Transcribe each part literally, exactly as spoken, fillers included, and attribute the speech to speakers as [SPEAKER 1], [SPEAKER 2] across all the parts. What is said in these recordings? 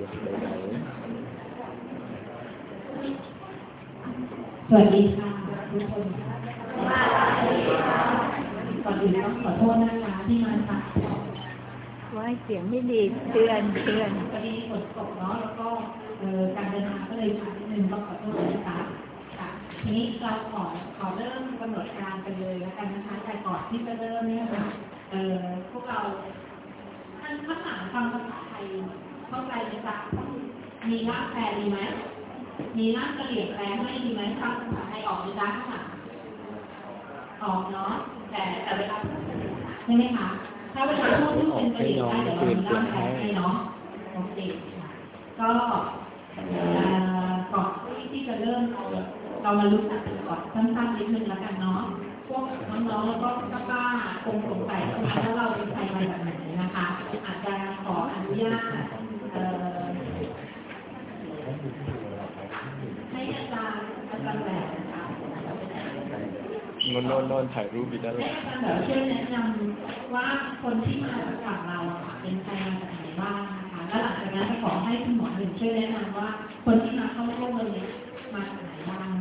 [SPEAKER 1] สวัสดีค่ะทุกคนก่อนอื่นต้องขอโทษนะคะที่มาค่ะ
[SPEAKER 2] ว่าเสียงไม่ดีเตือนเตือน
[SPEAKER 1] พอดีฝนตกเนาะแล้วก็การเดินทางก็เลยช้านิดนึงก็ขอโทษนะคะค่ะทีนี้เราขอขอเริ่มกำหนดการกันเลยแล้วกันนะคะแต่ก่อนที่จะเริ่มเนี่ยค่ะพวกเราท่านข้างหลังฟังภาษาไทยเข้าใจไหมจ๊ะมีร่างแปลดีไหมมีร่างกระเหลี่ยงแปลให้ดีไหมฟังภาษาไทยออกไหมจ๊ะข้างหลังออกเนาะแต่แต่เวลาใช่ไหมคะถ้าเวลาพูดที่เป็นกระเหลี่ยงได้เดี๋ยวเรามีร่างแปลให้เนาะโอเคก็ก่อนที่จะเริ่มเราเรามารู้จักกันก่อนสั้นๆนิดนึงแล้วกันเนาะพวกน้องๆแล้วก็ป้าๆคงสงสัยว่าเราเป็นใครมาจากไหนนะคะอาจจะขออนุญาตให้อาจารย์อาจารย์แหวนนะคะ
[SPEAKER 3] นนนนถ่ายรูปอีกแล้ว
[SPEAKER 1] ให้อาจารย์แบบช่วยแนะนำว่าคนที่มาจากเราเป็นใครมาจากไหนบ้างนะคะแล้วหลังจากนั้นจะขอให้คุณหมอหนึ่งช่วยแนะนำว่าคนที่มาเข้าร่วมวันนี้มาจากไหนบ้าง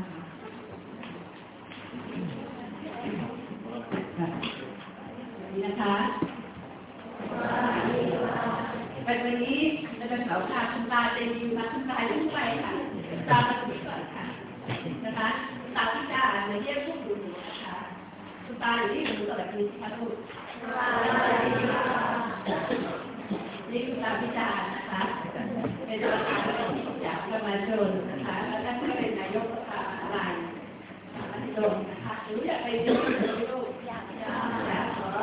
[SPEAKER 1] นะคะนี่นะคะเป็นวันนี้จะเป็นแถวค่ะคุณตาเจดีมาคุณตาขึ้นไปค่ะตามาถึงก่อนค่ะนะคะตาพิจารณ์ในเยี่ยมพวกดูหนูนะคะคุณตาอยู่ที่หนูตลอดคืนค่ะลูกนี่คุณตาพิจารณ์นะคะเป็นประธานอยากจะมาชนนะคะแล้วท่านก็เป็นนายกสภาอะไรมาชนนะคะหรืออยากไปดูลูกอยากจะอยากขอ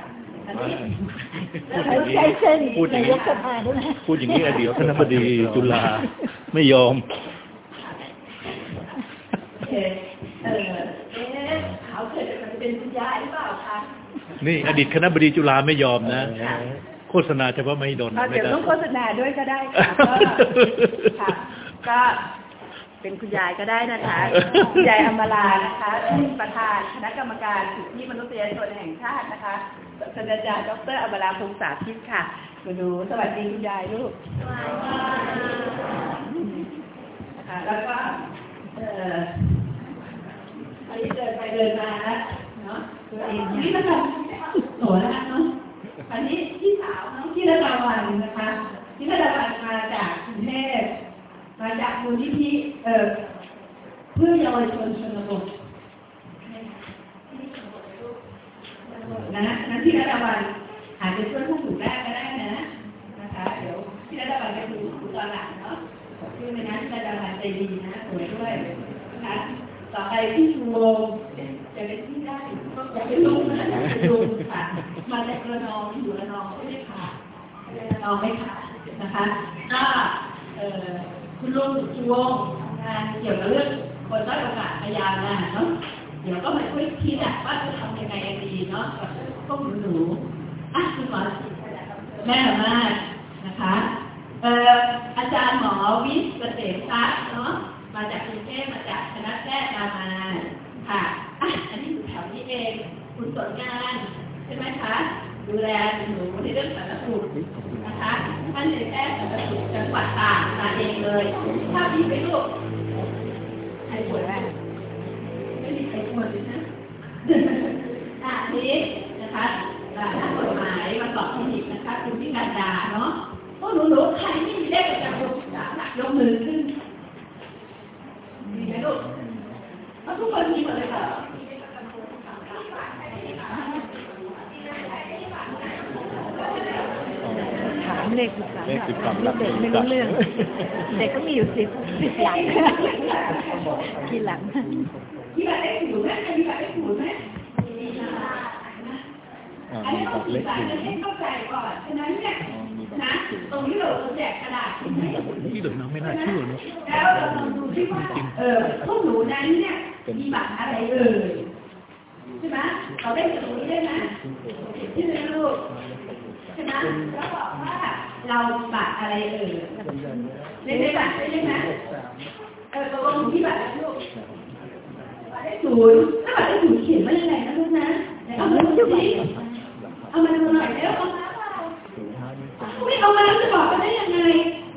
[SPEAKER 2] ใช้เส้นนายกสภาด้วยนะ
[SPEAKER 3] พูดอย่างนี้เดี๋ยวคณบดีจุฬาไม่ยอม
[SPEAKER 1] เออเออเขาเคยเป็นคุณยายหรือเปล่าคะ
[SPEAKER 3] นี่อดีตคณบดีจุฬาไม่ยอมนะโฆษณาเฉพาะไม่โดน
[SPEAKER 2] เดี๋ยวต้องโฆษณาด้วยก็ได้ค่ะก็ค่ะก็เป็นคุณยายก็ได้นะคะคุณยายอมรานะคะประธานคณะกรรมการสิทธิมนุษยชนแห่งชาตินะคะศาสตราจารย์ดร.อมราพงษ์สาธิตค่ะมาดูสวัสดีคุณยายลูกนะคะแล้วก็เอ่ออันนี้เดินไปเดินมาแล้วเนาะตัวเองนี่ก็แบบโหแล้วเนาะอันนี้พี่สาวน้องพี่ระดาวันนะคะพี่ระดาวันมาจากกรุงเทพมาจากมูลนิธิเอ่อเพื่อเยาวชนชนบทนะนั้นพี่ระดาวันอาจจะช่วยผู้ถูกแรกก็ได้นะนะคะเดี๋ยวพี่ระดาวันจะดูตอนหลังเนาะชื่อในนั้นพี่ระดาวันใจดีนะสวยด้วยนะคะต่อไปพี่ชูวงจะเป็นที่ได้จะเป็นลุงนะจะเป็นลุงค่ะมาจากระนองอยู่ระนองไม่ได้ค่ะระนองไม่ค่ะนะคะก็เอ่อคุณลุงชูวงงานเกี่ยวกับเรื่องคนด้อยโอกาสพยายามเนาะเดี๋ยวก็มาช่วยคิดว่าจะทำยังไงดีเนาะกับพวกหนูๆอ่ะคุณหมอแม่มากนะคะเอ่ออาจารย์หมอวิศเกษมทรัพย์เนาะมาจากกรุงเทพมาจากคณะแพทย์รามาค่ะอ่ะอันนี้อยู่แถวนี้เองคุณสนงานใช่ไหมคะดูแลหนูในเรื่องสาธารณสุขนะคะท่านในแพทย์สาธารณสุขจังหวัดตากมาเองเลยถ้ามีไปลูกใครป่วยบ้างไม่มีใครป่วยเลยนะอ่ะนี้นะคะนักกฎหมายมาสอบคลินิกนะคะคุณพิการดาเนาะพวกหนูๆใครไม่มีเลขประจำตัวยกมือขึ้นมีไหมลูกทุกคนมีหมดเลยค่ะถามเลขสิบสามเลขสิบสามเด็กไม่รู้เรื่องเด็กก็มีอยู่สิบสิบหลังทีหลัง
[SPEAKER 1] ที่แบบได้ถูกไหมที่แบบได้ถูกไหมอันนี้ต้องสื่อสารกันให้เข้าใจก่อนฉะนั้นเนี่ยนะตรงนี้เราแจกกระดาษ
[SPEAKER 3] ที่เหลือน้องไม่น่าเชื่อเนาะ
[SPEAKER 1] แล้วเราลองดูที่ว่าเออพวกหนูนั้นเนี่ยมีบัตรอะไรเอ่ยใช่ไหมเราได้จากตรงนี้ได้ไหมที่เรียนลูกใช่ไหมแล้วบอกว่าเราบัตรอะไรเอ่ยในในบัตรใช่ไหมเออตกลงที่บัตรลูกบัตรได้ศูนย์ถ้าบัตรได้ศูนย์เขียนว่ายังไงนะลูกนะเอามาดูสิเอามาดูหน่อยแล้วเอามาเปล่าไม่เอามาแล้วจะบอกกันได้ยังไงแ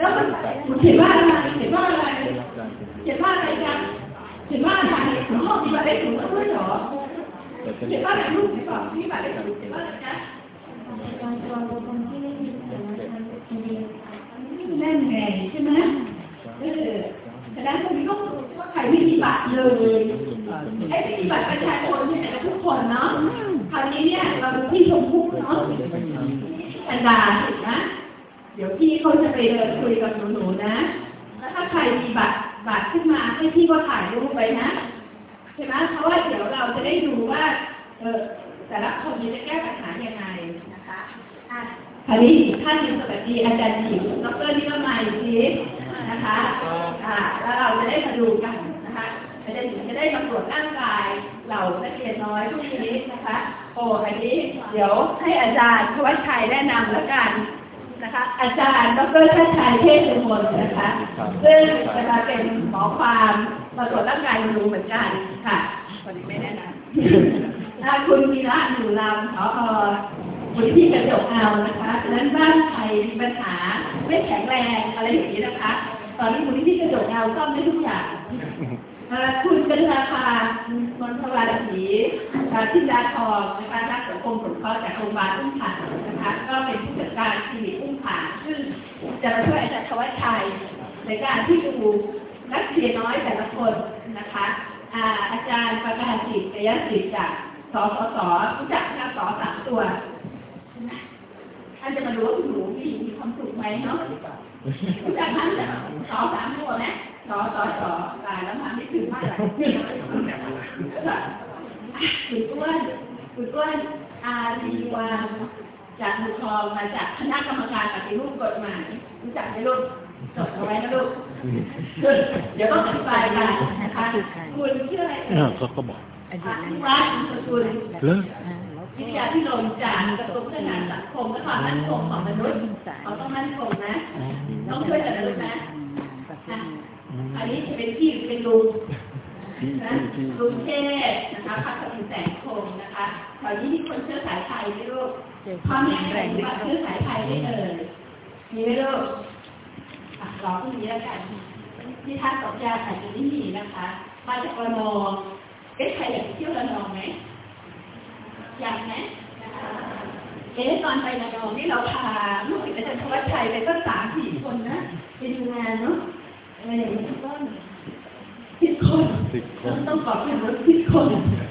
[SPEAKER 2] แล้วมันเขียนว่าอะไรเขียนว่าอะไรเขียนว่าอะไรกันเขียนว่าอะไรถึงห้องมีบัตรเลขถูกด้วยเหรอเขียนว่าอะไรลูกที่บอกที่บัตรเลขถูกเขียนว่าอะไรนะการตัวคนที่ไม่มีเงินแน่นไงใช่ไหมเออแต่นั้นคนนี้ก็ว่าใครไม่มีบัตรเลยไอ้ไม่มีบัตรประชาชนเนี่ยทุกคนเนาะคราวนี้เนี่ยเราดูที่ชมพู่เนาะอันดาถูกนะเดี๋ยวพี่เขาจะไปเดินคุยกับหนูๆนะแล้วถ้าใครมีบัตรบัตรขึ้นมาให้พี่ก็ถ่ายรูปไปนะใช่ไหมเพราะว่าเดี๋ยวเราจะได้ดูว่าเออแต่ละคนจะแก้ปัญหายังไงนะคะคราวนี้ท่านสวัสดีอาจารย์หญิงดรนิรมัยจีนะคะอ่าแล้วเราจะได้มาดูกันนะคะอาจารย์หญิงจะได้มาตรวจร่างกายเหล่านักเรียนน้อยพวกนี้นะคะโอ้อันนี้เดี๋ยวให้อาจารย์ธวัชชัยแนะนำแล้วกันนะคะอาจารย์ดรชาติชัยเทพสุมนนะคะซึ่งจะเป็นหมอความมาตรวจร่างกายดูเหมือนกันค่ะวันนี้ไม่แนะนำถ้าคุณมีระอยู่ลำขอมูลที่กระจกเอานะคะฉะนั้นบ้านใครมีปัญหาไม่แข็งแรงอะไรอย่างนี้นะคะตอนนี้มูลที่กระจกเอาซ่อมได้ทุกอย่างคุณเป็นราคามนทวารศรีทิดาทองนะคะนักสังคมสงเคราะห์จากโรงพยาบาลอุ้มผางนะคะก็เป็นผู้จัดการคลินิกอุ้มผางซึ่งจะมาช่วยอาจารย์ธวัชชัยในการที่ดูนักเรียนน้อยแต่ละคนนะคะอาจารย์ประกาศจิตเตยศิษย์จากสสสรู้จักนักสอสามตัวท่านจะมาดูว่าหนูมีมีความสุขไหมเนาะรู้จักท่านสอสามตัวไหมสอสอสอตายแล้วมาไม่ถึงมากเลยคุณอ้วนคุณอ้วนอารีวางจากมุทองมาจากคณะกรรมการปฏิรูปกฎหมายรู้จักไหมลูกจดเอาไว้นะลูกเดี๋ยวต้องอธิบายกันนะคะคุณชื่ออะไร
[SPEAKER 3] เขาก็บอก
[SPEAKER 2] ทุกรัฐคุณ
[SPEAKER 3] เลิก
[SPEAKER 2] วิทยาที่ลงจากกระทรวงพัฒนาสังคมและความมั่นคงของมนุษย์เขาต้องมั่นคงนะต้องช่วยเหลือนะอันนี้จะเป็นที่เป็นลุงนะลุงเทพนะคะพัฒนาแสงคงนะคะแถวนี้มีคนเชื้อสายไทยไหมลูกพ่อแม่แรงว่าเชื้อสายไทยได้เอ่ยมีไหมลูกรอพรุ่งนี้แล้วกันที่ท่านตอบยาอาจจะไม่มีนะคะมาจากระนองเอ๊ะใครอยากเที่ยวระนองไหมอยากไหมเอ๊ะตอนไประนองนี่เราพาลูกศิษย์อาจารย์ธวัชชัยไปตั้งสามสี่คนนะไปดูงานเนาะอะไรอย่างนี้ทุกคนสิบคนต้องกอบแข่งรถสิบคน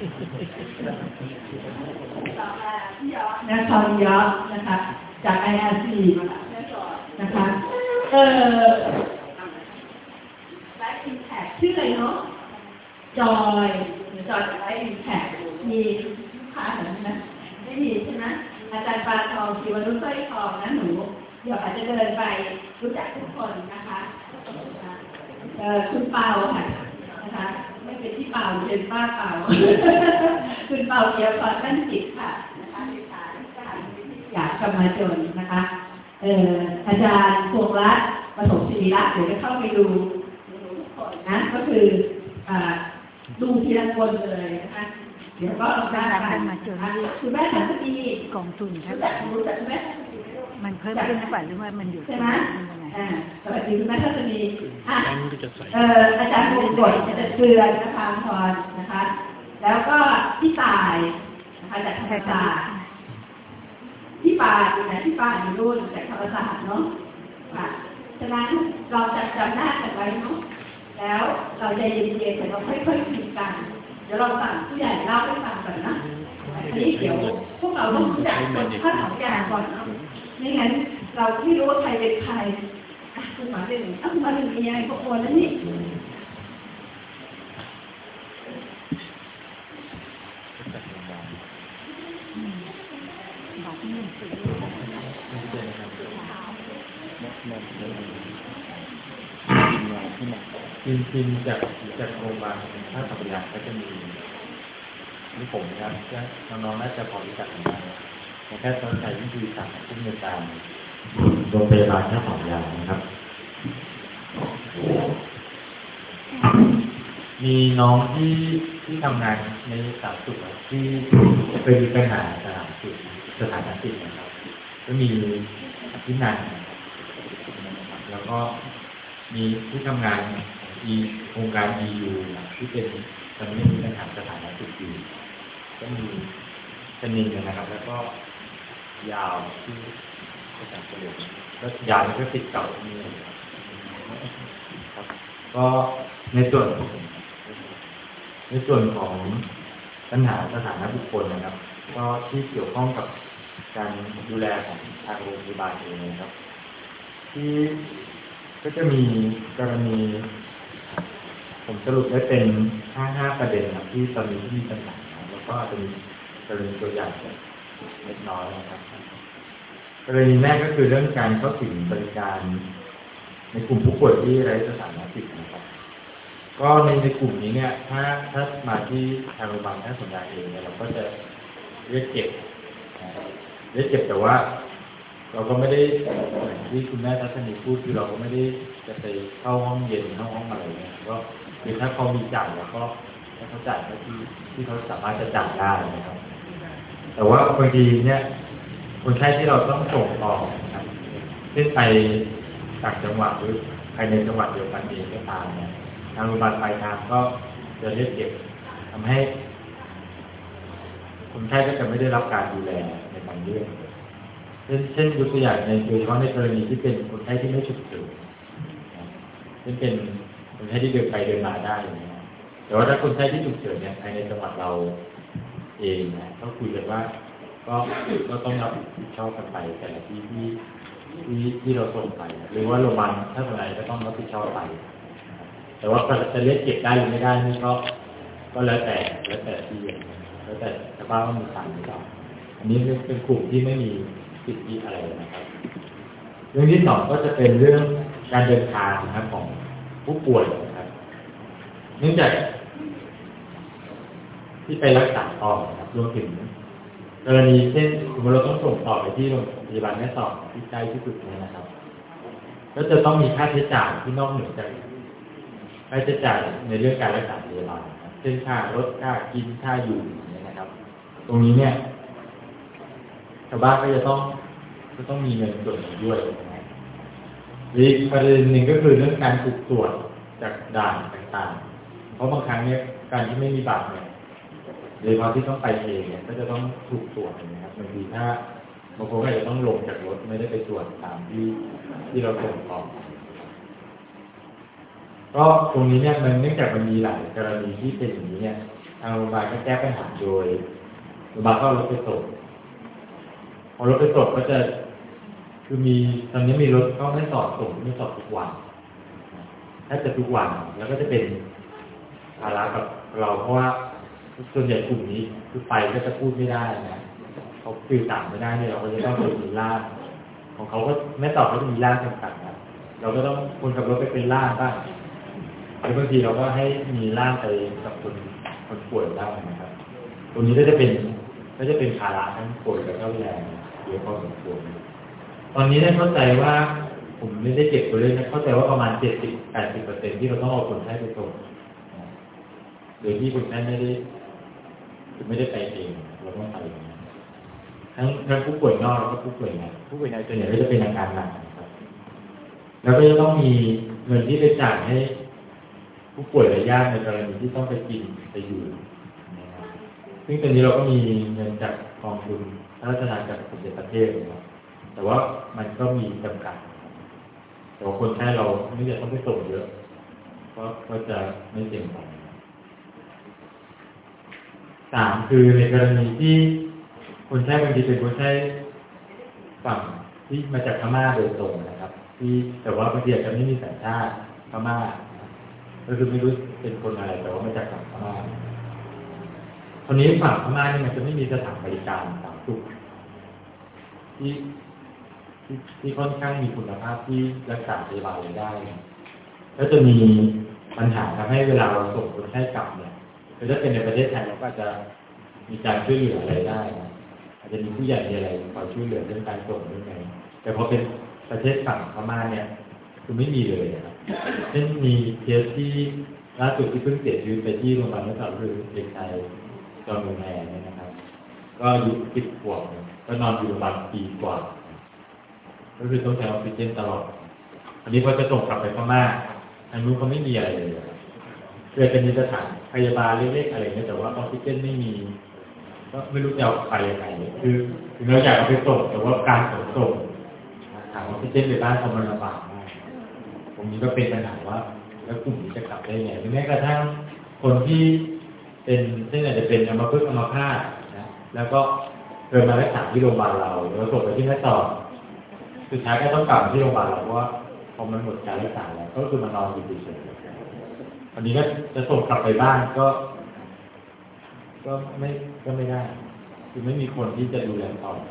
[SPEAKER 2] ต่อมาพี่ยอดนะทองยอดนะคะจาก ไอ อาร์ ซี นะคะเออไลฟ์อินแท็กชื่ออะไรเนาะจอยจอยจากไลฟ์อินแท็กมีลูกค้าเหมือนนะไม่มีใช่ไหมอาจารย์ปาทองชีวนุชสร้อยทองนะหนูเดี๋ยวอาจจะเดินไปรู้จักทุกคนนะคะเออคุณเปาค่ะนะคะไม่เป็นที่เปาเป็นป้าเปาคุณเปาเกียวกรตั้งจิตค่ะนะคะเลขาธิการอยากกรรมจนนะคะเอออาจารย์พวงรัตน์ปฐมศิริรัตน์เดี๋ยวจะเข้าไปดูทุกคนนะก็คือดูทีละคนเลยนะคะเดี๋ยวก็ได้กันมาจนคือแม่ทัศนี
[SPEAKER 4] กองทุน
[SPEAKER 2] ครับรู้จักแม่ทัศนี
[SPEAKER 4] มันเพิ่มขึ้นหรือเปล่าหรือว่ามันอยู่
[SPEAKER 2] ใช่ไหมอ่าสวัสดีคุณแม่ทัศนีอ่ะเอ
[SPEAKER 3] อ
[SPEAKER 2] อาจารย์วงกฎอาจารย์เกลือนะคะพรนะคะแล้วก็พี่ตายนะคะจากธรรมศาสตร์พี่ปาอยู่ไหนพี่ปาอยู่รุ่นจากธรรมศาสตร์เนาะค่ะฉะนั้นเราจะจำหน้ากันไว้เนาะแล้วเราใจเย็นๆแต่เราค่อยๆคุยกันเดี๋ยวเราสั่งผู้ใหญ่เล่าให้ฟังก่อนนะอันนี้เดี๋ยวพวกเราต้องรู้จักคนข้าวของยาก่อนเนาะไม่งั้นเราไม่รู้ว่าใครเป็นใครคุณหมอเป็นอ่ะคุณหมอเป็นยังไงพวกคนนั้นนี่
[SPEAKER 5] ทีมทีมจากจากโรงพยาบาลท่าสัพยาก็จะมีนี่ผมนะครับน้องๆน่าจะพอรู้จักกันบ้างแค่ตอนใช้วิธีสั่งผู้มีการโรงพยาบาลท่าสัพยานะครับมีน้องที่ที่ทำงานในสามสุขที่เคยมีปัญหาสถานสุขสถานสุขนะครับก็มีที่นั่นแแล้วก็มีผู้ทำงานอีโครงการ อี ยู ที่เป็นตอนนี้มีปัญหาสถานะสุดอยู่ก็มีชนิดนะครับแล้วก็ยาวที่ประจำประโยชน์ก็ยาวมันก็ติดเก่านี่ครับก็ในส่วนในส่วนของปัญหาสถานะบุคคลนะครับก็ที่เกี่ยวข้องกับการดูแลของทางโรงพยาบาลเองนะครับที่ก็จะมีกรณีผมสรุปได้เป็นห้าห้าประเด็นครับที่ตอนนี้ที่มีปัญหาแล้วก็จะมีกรณีตัวอย่างเล็กน้อยนะครับกรณีแรกก็คือเรื่องการเข้าถึงบริการในกลุ่มผู้ป่วยที่ไร้สถานะสิทธิ์นะครับก็ในในกลุ่มนี้เนี่ยถ้าถ้ามาที่ทางโรงพยาบาลท่านสัญญาเองเนี่ยเราก็จะเรียกเก็บเรียกเก็บแต่ว่าเราก็ไม่ได้เหมือนที่คุณแม่ทัศนีพูดคือเราก็ไม่ได้จะไปเข้าห้องเย็นเข้าห้องอะไรเนี่ยก็คือถ้าเขามีจ่ายแล้วก็ถ้าเขาจ่ายก็ที่ที่เขาสามารถจะจ่ายได้นะครับแต่ว่าบางทีเนี่ยคนไข้ที่เราต้องส่งต่อนะครับเช่นไปต่างจังหวัดหรือภายในจังหวัดเดียวกันเองก็ตามเนี่ยทางโรงพยาบาลปลายทางก็จะเรียกเก็บทำให้คนไข้ก็จะไม่ได้รับการดูแลในบางเรื่องเช่นเช่นยกตัวอย่างในโดยเฉพาะในกรณีที่เป็นคนไข้ที่ไม่ฉุกเฉินเช่นเป็นคนไข้ที่เดินไปเดินมาได้อย่างเงี้ยแต่ว่าถ้าคนไข้ที่ฉุกเฉินเนี่ยภายในจังหวัดเราเองนะก็คุยกันว่าก็ก็ต้องรับผิดชอบกันไปแต่ละที่ที่ที่ที่เราส่งไปหรือว่าโรงพยาบาลถ้าสมัยก็ต้องรับผิดชอบไปแต่ว่าจะเรียกเก็บได้หรือไม่ได้นี่ก็ก็แล้วแต่แล้วแต่ที่แล้วแต่ชาวบ้านว่ามีสั่งหรือเปล่าอันนี้เป็นกลุ่มที่ไม่มีสิทธิอะไรนะครับเรื่องที่สองก็จะเป็นเรื่องการเดินทางนะครับของผู้ป่วยนะครับเนื่องจากที่ไปรักษาต่อนะครับรวมถึงกรณีเช่นสมมติเราต้องส่งต่อไปที่โรงพยาบาลแม่สอดที่ใกล้ที่สุดเนี่ยนะครับก็จะต้องมีค่าใช้จ่ายที่นอกเหนือจากค่าใช้จ่ายในเรื่องการรักษาพยาบาลเช่นค่ารถค่ากินค่าอยู่เนี่ยนะครับตรงนี้เนี่ยชาวบ้านก็จะต้องก็ต้องมีเงินส่วนนี้ด้วยนะครับอีกประเด็นหนึ่งก็คือเรื่องการถูกตรวจจากด่านต่างๆเพราะบางครั้งเนี่ยการที่ไม่มีบัตรเนี่ยโดยเฉพาะที่ต้องไปเองเนี่ยก็จะต้องถูกตรวจนะครับบางทีถ้าบางคนก็จะต้องลงจากรถไม่ได้ไปตรวจตามที่ที่เราส่งต่อก็ตรงนี้เนี่ยมันเนื่องจากมันมีหลายกรณีที่เป็นอย่างนี้เนี่ยทางโรงพยาบาลก็แก้ปัญหาโดยโรงพยาบาลก็รถไปส่งพอรถไปส่งก็จะคือมีตอนนี้มีรถก็ไม่สอดส่งไม่สอดทุกวันถ้าจะทุกวันแล้วก็จะเป็นภาระกับเราเพราะว่าส่วนใหญ่กลุ่มนี้คือไปก็จะพูดไม่ได้นะเขาสื่อสารไม่ได้เนี่ยเราก็จะต้องไปมีล่ามของเขาก็ไม่ตอบเขาจะมีล่ามต่างๆนะเราก็ต้องคนขับรถไปเป็นล่ามบ้างหรือบางทีเราก็ให้มีล่ามไปกับคนคนป่วยได้นะครับตรงนี้ก็จะเป็นก็จะเป็นภาระทั้งป่วยและก็แรงเยอะพอสมควรตอนนี้ได้เข้าใจว่าผมไม่ได้เก็บตัวเลขนะเข้าใจว่าประมาณเจ็ดสิบแปดสิบเปอร์เซ็นต์ที่เราต้องเอาคนไข้ไปส่งโดยที่คนไข้ไม่ได้คือไม่ได้ไปเองเราต้องไปทั้งทั้งผู้ป่วยนอกแล้วก็ผู้ป่วยในผู้ป่วยในส่วนใหญ่ก็จะเป็นอาการหนักนะครับแล้วก็จะต้องมีเงินที่ไปจ่ายให้ผู้ป่วยและญาติในกรณีที่ต้องไปกินไปอยู่นะครับซึ่งตอนนี้เราก็มีเงินจากกองทุนพระราชทานจากสมเด็จพระเทพนะครับแต่ว่ามันก็มีจำกัดแต่ว่าคนไข้เราไม่จะต้องไปส่งเยอะก็ก็จะไม่เพียงพอสามคือในกรณีที่คนไข้บางทีเป็นคนไข้ฝั่งที่มาจากพม่าโดยตรงนะครับที่แต่ว่าบางทีอาจจะไม่มีสัญชาติพม่าก็คือไม่รู้เป็นคนอะไรแต่ว่ามาจากฝั่งพม่าคนนี้ฝั่งพม่านี่มันจะไม่มีสถานบริการสาธารณสุขที่ที่ที่ค่อนข้างมีคุณภาพที่รักษาพยาบาลได้แล้วจะมีปัญหาทำให้เวลาเราส่งคนไข้กลับเนี่ยคือถ้าเป็นในประเทศไทยเราก็จะมีการช่วยเหลืออะไรได้นะอาจจะมีผู้ใหญ่มีอะไรคอยช่วยเหลือเรื่องการส่งเรื่องไงแต่พอเป็นประเทศฝั่งพม่าเนี่ยคือไม่มีเลยนะครับเช่นมีเคสที่ล่าสุดที่เพิ่งเสียชีวิตไปที่โรงพยาบาลนักศึกษาคือเด็กชายจอห์นมูแฮร์เนี่ยนะครับก็อายุสิบขวบก็นอนอยู่โรงพยาบาลปีกว่าก็คือต้องใช้ออกซิเจนตลอดอันนี้พอจะส่งกลับไปพม่าทางนู้นเขาไม่มีอะไรเลยเพื่อจะมีสถานพยาบาลเล็กๆอะไรเนี่ยแต่ว่าออกซิเจนไม่มีก็ไม่รู้จะเอาไปยังไงคือถึงเราอยากเอาไปส่งแต่ว่าการขนส่งหาออกซิเจนไปบ้านเขามันลำบากมากตรงนี้ก็เป็นปัญหาว่าแล้วกลุ่มนี้จะกลับได้ไงหรือแม้กระทั่งคนที่เป็นเช่นอาจจะเป็นอัมพฤกษ์อัมพาตนะแล้วก็เคยมารักษาที่โรงพยาบาลเราแล้วส่งไปที่แม่สอดสุดท้ายก็ต้องกลับมาที่โรงพยาบาลเราเพราะว่าพอมันหมดการรักษาแล้วก็คือมานอนอยู่เฉยๆวันนี้ก็จะส่งกลับไปบ้านก็ก็ไม่ก็ไม่ได้คือไม่มีคนที่จะดูแลต่อ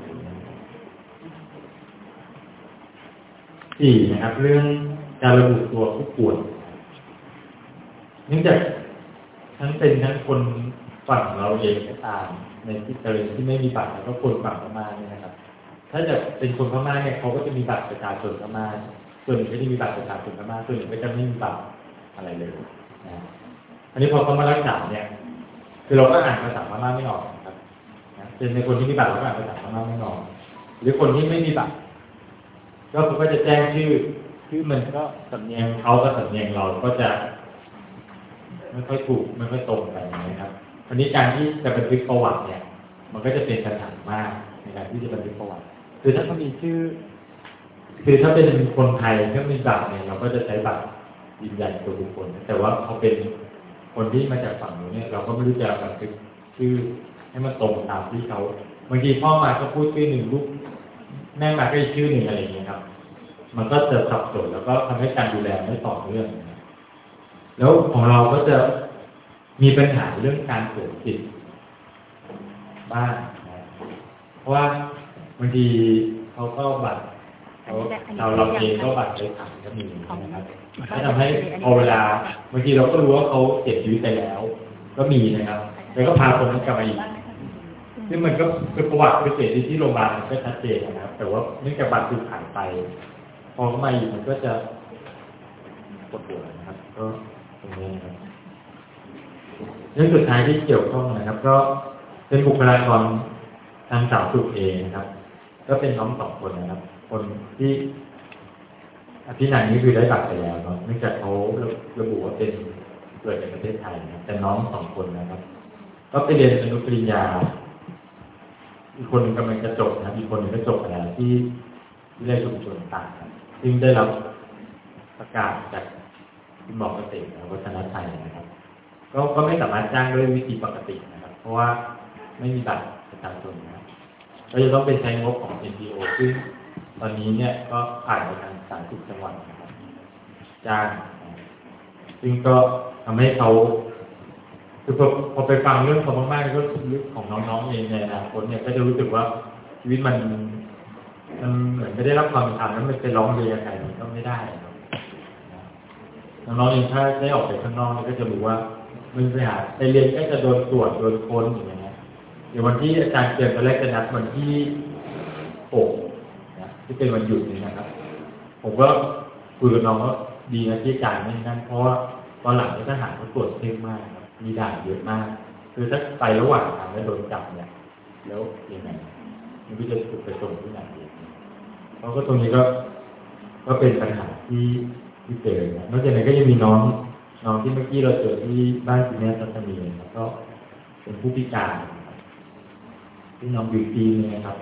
[SPEAKER 5] สี่นะครับ เรื่องการระบุตัวผู้ป่วยเนื่องจากทั้งเป็นทั้งคนฝั่งเราเองก็ตามในที่กรณีที่ไม่มีบัตรแล้วก็คนฝั่งพม่าเนี่ยนะครับถ้าจะเป็นคนพม่าเนี่ยเขาก็จะมีบัตรประชาชนพม่าส่วนหนึ่งก็จะมีบัตรประชาชนพม่าส่วนหนึ่งก็จะไม่มีบัตรอะไรเลยนะอันนี้พอเขามารักษาเนี่ยคือเราก็อ่านภาษาพม่าไม่ออกครับเป็นในคนที่มีบัตรเราก็อ่านภาษาพม่าไม่ออกหรือคนที่ไม่มีบัตรก็เขาก็จะแจ้งชื่อชื่อมันก็สำเนียงเขากับสำเนียงเราก็จะไม่ค่อยถูกไม่ค่อยตรงกันนะครับอันนี้การที่จะบันทึกประวัติเนี่ยมันก็จะเป็นปัญหามากในการที่จะบันทึกประวัติคือถ้าเขามีชื่อคือถ้าเป็นคนไทยถ้ามีบัตรเนี่ยเราก็จะใช้บัตรยืนยันตัวบุคคลแต่ว่าเขาเป็นคนที่มาจากฝั่งนู้นเนี่ยเราก็ไม่รู้จะบันทึกชื่อให้มันตรงตามที่เขาบางทีพ่อมาก็พูดชื่อหนึ่งลูกแม่มาก็อีกชื่อหนึ่งอะไรอย่างเงี้ยครับมันก็จะสับสนแล้วก็ทำให้การดูแลไม่ต่อเนื่องแล้วของเราก็จะมีปัญหาเรื่องการเกิดจิตบ้างนะเพราะว่าบางทีเขาก็บัตรเขาเราเราเองก็บัตรไปถามก็มีนะครับก็ทำให้พอเวลาบางทีเราก็รู้ว่าเขาเสียชีวิตไปแล้วก็มีนะครับแล้วก็พาคนนั้นกลับมาอีกซึ่งมันก็คือประวัติไปเสียชีวิตที่โรงพยาบาลมันก็ชัดเจนนะครับแต่ว่าเนื่องจากบัตรถูกหายไปพอเขามาอีกมันก็จะปวดหัวนะครับก็ตรงนี้นะครับเรื่องสุดท้ายที่เกี่ยวข้องนะครับก็เป็นบุคลากรทางสาธารณสุขเองนะครับก็เป็นน้องสองคนนะครับคนที่อภินันท์นี้คือได้บัตรไปแล้วเนาะเนื่องจากเขาระบุว่าเป็นเกิดในประเทศไทยนะแต่น้องสองคนนะครับก็ไปเรียนอนุปริญญาอีกคนกำลังจะจบนะอีกคนนึงก็จบแล้วที่ที่ได้ชุมชนต่างกันซึ่งได้รับประกาศจากคุณหมอเกษตรวัฒนชัยนะครับก็ก็ไม่สามารถจ้างด้วยวิธีปกตินะครับเพราะว่าไม่มีบัตรประชาชนนะก็จะต้องเป็นใช้งบของ เอ็น จี โอ ซึ่งตอนนี้เนี่ยก็ผ่านไปทางสาธารณสุขจังหวัดนะครับจ้างซึ่งก็ทำให้เขาคือพอพอไปฟังเรื่องของมากๆก็เรื่องของน้องๆเองในอนาคตเนี่ยก็จะรู้สึกว่าชีวิตมันมันเหมือนไม่ได้รับความเป็นธรรมแล้วมันไปร้องเรียนใครมันก็ไม่ได้ครับน้องๆเองถ้าได้ออกไปข้างนอกก็จะรู้ว่ามันไปหาไปเรียนก็จะโดนตรวจโดนค้นอย่างเงี้ยเดี๋ยววันที่อาจารย์เตือนตอนแรกจะนัดวันที่หกนะที่เป็นวันหยุดนี่นะครับผมก็คุยกับน้องว่าดีนะที่อาจารย์ไม่นั่นเพราะว่าตอนหลังที่ทหารเขาตรวจเข้มมากครับมีด่านเยอะมากคือถ้าไประหว่างทางแล้วโดนจับเนี่ยแล้วยังไงมันก็จะถูกไปส่งที่ไหนเพราะก็ตรงนี้ก็ก็เป็นปัญหาที่ที่เจอนะนอกจากนั้นก็ยังมีน้องน้องที่เมื่อกี้เราเจอที่บ้านคุณแม่ทัศนีแล้วก็เป็นผู้พิการที่น้องบิวตี้เนี่ยครับ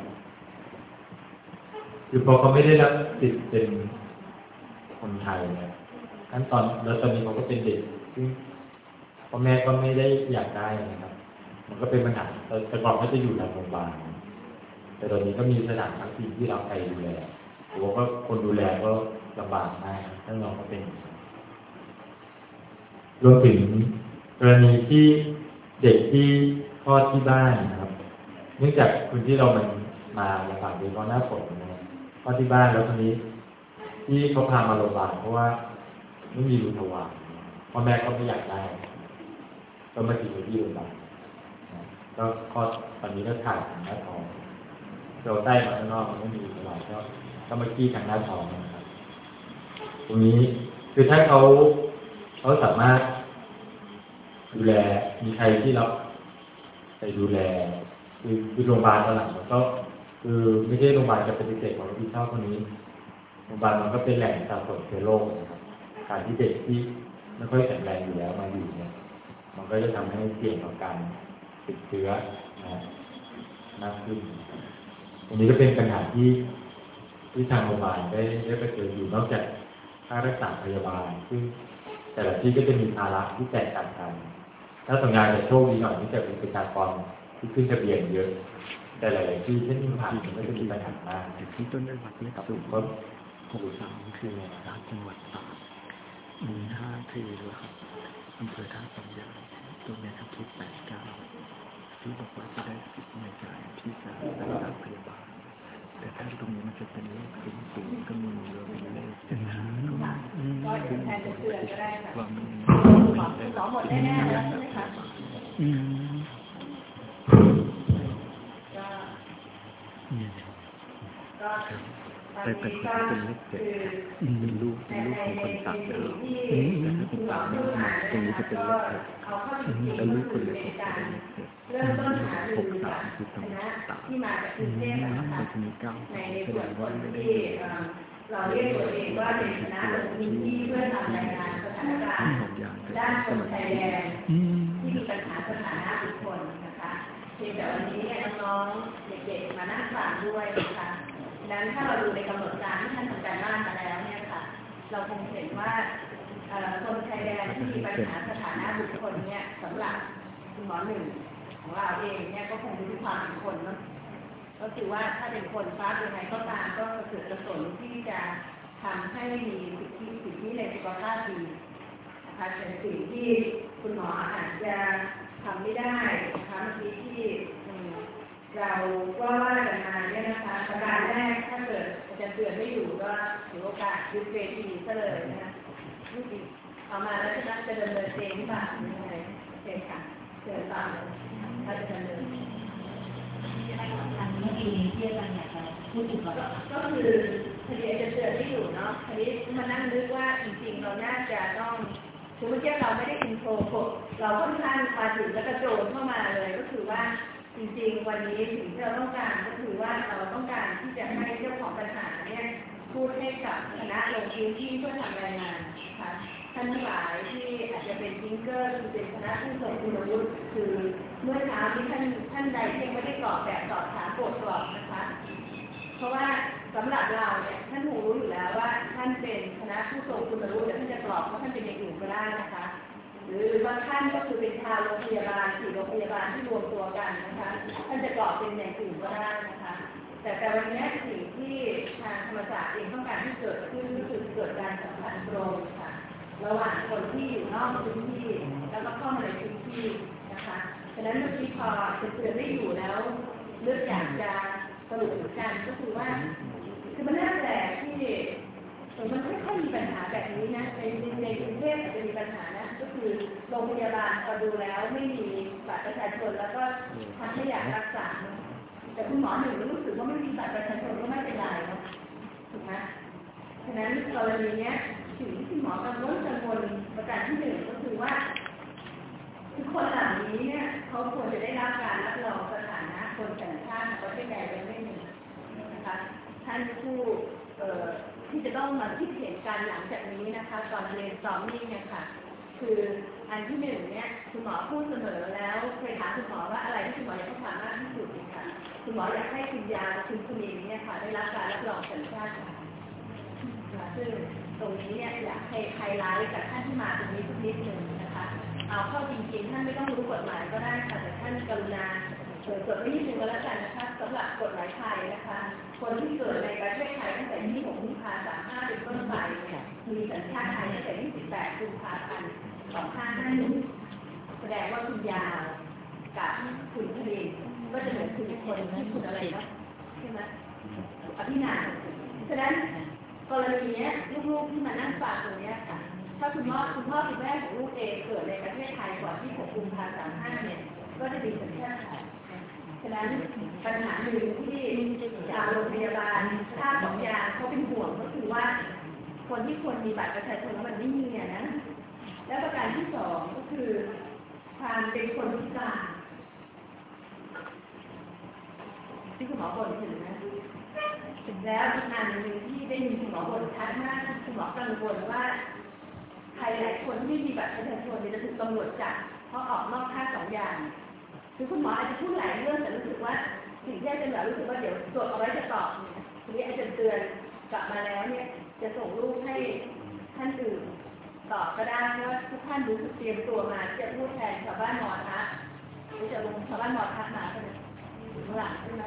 [SPEAKER 5] คือพอเขาไม่ได้รับสิทธิ์เป็นคนไทยเนี่ยขั้นตอนแล้วตอนนี้เขาก็เป็นเด็กซึ่งพ่อแม่ก็ไม่ได้อยากได้นะครับมันก็เป็นปัญหาแต่ก่อนเขาจะอยู่ในโรงพยาบาลแต่ตอนนี้ก็มีสถานพักพิงที่เราไปดูแลหรือว่าคนดูแลก็ลำบากมากถ้าเราก็เป็นรวมถึงกรณีที่เด็กที่คลอดที่บ้านนะครับเนื่องจากคนที่เรามันมาลำบากโดยเฉพาะหน้าฝนนะครับคลอดที่บ้านแล้วคนนี้ที่เขาพามาโรงพยาบาลเพราะว่าไม่มีรูทวารพ่อแม่ก็ไม่อยากได้ก็มาถึงที่โรงพยาบาลก็คลอดตอนนี้ก็ถ่ายทางหน้าท้องเราใต้มาข้างนอกมันไม่มีรูทวารก็ก็มาขี้ทางหน้าท้องนะครับตรงนี้คือถ้าเขาเขาสามารถดูแลมีใครที่รับไปดูแลคือคือโรงพยาบาลตอนหลังแล้วก็คือไม่ใช่โรงพยาบาลจะปฏิเสธของรับผิดชอบคนนี้โรงพยาบาลมันก็เป็นแหล่งสะสมเชื้อโรคนะครับการที่เด็กที่ไม่ค่อยแข็งแรงอยู่แล้วมาอยู่เนี่ยมันก็จะทำให้เสี่ยงต่อการติดเชื้อนะมากขึ้นอันนี้ก็เป็นปัญหาที่ที่ทางโรงพยาบาลได้ได้ไปเจออยู่นอกจากค่ารักษาพยาบาลซึ่งแต่ละที่ก็จะมีภาระที่แตกต่างกันถ้าทำงานจะโชคดีหน่อยที่จะเป็นประชากรที่ขึ้นทะเบียนเยอะแต่หลายๆที่เช่นผ่านมันก็จะมีปัญหามาก
[SPEAKER 6] ที่ต้นจังหวัดเล็กสุดก็หกสามคือสามจังหวัดตากมีห้าคือครับอำเภอท่าสองยางตรงนี้ครับที่แปดเก้าที่บอกว่าจะได้สิทธิ์ในการที่จะรักษาพยาบาลแต่ถ้าตรงนี้มันจะเป็นเลขสูงสูงก็มีเยอะเป็นเลขเป็นห้าก็คือแทนจะเตือนก็ได้ค่ะว่ามันสองหมดแน่ๆแล้วใช่ไหมคะอืมก็แต่แต่คนที่เป็นเลขเจ็ดเป็นลูกเป็นลูกของคนต่างดาวแต่ถ้าเป็นต่างดาวตรงนี้จะเป็นเลขหกแล้วลูกคนเล็กจะเป็นเลขเจ็ดหกสามคือตรงต่างแต่จะมีเก้าแสดงว่าไม่ได้เราเรียกตัวเองว่าเป็นคณะลงพื้นที่เพื่อทำรายงานสถานการณ์ด้านคนชายแดนที่มีปัญหาสถานะบุคคลนะคะเพียงแต่วันนี้น้องๆเด็กๆมานั่งฟังด้วยนะคะดังนั้นถ้าเราดูในกำหนดการที่ท่านทำการบ้านมาแล้วเนี่ยค่ะเราคงเห็นว่าคนชายแดนที่มีปัญหาสถานะบุคคลเนี่ยสำหรับคุณหมอหนึ่งของเราเองเนี่ยก็คงมีความเป็นคนเนาะก็คือว่าถ้าเป็นคนฟ้ายังไงก็ตามก็เกิดประสงค์ที่จะทำให้มีสิทธิสิทธิในสุขภาพดีนะคะเป็นสิ่งที่คุณหมออาจจะทำไม่ได้นะคะเมื่อกี้ที่เราว่าว่ากันมาเนี่ยนะคะประการแรกถ้าเกิดอาจารย์เตือนไม่อยู่ก็ถือโอกาสยุบเวทีซะเลยนะคะนี่สิเอามาแล้วจะจะดำเนินเองหรือเปล่ายังไงเชิญค่ะเชิญตามถ้าจะดำเนิน
[SPEAKER 1] อันเมื่อกี้ที่อาจารย์อยากจะพูดถึงก่อน
[SPEAKER 2] ก็คือคดีอาจารย์เตือนไม่อยู่เนาะคดีมานั่งนึกว่าจริงๆเราน่าจะต้องคือเมื่อกี้เราไม่ได้อินโทรกดเราค่อนข้างมาถึงแล้วกระโจนเข้ามาเลยก็คือว่าจริงๆวันนี้สิ่งที่เราต้องการก็คือว่าเราต้องการที่จะให้เจ้าของปัญหาเนี่ยพูดให้กับคณะลงพื้นที่เพื่อทำรายงานนะคะท่านทั้งหลายที่อาจจะเป็นทิงเกอร์คือเป็นคณะผู้ทรงคุณวุฒิคือเมื่อเช้าที่ท่านท่านใดที่ยังไม่ได้กรอกแบบสอบถามโปรดกรอกนะคะเพราะว่าสำหรับเราเนี่ยท่านคงรู้อยู่แล้วว่าท่านเป็นคณะผู้ทรงคุณวุฒิแต่ท่านจะกรอกเพราะท่านเป็นอย่างอื่นก็ได้นะคะหรือบางท่านก็คือเป็นชาวโรงพยาบาลสี่โรงพยาบาลที่รวมตัวกันนะคะท่านจะกรอกเป็นอย่างอื่นก็ได้นะคะแต่แต่วันนี้สิ่งที่ทางธรรมศาสตร์เองต้องการที่เกิดขึ้นก็คือเกิดการสัมพันธ์ตรงค่ะระหว่างคนที่อยู่นอกพื้นที่แล้วก็เข้ามาในพื้นที่นะคะฉะนั้นเมื่อกี้พอจะเตือนไม่อยู่แล้วเลือกอยากจะสรุปเหมือนกันก็คือว่าคือมันน่าแปลกที่มันไม่ค่อยมีปัญหาแบบนี้นะในในกรุงเทพอาจจะมีปัญหานะก็คือโรงพยาบาลพอดูแล้วไม่มีบัตรประชาชนแล้วก็ท่านไม่อยากรักษาแต่คุณหมอหนึ่งรู้สึกว่าไม่มีบัตรประชาชนก็ไม่เป็นไรเนาะถูกไหมฉะนั้นกรณีนี้สิ่งที่คุณหมอกังวลกังวลประการที่หนึ่งก็คือว่าคือคนเหล่านี้เนี่ยเขาควรจะได้รับการรับรองสถานะคนสัญชาติประเทศใดเป็นไม่หนึ่งนะคะท่านผู้ที่จะต้องมาคิดเห็นการหลังจากนี้นะคะตอนเรียนสอบนี่เนี่ยค่ะคืออันที่หนึ่งเนี่ยคุณหมอพูดเสมอแล้วเคยถามคุณหมอว่าอะไรที่คุณหมออยากให้ทำมากที่สุดค่ะคุณหมออยากให้คุณยาคุณคุณนีเนี่ยค่ะได้รับการรับรองสัญชาติซึ่งตรงนี้เนี่ยอยากให้ไฮไลท์กับท่านที่มาตรงนี้สักนิดหนึ่งนะคะเอาเข้าจริงๆท่านไม่ต้องรู้กฎหมายก็ได้ค่ะแต่ท่านกรุณาเกิดจดไว้นิดนึงก็แล้วกันนะคะสำหรับกฎหมายไทยนะคะคนที่เกิดในประเทศไทยตั้งแต่ยี่สิบหกกุมภาพันธ์สามสิบห้าเป็นต้นไปมีสัญชาติไทยตั้งแต่ยี่สิบแปดกุมภาพันธ์สองพันห้าร้อยห้าสิบเอ็ดแสดงว่าคุณยาวกับคุณคดีก็จะเหมือนคุณคนที่คุณอะไรนะใช่ไหมอภินันท์ฉะนั้นกรณีนี้ลูกๆที่มานั่งฟังตรงนี้ค่ะถ้าคุณพ่อคุณพ่อคุณแม่ของลูกเองเกิดในประเทศไทยก่อนที่หกกุมภาพันธ์สามสิบห้าเนี่ยก็จะมีสัญชาติไทยฉะนั้นปัญหาหนึ่งที่ทางโรงพยาบาลท่าสองยางเขาเป็นห่วงก็คือว่าคนที่ควรมีบัตรประชาชนแล้วมันไม่มีนะ และประการที่สองก็คือความเป็นคนพิการที่คุณหมอบ่นถึงนะเป็นแล้วอีกอันหนึ่งที่ได้ยินคุณหมอบ่นชัดมากคุณหมอกังวลว่าใครหลายคนที่มีบัตรประชาชนจะถูกตำรวจจับเพราะออกนอกค่าสองอย่างคือคุณหมออาจจะพูดหลายเรื่องแต่รู้สึกว่าสิ่งที่อาจารย์เหลือรู้สึกว่าเดี๋ยวตรวจเอาไว้จะตอบทีนี้อาจารย์เตือนกลับมาแล้วเนี่ยจะส่งรูปให้ท่านอื่นตอบก็ได้เพราะทุกท่านรู้สึกเตรียมตัวมาจะพูดแทนชาวบ้านมอญหรือจะลงชาวบ้านมอญมาเป็นถึงหลังใช่ไหม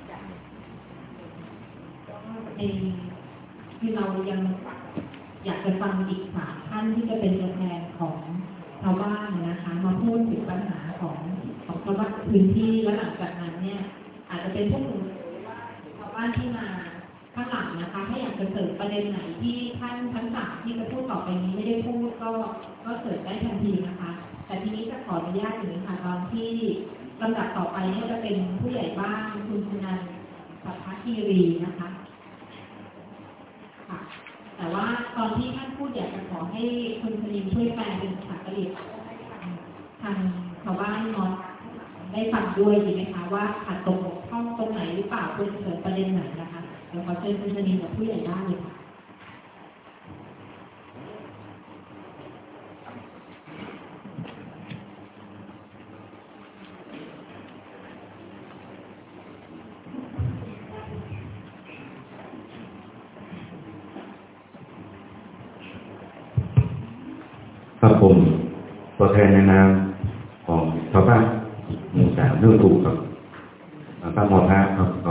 [SPEAKER 1] เองที่เรายังอยากจะฟังอีกสามท่านที่จะเป็นตัวแทนของชาวบ้านนะคะมาพูดถึงปัญหาของของชาวบ้านพื้นที่แล้วหลังจากนั้นเนี่ยอาจจะเป็นพวกหนูชาวบ้านที่มาข้างหลังนะคะถ้าอยากจะเสริมประเด็นไหนที่ท่านทั้งสามที่จะพูดต่อไปนี้ไม่ได้พูดก็ก็เสริมได้ทันทีนะคะแต่ทีนี้จะขออนุญาตอย่างนี้ค่ะตอนที่ลำดับต่อไปเนี่ยจะเป็นผู้ใหญ่บ้านคุณชนันท์สัพพคีรีนะคะแต่ว่าตอนที่ท่านพูดอยากจะขอให้คุณชนินช่วยแปลเป็นภาษากะเหรี่ยงทางชาวบ้านมอญได้ฟังด้วยดีไหมคะว่าขาดตรงบกพร่องตรงไหนหรือเปล่าควรจะเสริมประเด็นไหนนะคะเดี๋ยวขอเชิญคุณชนินกับผู้ใหญ่บ้านเลยค่ะ
[SPEAKER 7] ครับผมตัวแทนในนามของชาวบ้านหมู่สามเรื่องถูกครับบ้านมอท่าครับก็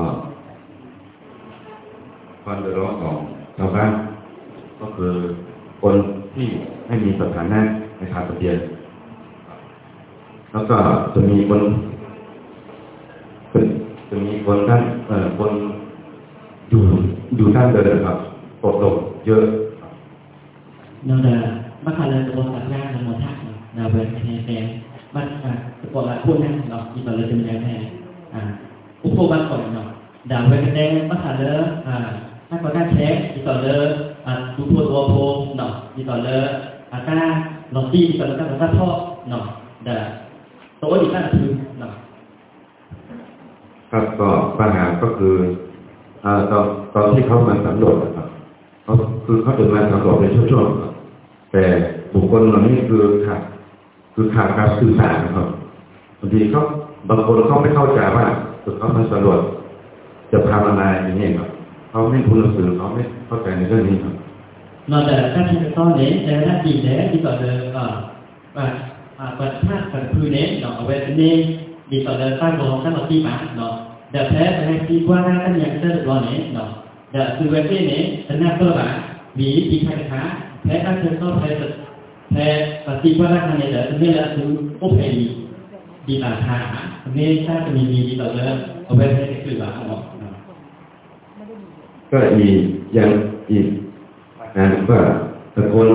[SPEAKER 7] ความเดือดร้อนของชาวบ้านก็คือคนที่ไม่มีสถานะในทางทะเบียนแล้วก็จะมีคนจะมีคนด้านเอ่อคนอยู่อยู่ด้านเดินครับตกลงเยอะ
[SPEAKER 8] นั่นแหละบัคคาเลนตัวสัตว์ง่ายในหมวดทักนาเวรแทนแทนบัคอ่ะปกติพูดนั่งเนาะอีตอนเลยจะมีแทนอ่าผู้พูดบ้านก่อนเนาะดาวเวรแดงบัคคาเลนอ่าถ้าก็ได้แท็กอีตอนเลยอ่าดูพูดตัวโพเนาะอีตอนเลยอ่าก้าหลอดตีอีตอนเลยก้าก้าพ่อเนาะเด้อตัวอีกก้าคือเนาะ
[SPEAKER 7] ครับก็ปัญหาก็คืออ่าตอนตอนที่เขามาสำรวจนะครับเขาคือเขาจะมาสำรวจในช่วงๆครับแต่บุคคลเหล่านี้คือขาดคือขาดการสื่อสารนะครับบางทีเขาบางคนเขาไม่เข้าใจว่าเขามาสำรวจจะทำอะไรอย่างนี้ครับเขาไม่รู้หนังสือเขาไม่เข้าใจในเรื่องนี้ครับ
[SPEAKER 8] นอกจากการที่จะต้อนเน้นแต่ถ้าดีแล้วที่ต่อเลยอ่าอ่าอ่าประธานกับพื้นเน้นเนาะเอาไว้เป็นเน้นดีต่อเลยตั้งของตั้งที่มาเนาะเดี๋ยวแพ้ไปให้ที่ว่าหน้าตั้งอย่างจะรอเน้นเนาะเดี๋ยวคือเว็บเน้นตั้งหน้าเพื่อแบบมีที่ใครค้าแพ้ตั้งเชิงต้นแพ้แพ้ปฏิวัติทางเนี่ยเดี๋ยวนี่แหละคือโอเพดีดีตาทาเนี่ยถ้าจะมีดีต่อเลยเอาไว้ให้คือแบบเนาะ
[SPEAKER 7] ก็อีกอย่างอีกนะว่าแต่คน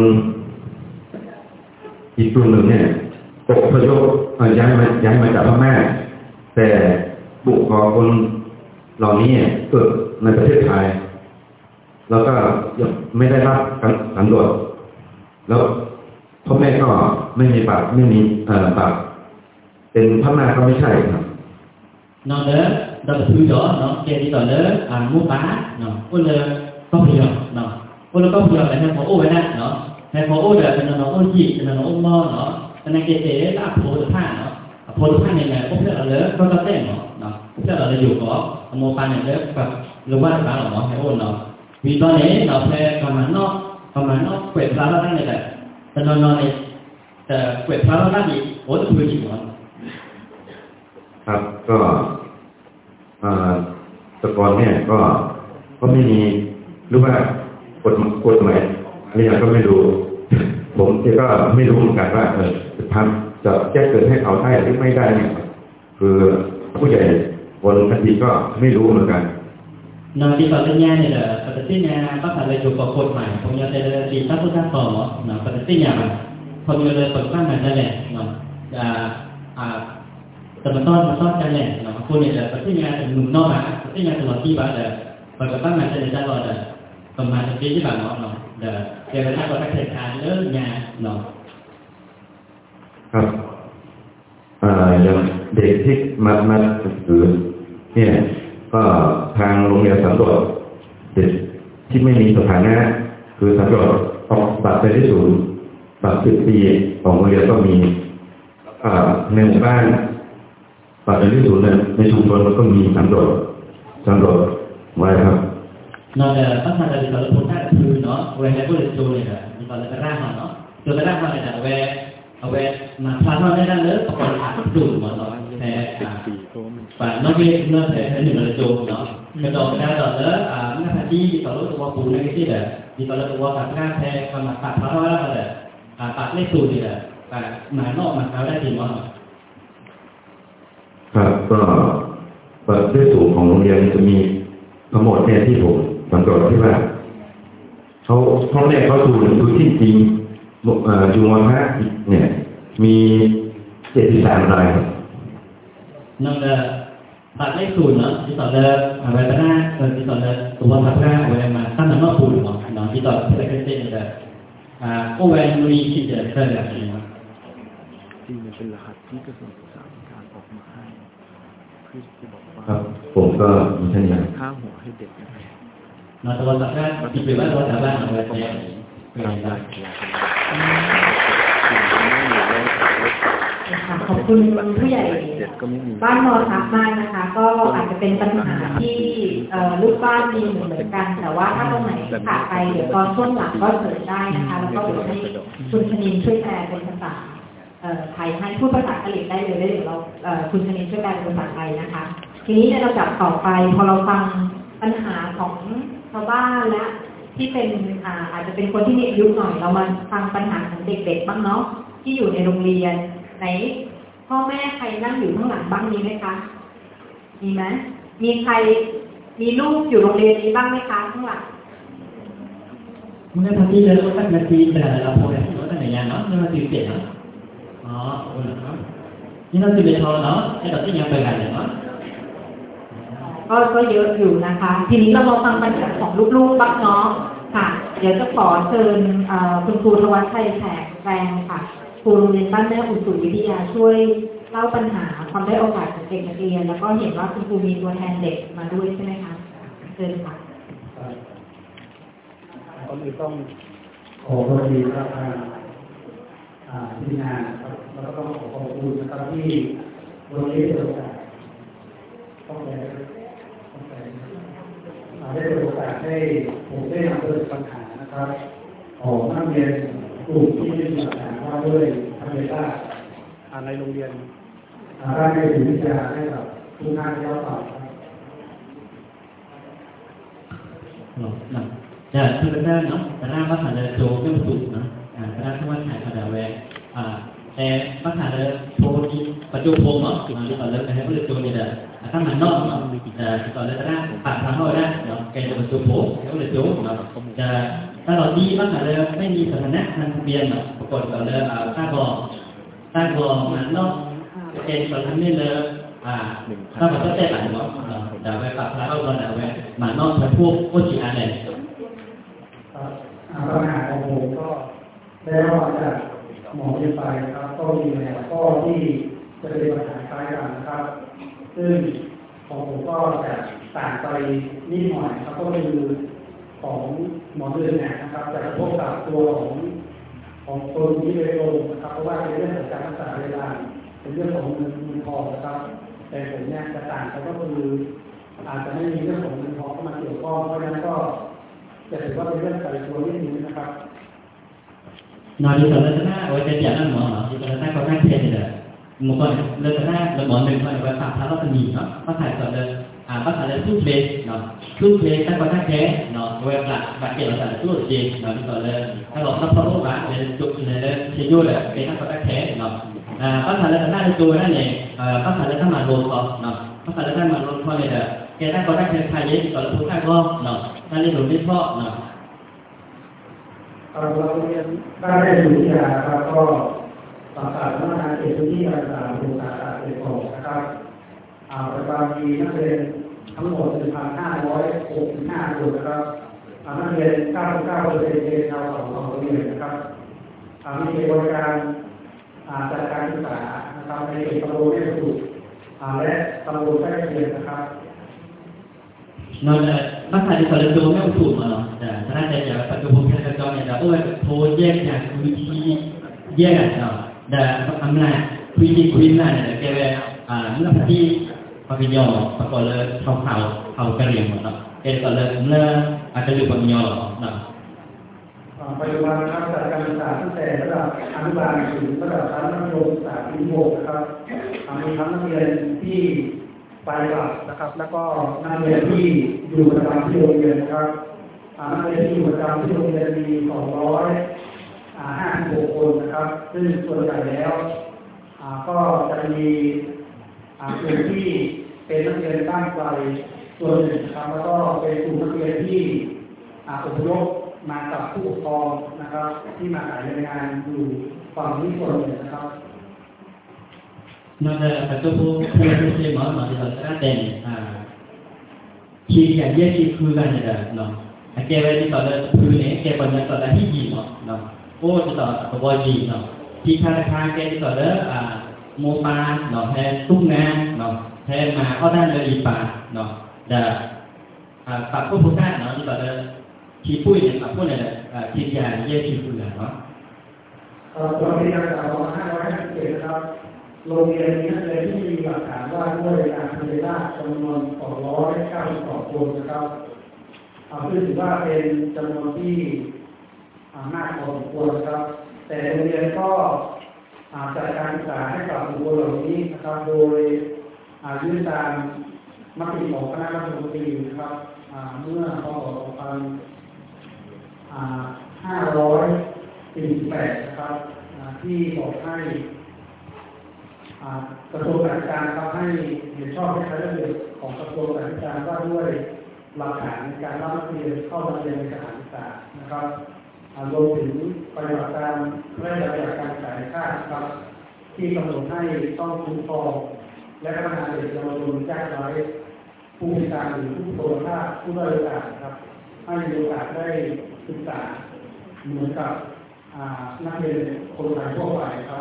[SPEAKER 7] อีกกลุ่มหนึ่งเนี่ยตกพยพย้ายมาย้ายมาจากพม่าแต่บุคคลคนเหล่านี้เกิดในประเทศไทยแล้วก็ยังไม่ได้รับการสำรวจแล้วพ่อแม่ก็ไม่มีบัตรไม่มีเอ่อบัตรเป็นพม่าก็ไม่ใช่ครับ
[SPEAKER 8] นอนเด้อเราถือเนาะเนาะเจดีต่อเด้ออ่ามุป้าเนาะคนเลยก็เพียงเนาะคนเลยก็เพียงแต่ให้พอโอ้ไว้นะเนาะให้พอโอ้เดี๋ยวเป็นน้องโอ้จีเป็นน้องโอ้มอเนาะเป็นนายเกเจก็โพสท่าเนาะโพสท่าเนี่ยไงพวกเพื่อนเราเลยก็จะเต้นเนาะเนาะพวกเพื่อนเราเลยอยู่ก็โมปาเนี่ยเลยแบบหรือว่าตาเนาะให้โอ้เนาะวีตอนนี้เราแพ้ประมาณนอกประมาณนอกเกวดพลาเราตั้งเลยแต่แต่นอนนอนเนี่ยแต่เกวดพลาเราตั้งอีกโอ้จะคุยจริงเหรอ
[SPEAKER 7] ครับก็ตะกอนเนี่ยก็ก็ไม่มีรู้ว่ากฎกฎหมายอะไรอย่างก็ไม่รู้ผมก็ไม่รู้เหมือนกันว่าเออจะทำจะแก้เกิดให้เขาได้หรือไม่ได้เนี่ยคือผู้ใหญ่คนทันทีก็ไม่รู้เหมือนกัน
[SPEAKER 8] นอนดีต่อสัญญาเนี่ยแหละปฏิทินเนี่ยก็ผ่านเลยอยู่กับกฎหมายผมอยากจะดีตั้งผู้ตั้งต่อเนาะปฏิทินเนี่ยคนมีเลยคนบ้านนั่นแหละเนาะอ่าอ่าแต่มันต้อนมันต้อนกันแหละเนาะคนเนี่ยปฏิทินเนี่ยเป็นหนุ่มนอกมาปฏิทินเนี่ยตลอดที่บ้านเลยปฏิบัติงานจะได้ตลอดเลยประมาณจะปีที่ผ่านมาเนาะเดี๋ยวเดี๋ยวถ้าเราไปเทศกาลเลิกงานเนาะ
[SPEAKER 7] ครับอ่าอย่างเด็กที่มามาถือเนี่ยก็ทางโรงเรียนสำรวจเด็กที่ไม่มีสถานะคือสำรวจออกบัตรไปที่ศูนย์บัตรสิบปีของโรงเรียนก็มีในหมู่บ้านบัตรไปที่ศูนย์ในชุมชนมันก็มีสำรวจสำรวจไว้ครับ
[SPEAKER 8] nó là bắt đầu là từ một cái thứ nó về cái vấn đề chủ này là gọi là cái ra mà nó từ cái ra mà là về về mà phản nó đây là lớn còn là chủ mà nó sẽ và nó kia nó sẽ thành những là chủ nó cái đó cái đó là à nó là đi vào lúc qua phụ này cái gì đấy đi vào lúc qua cả cái xe còn mà phản nó là là à phản lấy chủ thì là và mà nó mà nóได้gì mà
[SPEAKER 7] ครับก็บัตรที่สูงของโรงเรียนจะมีทั้งหมดเนี่ยที่ผมสำรวจที่ว่าเขาห้องแรกเขาดูดูที่จริงอยู่ม.ห้าเนี่ยมีเจ็ดสิบสามรายครับ
[SPEAKER 8] นั่นแหละตัดเลขศูนย์เนาะที่ต่อเลยอะไรก็ได้ที่ต่อเลยตัวทับหน้าอะไรมาตั้งแต่เมื่อปูนเนาะเนาะที่ต่อที่เป็นเส้นเลยอ่าโอเวนมีที่จะเท่าไหร่เนาะ
[SPEAKER 6] ที่มันเป็นรหัสที่กระทรวงศึกษาการออกมาให้เพื่อที่บอกว่า
[SPEAKER 7] ครับผมก็มีเช่นกัน
[SPEAKER 6] ค่าหัวให้เด็กนะครับ
[SPEAKER 8] เนาะตัวทับหน้าที่เป็นว่าตัวทับหน้าอะไรเนี่ยเป็นอะไร
[SPEAKER 1] ขอบคุณผู้ใหญ่บ้านนอทับมากนะคะก็อาจจะเป็นปัญหาที่ลูกบ้านมีเหมือนกันแต่ว่าถ้าตรงไหนขาดไปเดี๋ยวตอนช่วงหลังก็เสริมได้นะคะแล้วก็เดี๋ยวให้คุณชนินช่วยแปลเป็นภาษาไทยให้พูดภาษากะเหรี่ยงได้เลยเดี๋ยวเราคุณชนินช่วยแปลเป็นภาษาไทยนะคะทีนี้ในลำดับต่อไปพอเราฟังปัญหาของชาวบ้านและที่เป็นอาจจะเป็นคนที่มีอายุหน่อยเรามาฟังปัญหาของเด็กๆบ้างเนาะที่อยู่ในโรงเรียนไหนพ่อแม่ใครนั่งอยู่ข้างหลังบ้างมีไหมคะมีไหมมีใครมีลูกอยู่โรงเรียนนี้บ้างไหมคะข้างหลัง
[SPEAKER 8] เมื่อทันทีเลยว่าตั้งนาทีแต่เราพอแล้วว่าตั้งไหนยังเนาะเมื่อนาทีเจ็ดเนาะอ๋อโอ้โหนี่เราจะไปทอเนาะไอ้เราที่ยังไปกันเนาะ
[SPEAKER 1] ก็ก็เยอะอยู่นะคะทีนี้เรามาฟังปัญหาของลูกๆบ้างเนาะค่ะเดี๋ยวจะขอเชิญคุณครูธวัชชัยแขกแรงค่ะครูโรงเรียนบ้านแม่อุสุวิทยาช่วยเล่าปัญหาความได้โอกาสของเด็กนักเรียนแล้วก็เห็นว่าคุณครูมีตัวแทนเด็กมาด้วยใช่ไหมคะเชิญค่ะ
[SPEAKER 9] ก่อนอื่นต้องขอขอบคุณครับทางทีมงานครับแล้วก็ต้องขอขอบคุณนะครับที่โรงเรียนได้โอกาสต้องแปลต้องแปลได้โอกาสให้ผมได้นำเสนอปัญหานะครับของนักเรียนกลุ่มที่มีปัญหาว่าด้วยทางเรียนได้ในโรงเรียนได้ในวิทยาให้กับทุกท่านที่รับฟังครับ
[SPEAKER 8] จะคือเป็นได้เนาะแต่หน้าภาษาเลยโจไม่ถูกนะอ่าแต่หน้าที่ว่าถ่ายภาษาแวร์อ่าแต่ภาษาเลยโทที่ปัจจุบันเนาะที่ตอนเริ่มให้ผู้เรียนโจเนี่ยถ้ามันนอกเนาะแต่ตอนเริ่มแต่หน้าผ่านทางเข้าได้เนาะแกจะปัจจุบันให้ผู้เรียนโจเนาะจะถ้าเราดีภาษาเลยไม่มีสถานะทางทะเบียนเนาะปรากฏเราเลยอ่าถ้าบอกถ้าบอกมันนอกเองตอนนั้นนี่เลยอ่าถ้ามันก็ได้หลายเนาะแต่ไปปรับแล้วก็เราแต่มานอกไปพวกพวกจีอาร์เนี่ย
[SPEAKER 9] ปัญหาของผมก็ได้รับมาจากหมอที่ไปครับก็มีหลายข้อที่จะเป็นปัญหาคล้ายกันนะครับซึ่งของผมก็จะต่างไปนิดหน่อยครับก็คือของหมอเดือนนะครับจะพบกับตัวของของตัวนี้โดยตรงนะครับเพราะว่าเป็นเรื่องของการรักษาเวลาเป็นเรื่องของเงินเงินทองนะครับแต่ผมเนี่ยจะต่างไปก็คืออาจจะไม่มีเรื่องของเงินทองเข้ามาเกี่ยวข้องเพราะฉะนั้นก็จะถือว่าเป็นเรื่องไกลตัวนิดนึงนะครับ
[SPEAKER 8] นอนดีตอนเลิกหน้าไว้ใจเสียนั่นหมอเนาะดีตอนเลิกหน้าเขาได้เพียงเลยเมื่อก่อนเลิกหน้าเราหมอหนึ่งคนไว้ฝากพระรัตนีเนาะก็ถ่ายตอนเลิกอ่าก็ถ่ายเลิกทุกเพลงเนาะทุกเพลงตั้งแต่แท้เนาะไว้หลักบัตรเกี่ยวกับทุกเพลงเนาะดีตอนเลิกถ้าเราทับทับรูปว่าในจุดในเลิกเชื่อยุ่เลยเป็นตั้งแต่แท้เนาะอ่าก็ถ่ายเลิกหน้าในตัวนั่นเองอ่าก็ถ่ายเลิกทั้งหมดรวมก็เนาะก็ถ่ายเลิกทั้งหมดรวมพอเลยเด้อแกตั้งก็ได้เพลงไทยเยอะตอนเลิกทุกท่านก็เนาะท่านเรียนรู้ได้เพราะเนาะ
[SPEAKER 9] เราเรียนได้ได้วิทยาครับก็ประกาศว่าการเก็บพื้นที่การศึกษาโรงสาขาเอกชนนะครับอ่าปัจจุบันมีนักเรียนทั้งหมด หนึ่งพันห้าร้อยหกสิบห้า คนนะครับอ่านักเรียน เก้าสิบเก้าเปอร์เซ็นต์ เป็นชาวเขาของโรงเรียนนะครับอ่ามีบริการอ่าจัดการศึกษานะครับในเขตตำบลแม่สุดอ่าและตำบลใกล้เคียงนะครับ
[SPEAKER 8] nó là bác thầy đi vào lên chỗ mấy ông chủ mà nó là cho nên là giờ phải dùng cái cái cho này là ôi thôi dễ nhà quý chi dễ nó là âm là quý chi quý là là cái về à nó làที่ปากยอปากเลยเขาเขาเขากระเรียงหมดเนาะเออก็เลยเมื่ออาจจะอยู่ปากยอเนาะ
[SPEAKER 9] ปัจจุบันนะครับจัดการศึกษาตั้งแต่ระดับอนุบาลถึงระดับชั้นมัธยมศึกษาปีที่หกนะครับมีทั้งนักเรียนที่ไปหลักนะครับแล้วก็นักเรียนที่อยู่ประจำที่โรงเรียนนะครับนักเรียนที่อยู่ประจำที่โรงเรียนมีสองร้อยห้าสิบหกคนนะครับซึ่งส่วนใหญ่แล้วก็จะมีกลุ่มที่เป็นนักเรียนบ้านไกลส่วนหนึ่งครับแล้วก็เป็นกลุ่มนักเรียนที่อพยพมากับผู้ปกครองนะครับที่มาหาแรงงานอยู่ฝั่งนี้ส่วนหนึ่งนะครับ
[SPEAKER 8] nó là phải tôi vô theo tôi xem mở mở thì là sẽ đèn à khi giải quyết khi khư ra này là nó cái cái điต่อเลยคือเนี่ยแกปัญญาต่อได้ที่gì nó nóโอ้จะต่อตัวบอยgì nóที่ธนาคารแกđiต่อเลยอ่าโมปาnó hayตุ้งงานnó hay mà ở đây là đi pa nó là à phạm quốc gia nó điต่อเลยที่ปุ้ยเนี่ยphạm quốc này là àที่giải quyết khi khư ra nó
[SPEAKER 9] เอ่อตอนนี้การศึกษาสองพันห้าร้อยห้าสิบเจ็ดนะครับโรงเรียนนี้นักเรียนที่มีหลักฐานว่าด้วยการทำเวลาจำนวนสองร้อยเก้าสิบสองคนนะครับซึ่งถือว่าเป็นจำนวนที่มากพอสมควรนะครับแต่โรงเรียนก็จัดการศึกษาให้กับบุคคลเหล่านี้นะครับโดยยื่นตามมติของคณะรัฐมนตรีนะครับเมื่อพ.ศ. สองพันห้าร้อยสี่สิบแปดนะครับที่บอกให้กระทรวงการคลังครับให้เห็นชอบให้ใช้ระเบียบของกระทรวงการคลังว่าด้วยหลักฐานในการรับนักเรียนเข้ามาเรียนในสถานศึกษานะครับรวมถึงปฏิบัติตามระเบียบการศึกษาในชาติครับที่กำหนดให้ต้องคุ้มครองและพัฒนาเด็กเยาวชนยากไร้ผู้พิการหรือผู้โทรทัศน์ผู้ด้อยโอกาสครับให้มีโอกาสได้ศึกษาเหมือนกับนักเรียนคนไทยทั่วไปครับ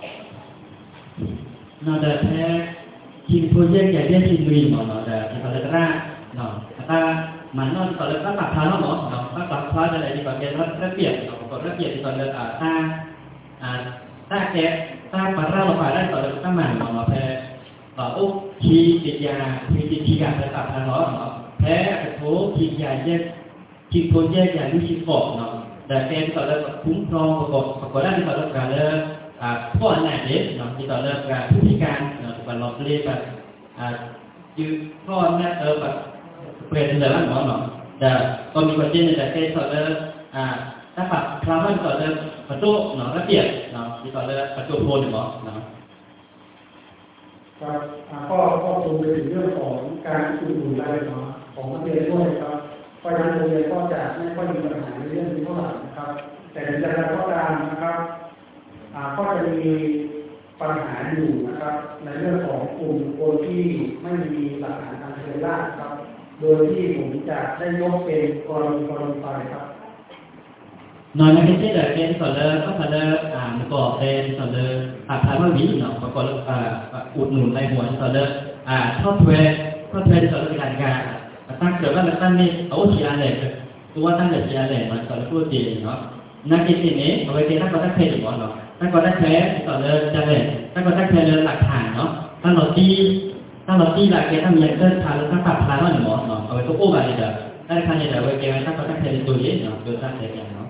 [SPEAKER 8] nó là theoทีม project giải quyếtทีมngười mà nó là thì phải là ra nó ta mà nó còn là các tập tháo nó nó các tập tháo là thì còn cái rất rất biệt nó còn rất biệt thì còn là à ta à ta cái ta mà ra là phải đây còn là các mảng mà nó phải ở úc khi thì già thì thì khi gặp cái tập tháo nó nó thế cái số thì giải quyếtทีม project giải quyếtทีมphổ nó là cái còn làคุ้มครองประกอบประกอบได้ที่còn là cả là àพ่อแม่เด็กเนาะที่ต่อเรื่องการผู้พิการเนาะวันเราเรียกแบบอ่ายืนพ่อแม่เออแบบเปลี่ยนเลยละเนาะเนาะแต่ก็มีประเด็นในแต่ต่อเรื่องอ่าถ้าปัดคลาวันต่อเรื่องประตูเนาะระเบียบเนาะที่ต่อเรื่องประตูโพนเนาะเนาะ
[SPEAKER 9] ครับก็ก็รวมไปถึงเรื่องของการอุดหนุนรายเนาะของนักเรียนด้วยครับเพราะฉะนั้นโรงเรียนก็จะไม่ค่อยมีปัญหาในเรื่องนี้เท่าไหร่นะครับแต่ในแต่ละข้อการนะครับก็จะมีปัญหาอยู่นะครับในเรื่องของกลุ่มคนที่ไม่มีหลักฐานทางเทเลราครับโดยที่ผมจะได้ยกเป็นกรณีกรณีไปครับ
[SPEAKER 8] nói mấy cái chết là cái còn là có phải là à một cỏ tên còn là à thái hoa ví nó có còn là ụt nùn tayหัวcòn là à thoát thuê thoát thuê thì còn là cái đàn gà tăng trở lại là tăng lên ấu chỉ ăn lệตัวตั้งแต่ที่อะไรมันก็พูดดีเนาะนักกิจนี้เอาไว้ที่นักก็ได้เครดิตก่อนเนาะนักก็ได้แพ้ต่อเลยจะเลยนักก็ได้แพ้เลยหลักฐานเนาะถ้าเราตีถ้าเราตีหลักเกณฑ์ทำยังเกินฐานแล้วถ้าปรับฐานว่าหนึ่งหมอเนาะเอาไว้ตัวโอ้บาลีเด้อได้ทางนี้เด้อไว้เกณฑ์นักก็ได้เครดิตตัวนี้เนาะโดยตั้งใจกันเนาะ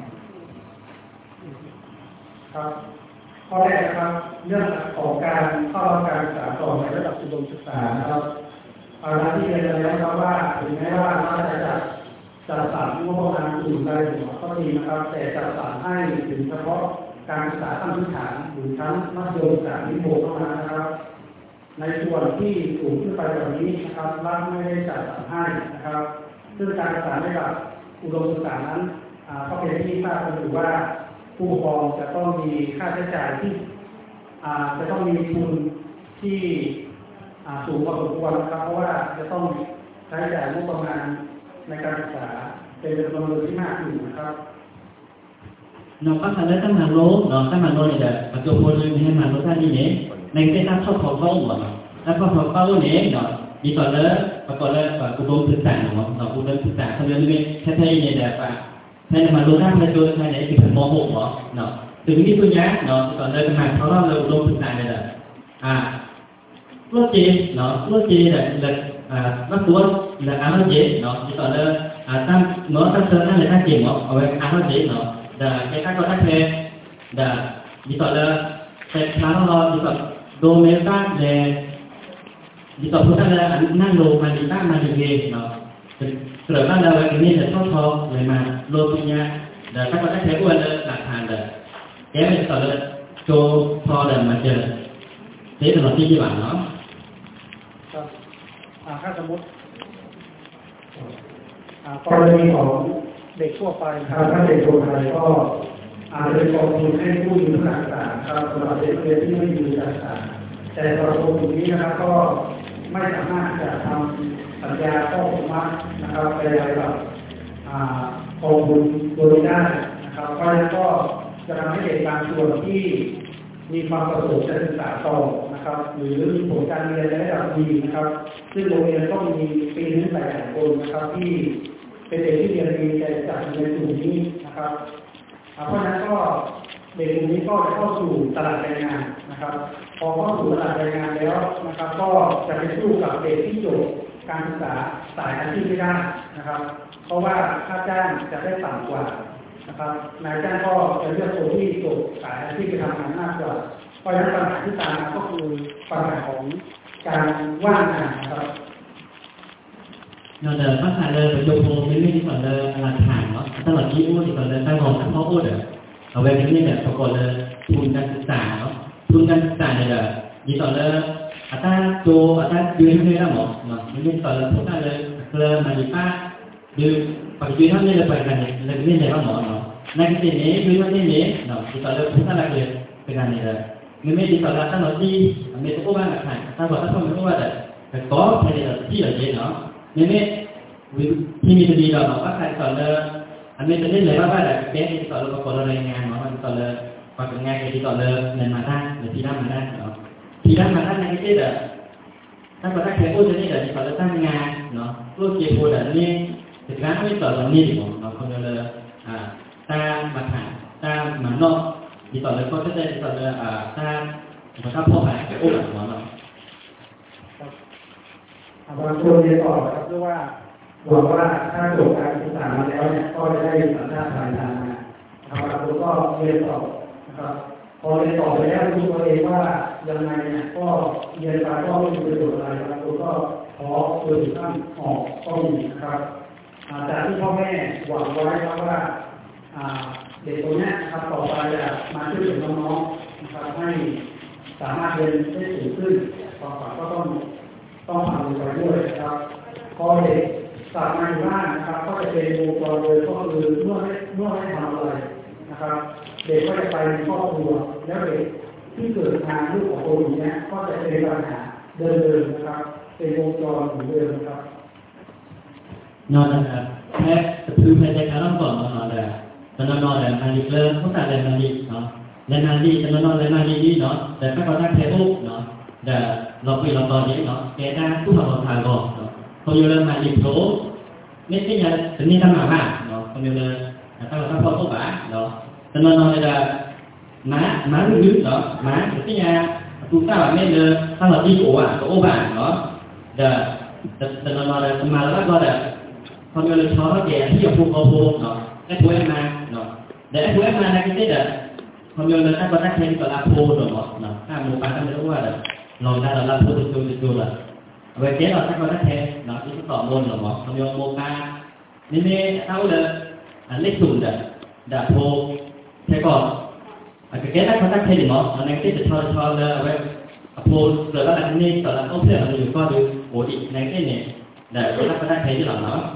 [SPEAKER 9] ครับข้อแรกนะครับเรื่องของการเข้ารับการศึกษาต่อในระดับอุดมศึกษานะครับอาจารย์ที่เรียนแล้วนะครับว่าถึงแม้ว่าเราจะจัดจัดสรรงบประมาณอื่นใดหัวก็ดีนะครับแต่จัดสรรให้ถึงเฉพาะการศึกษาขั้นพื้นฐานหรือทั้งมัธยมศึกษานิโมเท่านั้นนะครับในส่วนที่สูงขึ้นไปกว่านี้นะครับรัฐไม่ได้จัดสรรให้นะครับซึ่งการศึกษาในระดับอุดมศึกษานั้นก็เป็นที่ทราบกันอยู่ว่าผู้ปกครองจะต้องมีค่าใช้จ่ายที่จะต้องมีทุนที่สูงพอสมควรนะครับเพราะว่าจะต้องใช้จ่ายงบประมาณในการศึกษาเป็นจำนวนเงินที่มากอยู่นะครับ
[SPEAKER 8] nó có thể lấy các màn lố nó các màn lố này là ở chỗ vô lưng hay màn lố ra đi đấy này cái ta không có câu mà nó không có câu này nó ดีต่อเลยประกอบเลยอุดมศึกษาเนาะอุดมศึกษาเขาเรียนเรื่องแค่ๆเนี่ยแบบว่าแค่มาลงน้ำในตัวในไหนคือถึงม .หก เนาะเนาะถึงที่ตัวนี้เนาะต่อเลยมาเขาเล่าเลยอุดมศึกษาเนี่ยแหละอ่าตัวจีเนาะตัวจีเนี่ยเลยอ่านักตัวเลยอ่านตัวจีเนาะดีต่อเลยอ่าตั้งเนาะตั้งเซอร์นั่นเลยตั้งจีเนาะเอาไว้อ่านตัวจีเนาะเดี๋ยวแค่ตั้งก็ตั้งเพลเดี๋ยวดีต่อเลยแต่ครั้งเราดีต่อโดเมต้าเลยdi toko ada nang lo mandita mandiri no terus ada ini ada contoh memang lo punya dan kalau kita cari ada hak ada dia mesti tahu jo pho dan macam thế là cái gì bạn nó
[SPEAKER 9] ถ้าสมมติกรณีของเด็กทั่วไปถ้าเด็กทั่วไปก็อาจจะเป็นกองทุนให้ผู้มีการศึกษาครับสำหรับเด็กเรียนที่ไม่มีการศึกษาแต่กรณีนี้นะครับก็ไม่สามารถจะทำสัญญาข้อสมบัตินะครับไปอะไรกับกองทุนโดยได้นะครับเพราะฉะนั้นก็จะทำให้เด็กบางส่วนที่มีความประสงค์จะศึกษาต่อนะครับหรือมีผลการเรียนในระดับดีนะครับซึ่งโรงเรียนก็มีปีนึงหลายๆคนนะครับที่เป็นเด็กที่เรียนดีแต่จากในกลุ่มนี้นะครับเพราะฉะนั้นก็เด็กกลุ่มนี้ก็จะเข้าสู่ตลาดแรงงานนะครับพอเข้าสู่ตลาดแรงงานแล้วนะครับก็จะไปสู้กับเด็กที่จบการศึกษาสายอาชีพไม่ได้นะครับเพราะว่าค่าจ้างจะได้ต่ำกว่านะครับนายจ้างก็จะเลือกคนที่จบสายอาชีพไปทำงานมากกว่าเพราะฉะนั้นปัญหาที่ตามมาก็คือปัญหาของการว่างงานนะครับ
[SPEAKER 8] เราเดินภาษาเลยประโยคไม่ไม่ดีกว่าเลยหลักฐานเนาะตลอดที่อู้ดีกว่าเลยตั้งรองตั้งข้ออู้เด้อเอาไว้เป็นนี่แบบปรากฏเลยทุนการศึกษาเนาะทุนการศึกษาเนี่ยเด้อดีต่อเลยอัตราโจอัตรายืนให้ได้หมดเนาะไม่ต่อเลยพูดได้เลยเลยมาดีป้ายืนปัจจุบันนี่เลยไปกันเลยเลยนี่เลยว่าหมอเนาะในที่นี้ยืนว่าที่นี้เนาะดีต่อเลยพูดได้เลยเป็นการนี่เลยไม่ไม่ดีต่อเลยตั้งรอที่ไม่ต้องอู้บ้านหลักฐานตั้งรอตั้งข้อมูลว่าแต่แต่ก็ใช้ที่เราเย็นเนาะนี่นี่ที่มีตัวดีเราบอกว่าใครต่อเลยอันนี้จะเล่นเลยว่าว่าแต่เป๊ะที่ต่อเลยประกอบรายงานเนาะมันต่อเลยประกอบงานที่ต่อเลยเงินมาได้หรือที่ได้มาได้เนาะที่ได้มาได้ในที่เด้อถ้าเราได้แค่พูดจะนี่เด้อที่ต่อเลยตั้งงานเนาะรูปเกี่ยวกับแบบนี้ถึงการไม่ต่อเรานี่ดีกว่าเนาะคนเลยอ่าตามาถ่ายตามันนอกที่ต่อเลยก็จะได้ที่ต่อเลยอ่าตามันก็พอไปแค่โอ้แบบหัวเนาะ
[SPEAKER 9] บางคนเรียนต่อครับเพื่อว่าหวังว่าถ้าจบการศึกษามาแล้วเนี่ยก็จะได้สัญชาติไทยมานะครับบางคนก็เรียนต่อนะครับพอเรียนต่อไปแล้วรู้ตัวเองว่ายังไงเนี่ยก็เรียนไปก็ไม่มีประโยชน์อะไรบางคนก็ขอตัวถึงขั้นออกก็มีนะครับจากที่พ่อแม่หวังไว้ครับว่าเด็กคนนี้นะครับต่อไปจะมาช่วยเหลือน้องๆนะครับให้สามารถเรียนได้สูงขึ้นความฝันก็ต้องต้องทำไปด้วยนะครับพอเด็กกลับมาอยู่บ้านนะครับก็จะเป็นวงจรเลยก็คือเมื่อไม่เมื่อไม่ทำอะไรนะครับเด็กก็จะไปในครอบครัวแล้วเด็กที่เกิดทางลูกของตัวนี้ก็จะเป็นปัญหาเดิมๆนะครับเป็นวงจรของเดิมนะครับ
[SPEAKER 8] นอนนะครับแค่คือแค่ใจการต้องก่อนนอนเลยแต่นอนนอนเลยมันดีเริ่มเขาแต่เลยมันดีเนาะเลยมันดีแต่นอนนอนเลยมันดีดีเนาะแต่ถ้าเขาตั้งแค่ปุ๊บเนาะเดี๋ยวเราไปเราตอนนี้เนาะแกได้ทุกคนเราทานก่อนเนาะเขาอยู่เลยมาดีโผล่ไม่ใช่ยังถึงนี่ทำหมาบ้านเนาะเขาอยู่เลยถ้าเราทำพอปุ๊บอ่ะเนาะแต่นอนนอนเลยเดี๋ยวม้าม้าลึกเนาะม้าถึงที่ยังตัวก้าวไม่เลยถ้าเราดีโอ้อ่ะก็โอ้บ้านเนาะเดี๋ยวแต่นอนนอนเลยมาแล้วก็เดี๋ยวเขาอยู่เลยชอบแกที่อยู่ภูเขาภูเนาะไอ้ภูเอ็มมาเนาะเดี๋ยวไอ้ภูเอ็มมาในที่เดี๋ยวเขาอยู่เลยถ้าก็ได้เพียงตัวละภูเนาะเนาะถ้าหมู่บ้านไม่รู้ว่าเดี๋ยวลองได้เราละภูตัวตัวตัวละเวทีเราถ้าก็ได้เพียงเนาะที่ต่อมนเนาะเขาอยู่โมกานี่นี่เท่าเดิมอันเล็กสุดเด้อเดี๋ยวภูแค่ก่อนอาจจะแก้ได้เขาได้เพียงเนาะอันนี้ที่จะชอบชอบเลยเว้ยภูเกิดว่าอันนี้ต่อละต้องเพื่อนเราอยู่ก็ดูโอ้ดิในที่นี้เดี๋ยวถ้าก็ได้เพียงที่หลังเนาะ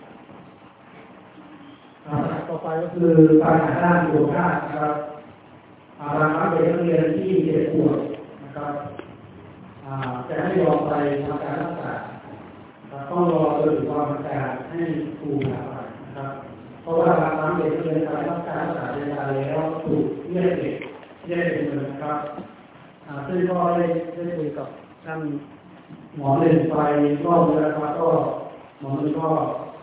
[SPEAKER 9] ต่อไปก็คือปัญหาด้านสุขภาพนะครับบางครั้งเด็กนักเรียนที่เจ็บปวดนะครับจะให้รอไปทำการรักษาต้องรอจนถึงวันการให้ครูพาไปนะครับเพราะว่าบางครั้งเด็กนักเรียนไปรับการรักษาเวลาแล้วถูกเรียกเด็กเรียกเด็กเลยนะครับซึ่งก็ได้ได้คุยกับท่านหมอเล่นไปรอบแล้วครับก็หมอมันก็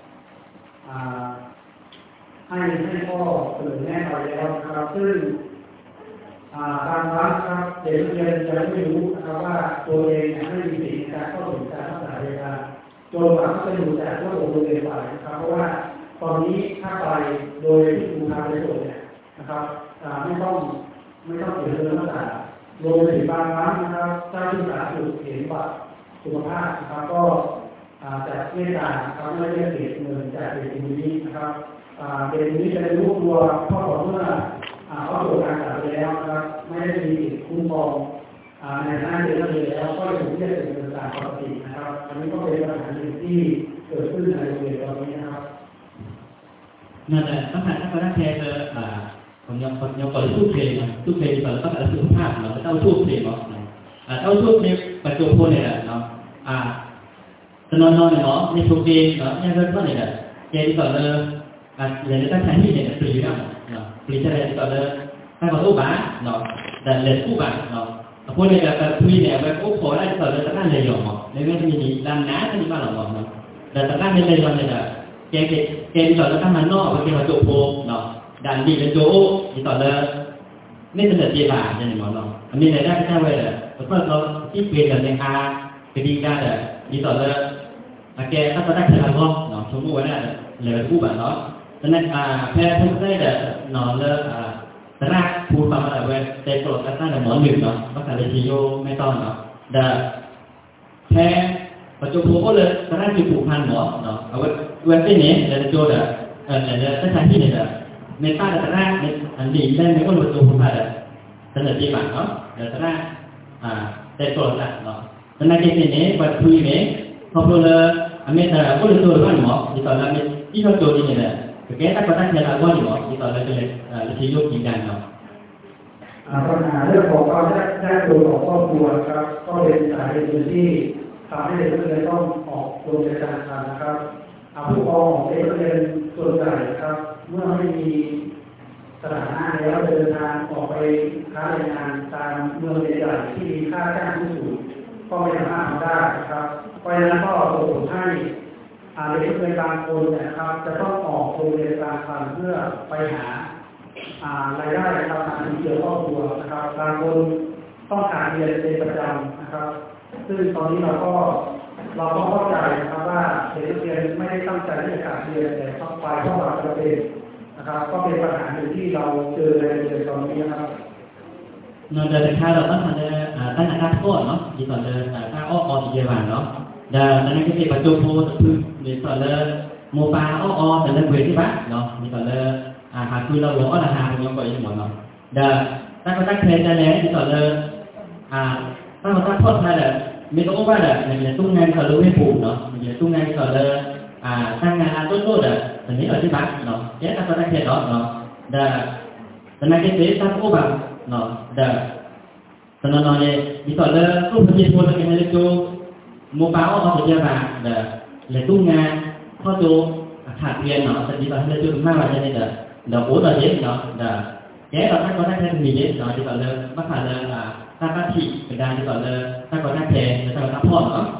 [SPEAKER 9] ให้ให้พ่อเสนอแนะไปแล้วนะครับซึ่งบางครั้งครับเด็กเรียนจะไม่รู้นะครับว่าตัวเองไม่มีสิทธิ์ในการเข้าถึงการรักษาพยาบาลจนกว่าจะอยู่จากระบบโรงเรียนไปนะครับเพราะว่าตอนนี้ถ้าไปโดยที่ครูพาไปส่งเนี่ยนะครับไม่ต้องไม่ต้องเสียเงินรักษาโรงเรียนบางครั้งนะครับเจ้าที่สาธารณสุขเห็นบัตรสุขภาพนะครับก็จะเมตตาครับไม่ได้เสียเงินจากเด็กคนนี้นะครับเด็กคนนี้จะได้รู้ตัวพ่อของเมื่อเขาตรวจการศึกษาไปแล้วนะครับไม่ได้มีคุ้มครองในหน้าเรียนเลยแล้วก็ถูกเรียกเป็นเงินตามปกตินะครับอันนี้ก็เป็นปัญหาหนึ่งที่เกิดขึ้นในโรงเรียนตอนนี้นะครับ
[SPEAKER 8] นั่นแหละปัญหาถ้าเขาได้แค่เจอผมยังผมยังเปิดตู้เพลงตู้เพลงเปิดแล้วก็เอาสุขภาพเราเต้าตู้เพลงเนาะเต้าตู้ในปัจจุบันเนี่ยเนาะอ่าตอนนอนเนี่ยเนาะในช่วงเย็นเนาะยังเริ่มต้นเนี่ยเย็นก่อนเลยอ่าเลยตั้งใจที่เนี่ยปลีเนาะเนาะปลีจะเลยก่อนเลยตั้งก่อนตู้บ้านเนาะแต่เลยตู้บ้านเนาะพวกเนี่ยแบบคุยเนี่ยแบบโอ้โหได้ก่อนเลยตั้งแต่เลยหรอกในเรื่องที่มีด้านหน้าที่บ้านเราเนาะแต่ตั้งแต่เลยวันเนี่ยแกเกเกณฑ์ก่อนแล้วตั้งมันนอกเป็นมาโจโพเนาะด่านดีเป็นโจที่ต่อเลยไม่เป็นเจียบาอย่างนี้หมอเนาะอันนี้ในด้านที่เว้ยเลยเพราะเราที่เปลี่ยนจากในอาไปดีกันเลยที่ต่อเลยแกถ้าตอนแรกเธอทำก็เนาะชมพู่ไว้เนี่ยเลยผู้แบบเนาะตอนนั้นอ่าแพทย์ทุกได้แต่นอนเลยอ่าตอนแรกพูดฟังอะไรเว้ยแต่โปรดตั้งแต่หมอหนึ่งเนาะภาษาเลชิโยไม่ต้องเนาะแต่แพทย์ปัจจุบันก็เลยตอนแรกอยู่ผูกพันหมอเนาะเอาไว้เว้นที่นี้เลยโจเด้อเออเลยตั้งแต่ที่นี่เด้อในป้าแต่แรกในอันนี้ได้ไม่ก็รู้ตัวคุณพาเด้อตั้งแต่ที่บ้านเนาะเดี๋ยวตอนแรกอ่าแต่โปรดเนาะตอนนั้นที่นี้บัดคุยนี้พอพูดเลยอันนี้แต่ก็รู้ตัวว่าหมอที่ตอนนั้นที่เขาโจนี่เนี่ยแกตั้งก็ตั้งใจแล้วว่าหมอที่ตอนนั้นเลยอ่าที่ยกยิงกันเนาะ
[SPEAKER 9] ปัญหาเรื่องของความยากจนของครอบครัวครับก็เป็นสาเหตุที่ทำให้เด็กนักเรียนต้องออกโรงเรียนการศึกษานะครับผู้ปกครองของเด็กนักเรียนส่วนใหญ่ครับเมื่อไม่มีสถานะแล้วเดินทางออกไปค้าแรงงานตามเมืองใหญ่ๆที่มีค่าจ้างที่สูงก็ไม่สามารถทำได้ครับเพราะฉะนั้นก็ส่งผลให้เด็กนักเรียนบางคนนะครับจะต้องออกโรงเรียนการศึกษาเพื่อไปหารายได้ทำงานที่เกี่ยวกับครอบครัวนะครับบางคนต้องการเรียนเป็นประจำนะครับซึ่งตอนนี้เราก็เราก็เข้าใจนะครับว่าเด็กนักเรียนไม่ได้ตั้งใจที่จะการเรียนแต่ต้องไปเพราะว่าจำเป็นนะครับก็เป็นปัญหาหนึ่งที่เราเจอในเรียนตอนนี้นะครับ
[SPEAKER 8] นอกจากค่าเราต้องทำในตั้งแต่ค่าโทษเนาะที่ต่อเลยค่าอ้ออที่เยาวันเนาะเดี๋ยวตอนนั้นก็จะปัจจุบันคือในต่อเลยโมปาอ้ออแต่ละเวทีบ้านเนาะในต่อเลยอ่าหาคือเราหลงอ้อละหาเป็นยังไงหมดเนาะเดี๋ยวตั้งก็ตั้งเพลงจะแล้วที่ต่อเลยอ่าตั้งก็ตั้งโทษมาเดี๋ยวมีตัวว่าเดี๋ยวอย่างตุ้งงานต่อเลยไม่ผูกเนาะอย่างตุ้งงานต่อเลยอ่าตั้งงานต้นโทษเดี๋ยวตอนนี้ởที่บ้านเนาะแค่ตั้งก็ตั้งเพลงเนาะเนาะเดี๋ยวตอนนั้นก็จะตั้งโอ้แบบเนาะเดี๋ยวตอนนั้นเนี่ยที่ต่อเลยรูปพระเจ้าพูดกันให้เล็กจูโมปาอ้อมาถึงเยาวันเดี๋ยวเลยตุ้งงานข้อจูขาดเรียนเนาะแต่ที่ต่อให้เล็กจูมากกว่านี้เดี๋ยวเดี๋ยวโอ้ต่อเยอะเนาะเดี๋ยวแค่ตอนนั้นก็ได้แค่มีเยอะเนาะที่ต่อเลยมาขาดเลยอ่าตั้งหน้าที่เป็นการที่ต่อเลยตั้งก็ได้แค่แล้วตั้งก็ตั้งพ่อเนาะ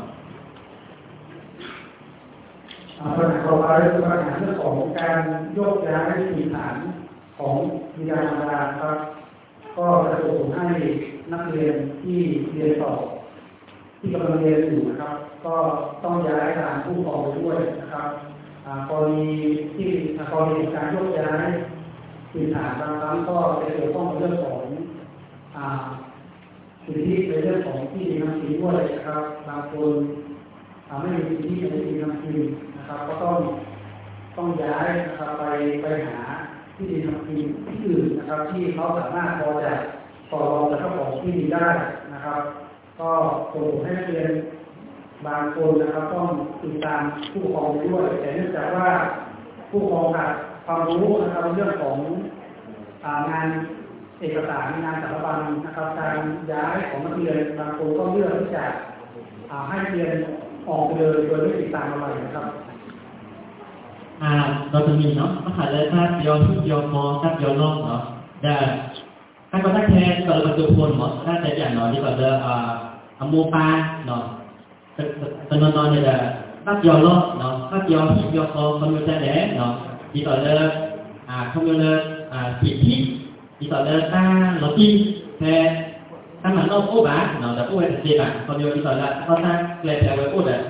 [SPEAKER 9] ปัญหาต่อไปคือปัญหาเรื่องของการโยกย้ายถิ่นฐานของวิทยาลัยครับก็จะส่งผลให้นักเรียนที่เรียนต่อที่กำลังเรียนอยู่นะครับก็ต้องย้ายตามผู้ปกครองไปด้วยนะครับกรณีที่กรณีการโยกย้ายถิ่นฐานบางครั้งก็จะเกี่ยวข้องกับเรื่องของสิทธิในเรื่องของที่ดินทำกินด้วยนะครับบางคนไม่มีสิทธิในที่ดินทำกินนะครับก็ต้องต้องย้ายนะครับไปไปหาที่ดินทำกินที่อื่นนะครับที่เขาสามารถพอจะต่อรองกับเจ้าของที่ดินได้นะครับก็ส่งผลให้นักเรียนบางคนนะครับต้องติดตามผู้ปกครองด้วยแต่เนื่องจากว่าผู้ปกครองขาดความรู้นะครับเรื่องของงานเอกสารงานสถาบันนะครับการย้ายของนักเรียนบางคนก็เลือกที่จะให้เรียนออกไปเลยโดยไม่ติดตามอะไรนะครับ
[SPEAKER 8] อ่าเราจะมีเนาะมหาลัยถ้าย้อนทุกย้อนมอถ้าย้อนนอกเนาะได้ถ้าก็ถ้าแค่ต่อประจุพลหมดถ้าแต่อย่างน้อยที่ก็จะอ่าอโมปาเนาะตอนนอนเนี่ยbắt giờ lo nó bắt giờ khi giờ có con người ta để nó thì tỏ là à không như là à chỉ thị thì tỏ là ta nó tin thế ta mà nó ô bá nó đã ô về gì bạn còn nhiều thì tỏ là con ta về theo với ô đấy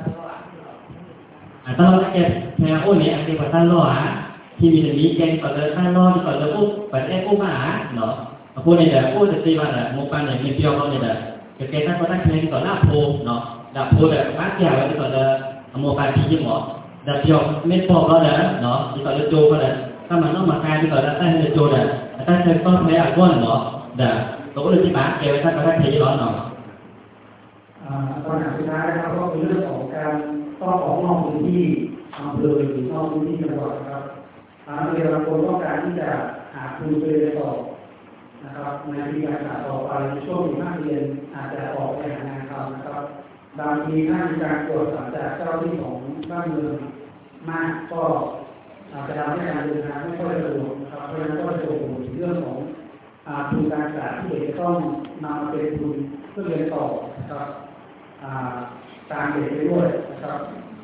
[SPEAKER 8] à ta lo cái theo ô này anh thì ta lo à thì mình nghĩ cái tỏ là ta lo thì tỏ là ô phải em ô bá nó cô này là ô được gì bạn là một ban này mình tiêu con này là cái cái ta có ta thấy tỏ là ô nó đã phô để bác chào cái gọi là một bài thi chứ mỏ đã chiều mấy phô đó đã nó chỉ gọi là chô đó đã ta mà nó mà khai thì gọi là ta là chô đã ta sẽ có thấy à con mỏ đã có được cái bác kêu ta có thể thấy đó nó
[SPEAKER 9] ปัญหาสุดท้ายนะครับก็เป็นเรื่องของการต้องออกนอกพื้นที่อำเภอหรือนอกพื้นที่จังหวัดนะครับนักเรียนบางคนต้องการที่จะหาทุนไปเรียนต่อนะครับในปีการศึกษาต่อไปช่วงที่นักเรียนอาจจะออกไปหางานทำนะครับบางทีถ้ามีการตรวจสอบจากเจ้าที่ของบ้านเมืองมากก็อาจจะทำให้การเดินทางไม่ค่อยสะดวกนะครับเพราะฉะนั้นก็จะส่งผลถึงเรื่องของทุนการศึกษาที่เด็กจะต้องนำมาเป็นทุนเพื่อเรียนต่อนะครับตามเด็กไปด้วยนะครับ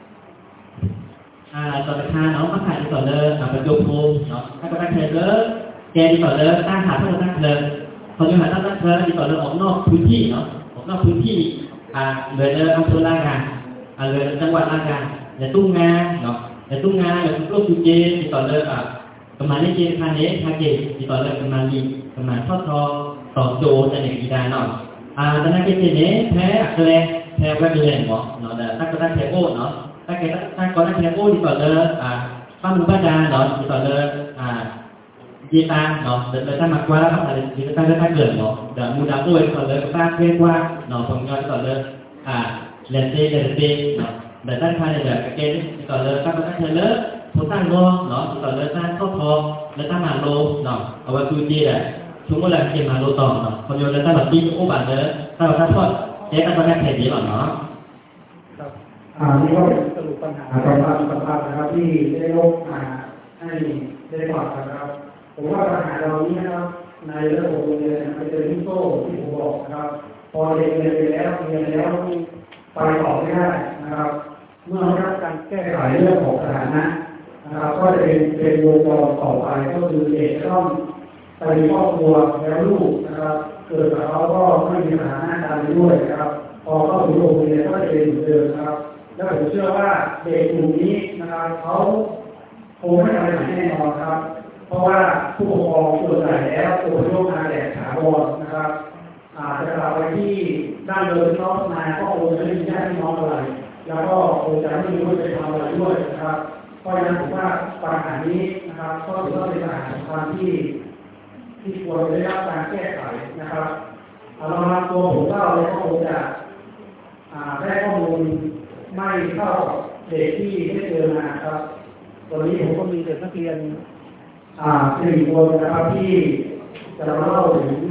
[SPEAKER 8] ต่อไปค่ะน้องมาขายต่อเลยประจุภูมิเนาะถ้าก็ได้เทเลอร์แกดีต่อเลยตั้งขาเท่าตั้งเลยพอจะหาตั้งตั้งเลยดีต่อเลยออกนอกพื้นที่เนาะออกนอกพื้นที่อ่าเลยเลยอำเภอลาดกาอ่าเลยจังหวัดลาดกาอย่าตุ้งงาเนาะอย่าตุ้งงาอย่าตุ้งโลกจุเจดีต่อเลยอ่ะกำมันนี่เจคาเนสคาเกดีต่อเลยกำมันลีกำมันทอดทอต่อโจจะเด็กกีฬาเนาะอ่าตอนนั้นเจเนสแพ้อักเลแพ้แวบเรียนหมอเนาะแต่ถ้าก็ได้แพ้โอเนาะถ้าเกิดถ้าก็ได้แพ้โอดีต่อเลยอ่าป้ามือป้าดาเนาะดีต่อเลยอ่ายีตาเนาะเดินไปตั้งมากกว่าแล้วครับดีตั้งได้ตั้งเกิดเนาะเดี๋ยวมูดาโอ้ยต่อเลยป้าเพื่อนว่าเนาะผมย้อนต่อเลยอ่าเลนเซ่เลนเซ่เนาะเดี๋ยวตั้งค่าเดี๋ยวเกณฑ์ต่อเลยตั้งก็ตั้งเทเลอร์ผู้ตั้งโลเนาะต่อเลยตั้งข้อพอแล้วตั้งมาโลเนาะเอาไว้ดูจีแหละช่วงเวลาเกี่ยมาโลต่อเนาะคนโยนแล้วตั้งแบบที่โอ้บานเลยตั้งแบบตั้งทอดเจ๊ตั้งก็ได้แค่นี้หรอเนาะ
[SPEAKER 9] ครับอ่านี่ก็เป็นสรุปปัญหาสำคัญสำคัญนะครับที่ได้ยกมาให้ได้ตอบนะครับผมว่าปัญหาเรานี้นะครับในระบบโรงเรียนมันเป็นลูกโซ่ที่ผมบอกนะครับพอเรียนเรียนไปแล้วเรียนแล้วไปต่อไม่ได้นะครับเมื่อไม่รับการแก้ไขเรื่องของสถานะนะครับก็จะเป็นเป็นวงจรต่อไปก็คือเด็กต้องไปมีครอบครัวแล้วลูกนะครับเกิดกับเขาก็ไม่มีสถานะตามไปด้วยนะครับพอเข้าสู่โรงเรียนก็จะเป็นเหมือนเดิมนะครับและผมเชื่อว่าเด็กกลุ่มนี้นะครับเขาคงไม่ทำอะไรแน่นอนครับเพราะว่าผู้ปกครองส่วนใหญ่แล้วตัวโยกมาแต่ถาวรนะครับอาจจะกลับไปที่ด้านเดิมน้องนาก็คงจะไม่มีญาติน้องอะไรแล้วก็คงจะไม่รู้จะทำอะไรด้วยนะครับเพราะฉะนั้นผมว่าปัญหานี้นะครับก็ถือว่าเป็นปัญหาสำคัญที่ที่ควรได้รับการแก้ไขนะครับเอาละมาตัวผมเล่าเลยก็คงจะได้ข้อมูลไม่เท่าเด็กที่ได้เจอมาครับตอนนี้ผมก็มีเด็กนักเรียนสี่คนนะครับที่จะมาเล่าถึง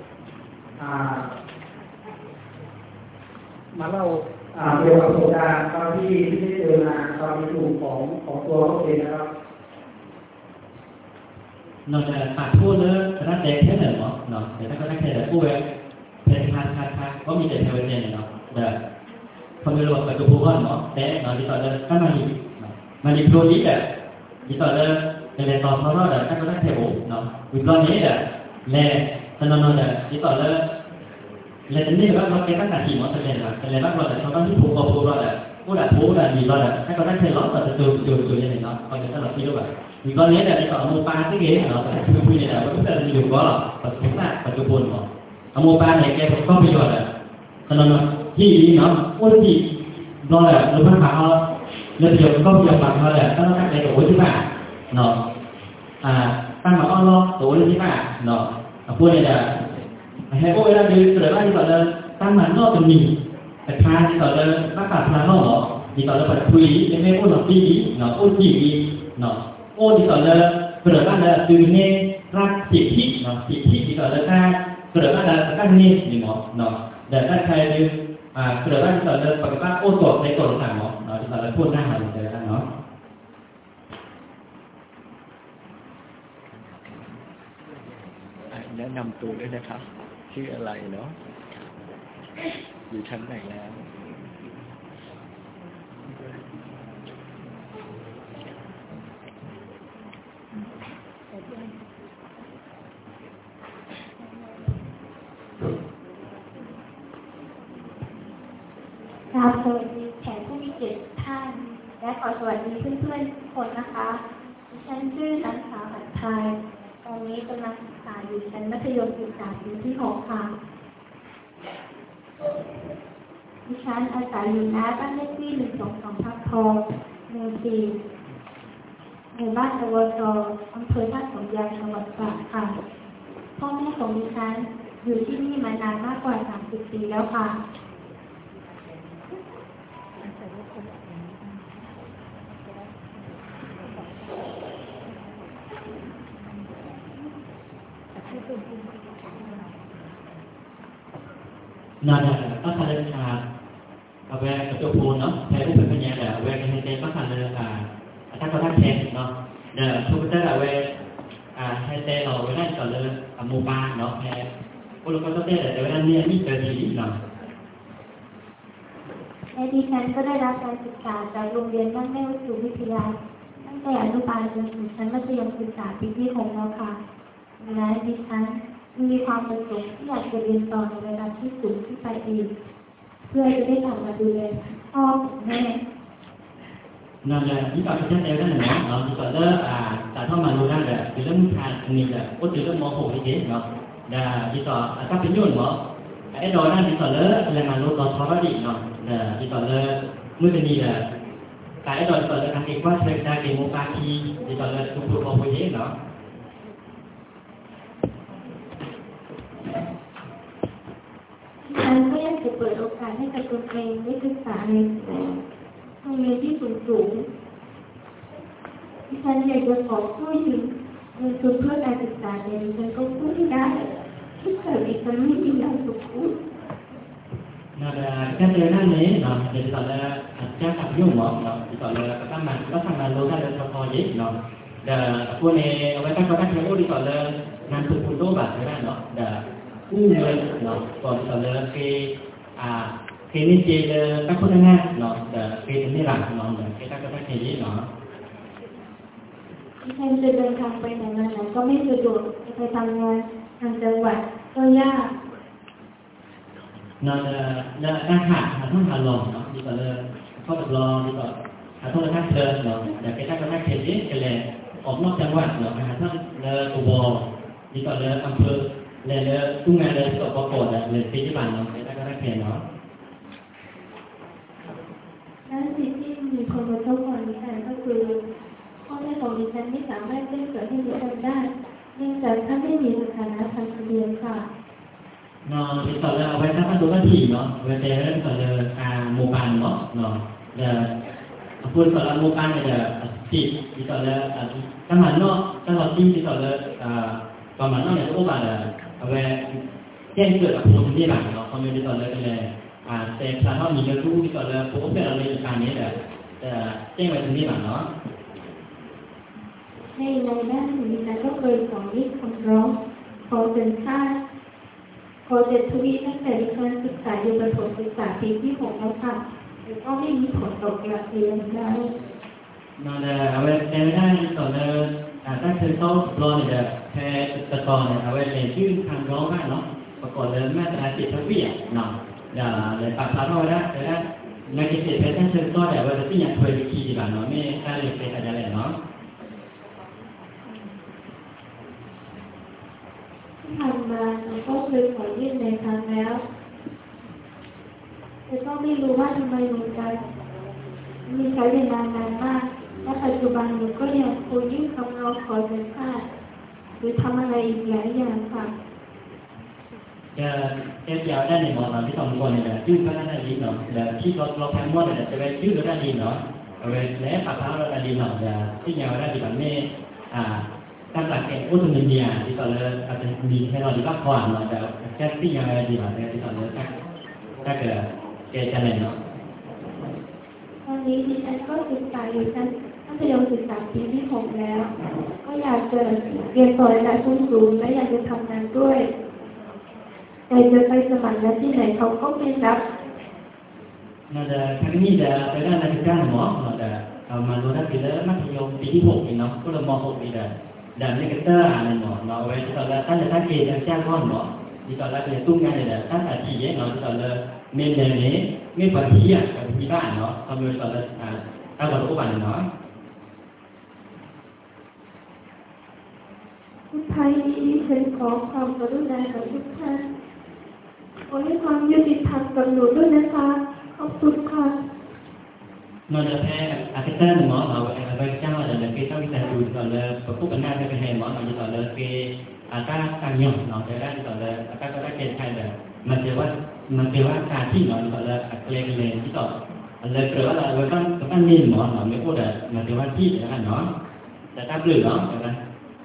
[SPEAKER 9] มาเล่าเกี่ยวกับประสบการณ์ครับที่ที่ได้เจอมาครับในกลุ่มของของตัวเขาเองนะครับ
[SPEAKER 8] เราจะตัดพูดเรื่องคณะเด็กแค่ไหนเนาะเนาะแต่ถ้าก็ได้แค่แต่พูดเองเป็นทางทางทางก็มีแต่เทวเนียเนาะแต่คนไม่รู้ว่าจะพูดว่าเนาะแต่เนาะที่ต่อเลยถ้ามันมีมันมีโปรนี้แต่ที่ต่อเลยเลยตอนเขาเนาะแต่ถ้าก็ได้เทวเนาะวิปรนี้แต่เลยตอนนั้นแต่ที่ต่อเลยเลยตอนนี้แบบเราแก้ตั้งแต่ที่หมอแสดงว่าแต่เลยบ้างเราแต่เขาต้องที่ผูกคอผูกเราแต่ผู้ดับผู้ดับมีเราแต่ถ้าก็ได้เทล้อแต่จะจูจูจูยังไงเนาะเขาจะสลับที่ด้วยvì con nhớ là cái cỏ mô ba cái ghế nó phải quy quy này là cũng là dùng có là và cũng là và chụp buồn mà mô ba này cái có bây giờ là cho nên là gì nó ôn gì do là nó phát họ lên giờ có giờ bằng thôi là nó các cái tuổi thứ ba nó à tăng nó lo tuổi thứ ba nó à buồn này là hay cô ấy là như từ đó như vậy là tăng mà nó từ mình phải tha như vậy là bác cả tha nó thì vậy là phải quy cái mấy ôn là đi nó ôn gì nó ô thì gọi là gọi là từ nghe ra chỉ thị nó chỉ thị thì gọi là ra gọi là các nghe gì nó nó để các thầy như à gọi là gọi là bằng các ô tổในตัวต่างnó nó thì gọi làพูดหน้าหาเลยนะเนาะ
[SPEAKER 6] แนะนำตัวด้วยนะครับชื่ออะไรเนาะอยู่ชั้นไหนแล้ว
[SPEAKER 10] ครับสวัสดีแขกผู้มีเกียรติท่านและขอสวัสดีเพื่อนๆทุกคนนะคะดิฉันชื่อนางสาวหัดไทยตอนนี้กำลังศึกษาอยู่ชั้นมัธยมศึกษาปีที่หกค่ะดิฉันอาศัยอยู่ณบ้านเลขที่หนึ่งสองสองทับทองหมู่สี่ในบ้านตะวันตกอำเภอท่าสองยางจังหวัดตราดค่ะพ่อแม่ของดิฉันอยู่ที่นี่มานานมากกว่าสามสิบปีแล้วค่ะ
[SPEAKER 8] นั่นแหละก็ทะเลชาเอาไว้กระจกปูนเนาะแทนที่เป็นปัญญาเดี๋ยวเอาไว้กันให้เต็มก็ทะเลอ่าถ้าก็ทักแทนเนาะเดี๋ยวทุกท่านเอาไว้อ่าให้เต็มเราไว้ได้ก่อนเลยอ่าหมู่บ้านเนาะแทนพวกเราก็ต้องเต็มแต่ไว้ด้านนี้นี่เจอทีเนาะ
[SPEAKER 10] และดิฉันก็ได้รับการศึกษาจากโรงเรียนบ้านแม่วัตถุวิทยาตั้งแต่อนุบาลจนถึงชั้นมัธยมศึกษาปีที่หกแล้วค่ะและดิฉันมีความประสงค์ที่อยากจะเรียนต่อในระดับที่สูงขึ้นไปอีกเพื่อจะได้กลับมาดูแลพ่อแม่
[SPEAKER 8] นั่นแหละที่เราจะแจ้งได้นั่นแหละเนาะที่เราเลิกอ่าแต่ถ้ามาดูได้แหละคือเรื่องทานอันนี้แหละก็คือเรื่องมโหที่เด็กเนาะแต่ที่ต่อถ้าเป็นยุ่นเนาะไอ้ดอยนั่นที่ต่อเลิกอะไรมาลดตอนท้อระดิเนาะแต่ที่ต่อเลิกเมื่อจะมีแหละแต่ไอ้ดอยต่อเลิกทางเอกว่าเทรดได้เกมโมกาทีที่ต่อเลิกทุกทุกคนเห็นเนาะ
[SPEAKER 10] ฉันก็อยากจะเปิดโอกาสให้กับตัวเองได้ศึกษาในโรงเรียนที่สูงสูงฉันอยากจะขอผู้ยืมเงินทุนเพื่อการศึกษาในฉันก็พูดไม่ได้ที่เกิดอีกฉันไม่มีอย่างสุขพูด
[SPEAKER 8] นั่นแหละแค่เจอหน้านี้เนาะเดี๋ยวตอนแรกแจ้งกับยุ่งหมอเนาะตอนแรกก็ทำงานก็ทำงานรู้ได้เลยพอๆยิ่งเนาะเดี๋ยวพวกนี้เอาไว้ตั้งก็ตั้งเทโอดีก่อนเลยงานถูกคุณโตบัตรไม่ได้เนาะเดี๋ยวกู้เงินเนาะก่อนตอนแรกคืออ่าคือนี่เจอตั้งคนงานเนาะเดี๋ยวคือตรงนี้หลังเนาะเดี๋ยวคือตั้งก็ตั้งเทยิ่งเนาะ
[SPEAKER 10] ที่ฉันจะเดินทางไปไหนมาไหนก็ไม่สะดวกจะไปทำงานทางจังหวัดก็ยาก
[SPEAKER 8] นั่นแหละแล้วอาหารหาท่านหาลองเนาะดีกว่าเลยข้อตกลงดีกว่าหาท่านท่านเชิญเนาะเดี๋ยวไปตั้งก็ตั้งเทยิ่งกันเลยออกนอกจังหวัดเนาะหาท่านเลยอุบลดีกว่าเลยอำเภอเลยเลยตุ้งงานเลยที่ตกประกวดอ่ะเลยปีที่ผ่านเนาะไปตั้งก็ตั้งเทเนาะ
[SPEAKER 10] และสิ่งที่มีผลกระทบกับดิฉันก็คือพ่อแม่ของดิฉันไม่สามารถเลี้ยงดูให้ดิฉันได้เนื่องจากท่านไม่มีสถานะทางทะเบียนค่ะ
[SPEAKER 8] เนาะที่ต่อเลยเอาไว้ถ้ามันดูว่าที่เนาะเวลาเริ่มต่อเลยอ่าโมบานเนาะเนาะเดี๋ยวพูดต่อเลยโมบานเนี่ยเดี๋ยวที่ที่ต่อเลยอ่าถ้ามันเนาะถ้าเราที่ที่ต่อเลยอ่าประมาณเนาะเนี่ยโมบานเนี่ยเอาไว้แจ้งเกิดกับคนที่หลังเนาะคนที่ต่อเลยกันเลยอ่าแต่ถ้าเรามีเรื่องรู้ที่ต่อเลยผมก็เป็นอะไรในการนี้แหละแต่แจ้งไว้ตรงนี้หลังเนาะ
[SPEAKER 10] ในในด้านนี้ดิฉันก็เคยขอยื่นคำร้องขอเป็นค่าขอเจ็ดทวีตั้งแต่ดิฉันศึกษาอยู่ประถมศึกษาปีที่หกแล้วค่ะแต่ก็ไม่มีผลตกกระเทือนได้
[SPEAKER 8] นั่นแหละเอาไว้แต่ไม่ได้ต่อเลยอ่าถ้าเธอต้องรอเนี่ยแค่ตะกอนเนี่ยเอาไว้เลยชื่อทางร้องได้เนาะประกอบเลยมาตราสิบทวีอ่ะเนาะเดี๋ยวเลยปรับพาเข้าได้แต่ละในกิจเสร็จถ้าเธอต้องเดี๋ยวว่าจะที่อย่างเคยขี่ดีกว่าเนาะไม่ได้เลยเป็นอะไรเนาะ
[SPEAKER 10] ที่ผ่านมาเราก็เคยขอยื่นในครั้งแล้วแต่ก็ไม่รู้ว่าทำไมเหมือนกันมีใช้เวลานานมากและปัจจุบันหนูก็ยังคงยื่นคำร้องขอเป็นค่าหรือทำอะไรอีกหลายอย่างค่ะ
[SPEAKER 8] จะจะยาวได้ในหมอเราที่ต้องก่อนเนี่ยชื่อก็ได้ดีเนาะแต่ที่เราเราพันว่าเนี่ยจะไปชื่อก็ได้ดีเนาะเอาไว้แล้วปากเท้าเราได้ดีเนาะแต่ที่ยาวได้ดีแบบนี้อ่าการหลักเกณฑ์อุตสาหกรรมที่ต่อเลยอาจจะมีให้เราดีมากกว่าเนาะแต่แค่ที่ยังไงดีกว่าที่ต่อเลยถ้าถ้าเกิดเกิดอะไรเนาะ
[SPEAKER 10] ตอนนี้ดิฉันก็ศึกษาอยู่ชั้นมัธยมศึกษาปีที่หกแล้วก็อยากจะเรียนต่อระดับสูงและอยากจะทำงานด้วยแต่จะไปสมัครแล้วที่ไหนเขาก็ไม่รับ
[SPEAKER 8] น่าจะครั้งนี้จะไปด้านนักศึกษาหมอเราจะเอามาดูได้ปีแล้วมัธยมปีที่หกเนาะก็เรามหกปีเดียวdan ni kata anu no no we kita la tan ta ke yang sia kon no di ta la ke tung ngan de ta ta ji ye no kita la เมนเนี่ยนี้เมนปฏิอ่ะกับที่บ้านเนาะทำโดยตอนอ่าตามตัววันเนาะ
[SPEAKER 10] คุณไทยนี้ฉันขอความกรุณากับทุกท่านขอให้ความยุติธรรมกับหนูด้วยนะคะขอบคุณค่ะ
[SPEAKER 8] nó là theo cái tên mỏ nào về trong là là cái trong cái tài gọi là phúc cảnh nam cái hệ mỏ nào gọi là cái à ta càng nhỏ nó sẽ ra gọi là ta có cái hay là mà chỉว่ามันคือว่าการที่nó gọi là lên lênที่ต่อเลยคือว่าเราต้องต้องนิ่มหมอnóไม่พูดแต่มันคือว่าที่นะเนาะแต่ถ้าปลื้มเนาะใช่ไหม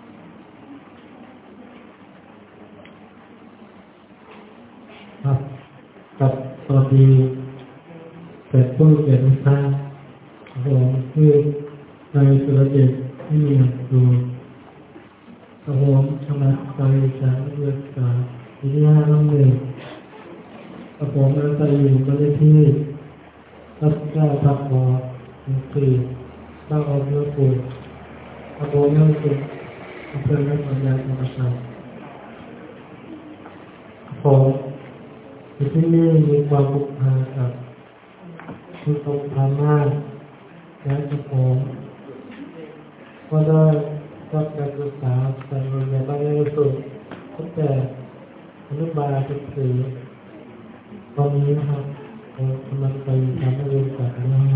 [SPEAKER 11] ครับกับสวัสดีแต่ผู้เกียรติทุกท่านผมคือนายสุรเดชที่มีอยู่กับผมชนะใจจากเรือสารวิทยาลังหนึ่งกับผมอาศัยอยู่ประเทศที่รับเจ้าทัพบออังกฤษบ้านออฟเนอร์ปูกับผมนั่งสุดอำเภอแม่สายยางจังหวัดตากผมที่นี่มีความผูกพันกับผู้ทรงธรรมะและกับผมก็ได้รับการศึกษาจากโรงเรียนบ้านเลี้ยงสุดตั้งแต่อนุบาลถึงสี่ตอนนี้นะครับผมกำลังไปทำเรียนกับนะครับ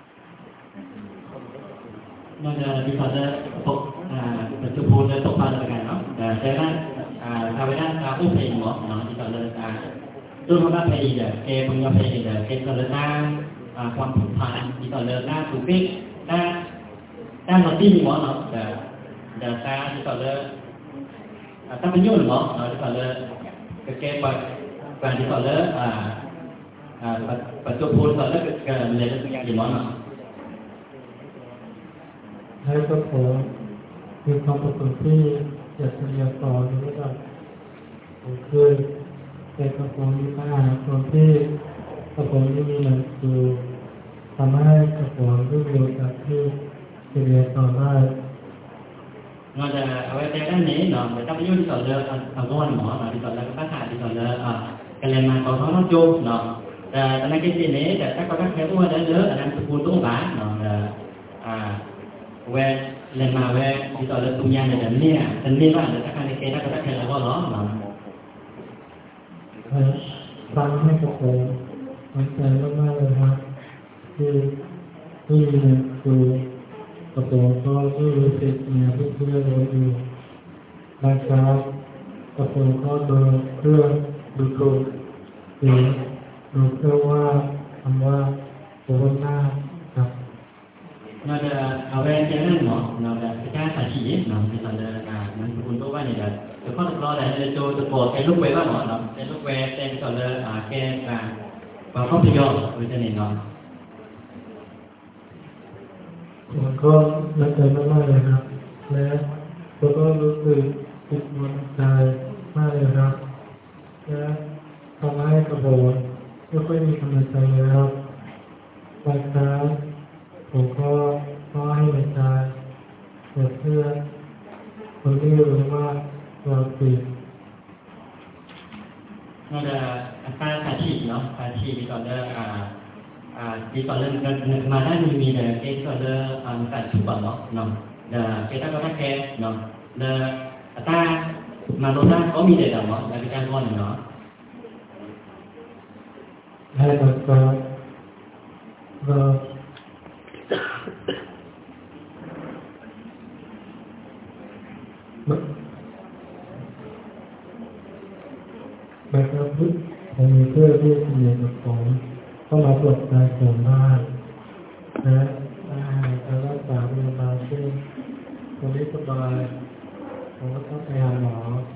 [SPEAKER 8] nó là đi vào đây phục à chụp phun để phục vào được cái nó à thế đó à sau đó à úp hình một nó đi vào đây à tôi không đã thấy được cái bằng nhau thấy được cái còn là ta àความผูกพันđi vào đây taถูกปิดta taมาที่หมอเนาะแต่แต่ตาที่ต่อเลยอ่าถ้าเป็นยุ่งหมอเนาะที่ต่อเลยก็แก้ปัจการที่ต่อเลยอ่าอ่าปัจจุบันต่อเลยก็เลยเป็นอย่างที่หมอเนาะ
[SPEAKER 11] ให้กับผมมีความประสงค์ที่อยากจะเรียนต่อในระดับผมเคยแต่กับผมมีปัญหาตรงที่กับผมที่มีหนังสือทำให้กับผมรู้เร็วจากที่จะเรียนต่อได้
[SPEAKER 8] nó là ở đây cái này nó người ta ví dụ như là ở ngon mỏ là đi là các bạn đi là à cái này mà có nó chung nó là cái cái gì này là các các cái mua đấy nữa là đang phục vụ tốt bán nó là à về lên mà về đi là tung nhà này là nia thành nia bạn là các cái cái các cái là có nó nó
[SPEAKER 11] ฟังให้กับผมมันใจมากๆเลยครับที่ที่มีครูกับผมก็รู้สึกมีเพื่อนๆอยู่บางครั้งกับผมก็เดินเพื่อดูถูกหรือดูเพื่อว่าคำว่าโคหน้าครับ
[SPEAKER 8] nó là ở bên cái này mỏ nó là cái cái sản chỉ nó thì là à mình cũng tốt quá này là cái con lo là cho cho bộ cái lúc về đó mỏ nó cái lúc về cái cái là à cái là và không thì do với cái này nó
[SPEAKER 11] ผมก็รักใจมากๆเลยครับและผมก็รู้สึกติดมันใจมากเลยครับและทำให้กระโดดไม่ค่อยมีกำลังใจเลยครับบางครั้งผมก็ก็ให้กำลังใจแต่เพื่อคนที่รู้ว่าเราผิด
[SPEAKER 8] nó là cái sản chỉ nó sản chỉ thì còn là à à thì còn là mà đã mình mình là cái còn là à sản xuất bảo nó nó là cái ta có các cái nó là ta mà nó ra có mình để đảm bảo là cái trang con nó
[SPEAKER 11] ให้เราก็เราแบบว่าผมมีเพื่อนที่สนิทกับผมเข้ามาปลดใจผมมากและอาหารการรักษาพยาบาลที่ผมไม่สบายผมก็ต้องไปหาหมอ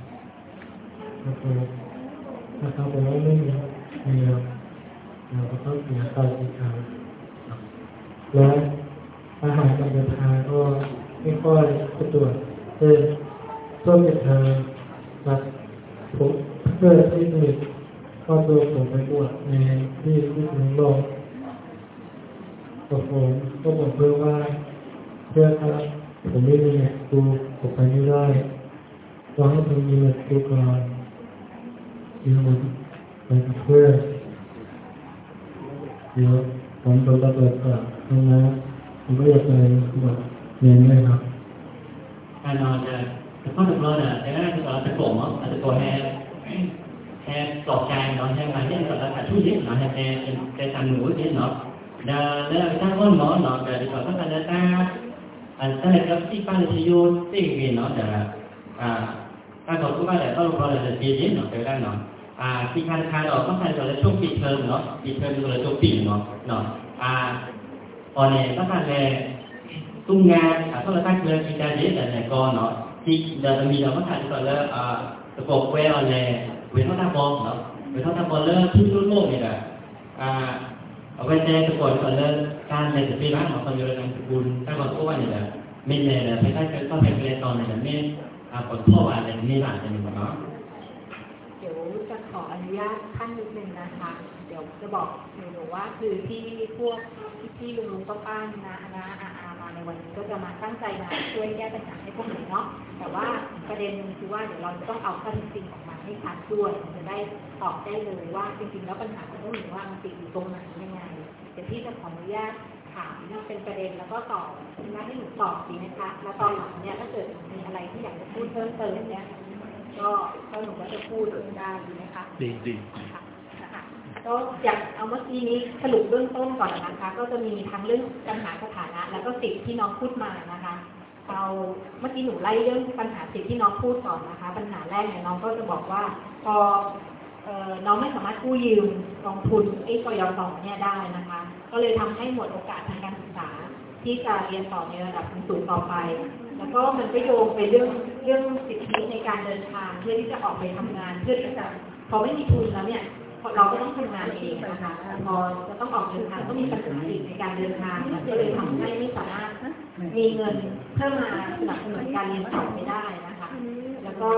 [SPEAKER 11] นะครับนะครับผมว่าไม่มีเงินเราก็ต้องเสียใจอีกครั้งและอาหารการเดินทางก็ไม่ค่อยสะดวกเช่นต้นกระทางแบบผมเพื่อที่สนิทก็ตัวผมไปบวชในที่ที่ถึงโลกกับผมก็บอกเพื่อว่าเพื่อถ้าผมไม่มีเงินครูผมไปไม่ได้ต้องให้ผมมีเงินครูก่อนยืมไปกับเพื่อนเดี๋ยวผมโดนระเบิดก่อนตรงนั้นผมก็อยากไปบวชเรียนด้วยครับ
[SPEAKER 8] À nó là có được luôn à, thế là nó sẽ cổ mà, là cổ hè hè cỏ cài nó hè là cái gọi là cả thứ gì nó hè hè cái thằng mũi cái nó là là ta con nó nó là cái gọi là ta à ta là cái tí ba là chỉ vô tí gì nó là à ta gọi cũng là có gọi là gì gì nó cái đó nó à khi khai khai đó có phải gọi là chốt bị thơm nó bị thơm gọi là chốt bị nó nó à còn này các bạn về tung nga à có là các nơi khi ta dễ là này con nó thì giờ mình nó có thể gọi là à cột que ở này với nó ta bom nó với nó ta bom lên chút chút luôn này là à ở bên đây cái cột gọi là can này thì bán nó còn nhiều là bùn ta còn có này là mình này là phải cái có phải cái con này là mình à còn thô à này mình làm cho mình nó
[SPEAKER 1] เดี๋ยวจะขออนุญาตท่านนิดนึงนะคะเดี๋ยวจะบอกหนูว่าคือที่พวกพี่ลุงลุงป้าป้านะนะอาอามาในวันนี้ก็จะมาตั้งใจมาช่วยแก้ปัญหาให้พวกหนูเนาะแต่ว่าประเด็นนึงคือว่าเดี๋ยวเราจะต้องเอาข้อเท็จจริงออกมาให้ชัดด้วยจะได้ตอบได้เลยว่าจริงๆแล้วปัญหาของพวกหนูว่ามันติดอยู่ตรงไหนยังไงเดี๋ยวพี่จะขออนุญาตถามเป็นประเด็นแล้วก็ตอบนะให้หนูตอบดีนะคะแล้วตอนหลังเนี่ยถ้าเกิดมีอะไรที่อยากจะพูดเพิ่มเติมเนี่ยก็ก็หนูก็จะพูดได้ดีไหมคะ
[SPEAKER 3] ดีดี
[SPEAKER 1] ค่ะก็อยากเอาเมื่อกี้นี้สรุปเบื้องต้นก่อนนะคะก็จะมีทั้งเรื่องปัญหาสถานะแล้วก็สิทธิที่น้องพูดมานะคะเอาเมื่อกี้หนูไล่เรื่องปัญหาสิทธิที่น้องพูดก่อนนะคะปัญหาแรกเนี่ยน้องก็จะบอกว่าพอเอ่อน้องไม่สามารถกู้ยืมกองทุนไอ้กยศเนี่ยได้นะคะก็เลยทำให้หมดโอกาสทางการศึกษาที่จะเรียนต่อในระดับสูงต่อไปแล้วก็มันก็โยงไปเรื่องเรื่องสิทธิในการเดินทางเพื่อที่จะออกไปทำงานเพื่อที่จะพอไม่มีทุนแล้วเนี่ยเราก็ต้องทำงานเองนะคะพอจะต้องออกเดินทางก็มีปัญหาอีกในการเดินทางก็เลยทำให้ไม่สามารถมีเงินเพื่อมาสนับสนุนการเรียนต่อไม่ได้นะคะแล้วก็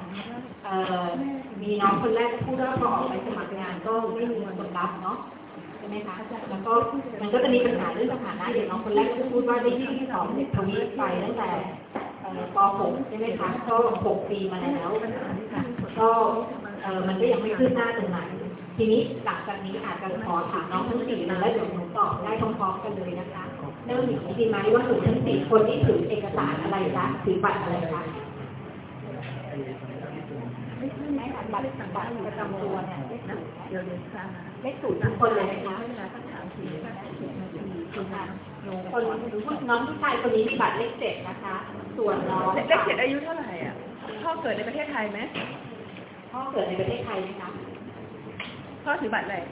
[SPEAKER 1] มีน้องคนแรกพูดว่าพอออกไปสมัครงานก็ไม่มีคนรับเนาะใช่ไหมคะแล้วก็มันก็จะมีปัญหาเรื่องสถานะอย่างน้องคนแรกก็พูดว่าได้ยื่นสอบเด็กทวีตไปตั้งแต่ป .หก ใช่ไหมคะก็หกปีมาแล้วก็มันก็ยังไม่ขึ้นหน้าตรงไหนทีนี้หลังจากนี้อาจจะขอถามน้องทั้งสี่เลยแล้วเดี๋ยวหนูตอบได้พร้อมๆกันเลยนะคะเริ่มอย่างนี้ดีไหมว่าหนูทั้งสี่คนที่ถือเอกสารอะไรคะถือบัตรอะไรคะไม่บัตรบัตรประจำตัวเนี่ยเลขศูนย์เดี๋ยวเดี๋ยวค่ะเลขศูนย์ทุกคนเลยนะคะหนูคนน้องผู้ชายคนนี้มีบัตรเลขเจ็ดนะคะส่วนน้อง
[SPEAKER 2] เลขเจ็ดอายุเท่าไหร่อ่ะพ่อเกิดในประเทศไทยไหม
[SPEAKER 1] พ่อเกิดในประเทศไทยไหมคะ
[SPEAKER 2] พ่อถือบัตรอะไร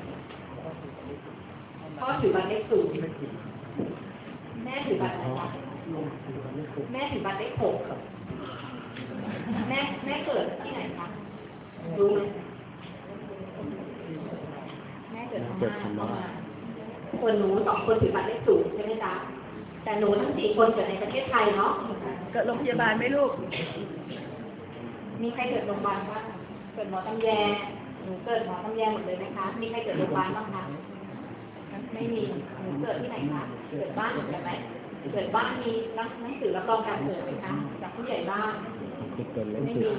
[SPEAKER 1] พ่อถือบัตรเลขศูนย์แม่ถือบัตรอะไรคะแม่ถือบัตรเลขหกแม่แม่เกิดที่ไหนคะรู้ไหมแม่เกิดที่ไหนคนหนูสองคนถือบัตรเลขศูนย์ใช่ไหมจ๊ะแต่หนูทั้งสี่คนเกิดในประเทศไทยเนาะ
[SPEAKER 2] เกิดโรงพยาบาลไหมลูก
[SPEAKER 1] มีใครเกิดโรงพยาบาลบ้างเกิดหมอตำแยหนูเกิดหมอตำแยหมดเลยไหมคะมีใครเกิดโรงพยาบาลบ้างคะไม่มีหนูเกิดที่ไหนคะเกิดบ้านเหมือนกันไหมเกิดบ้านมีหนังสือรับรองการเกิดไหมคะจากผู้ใหญ่บ้านไม่มี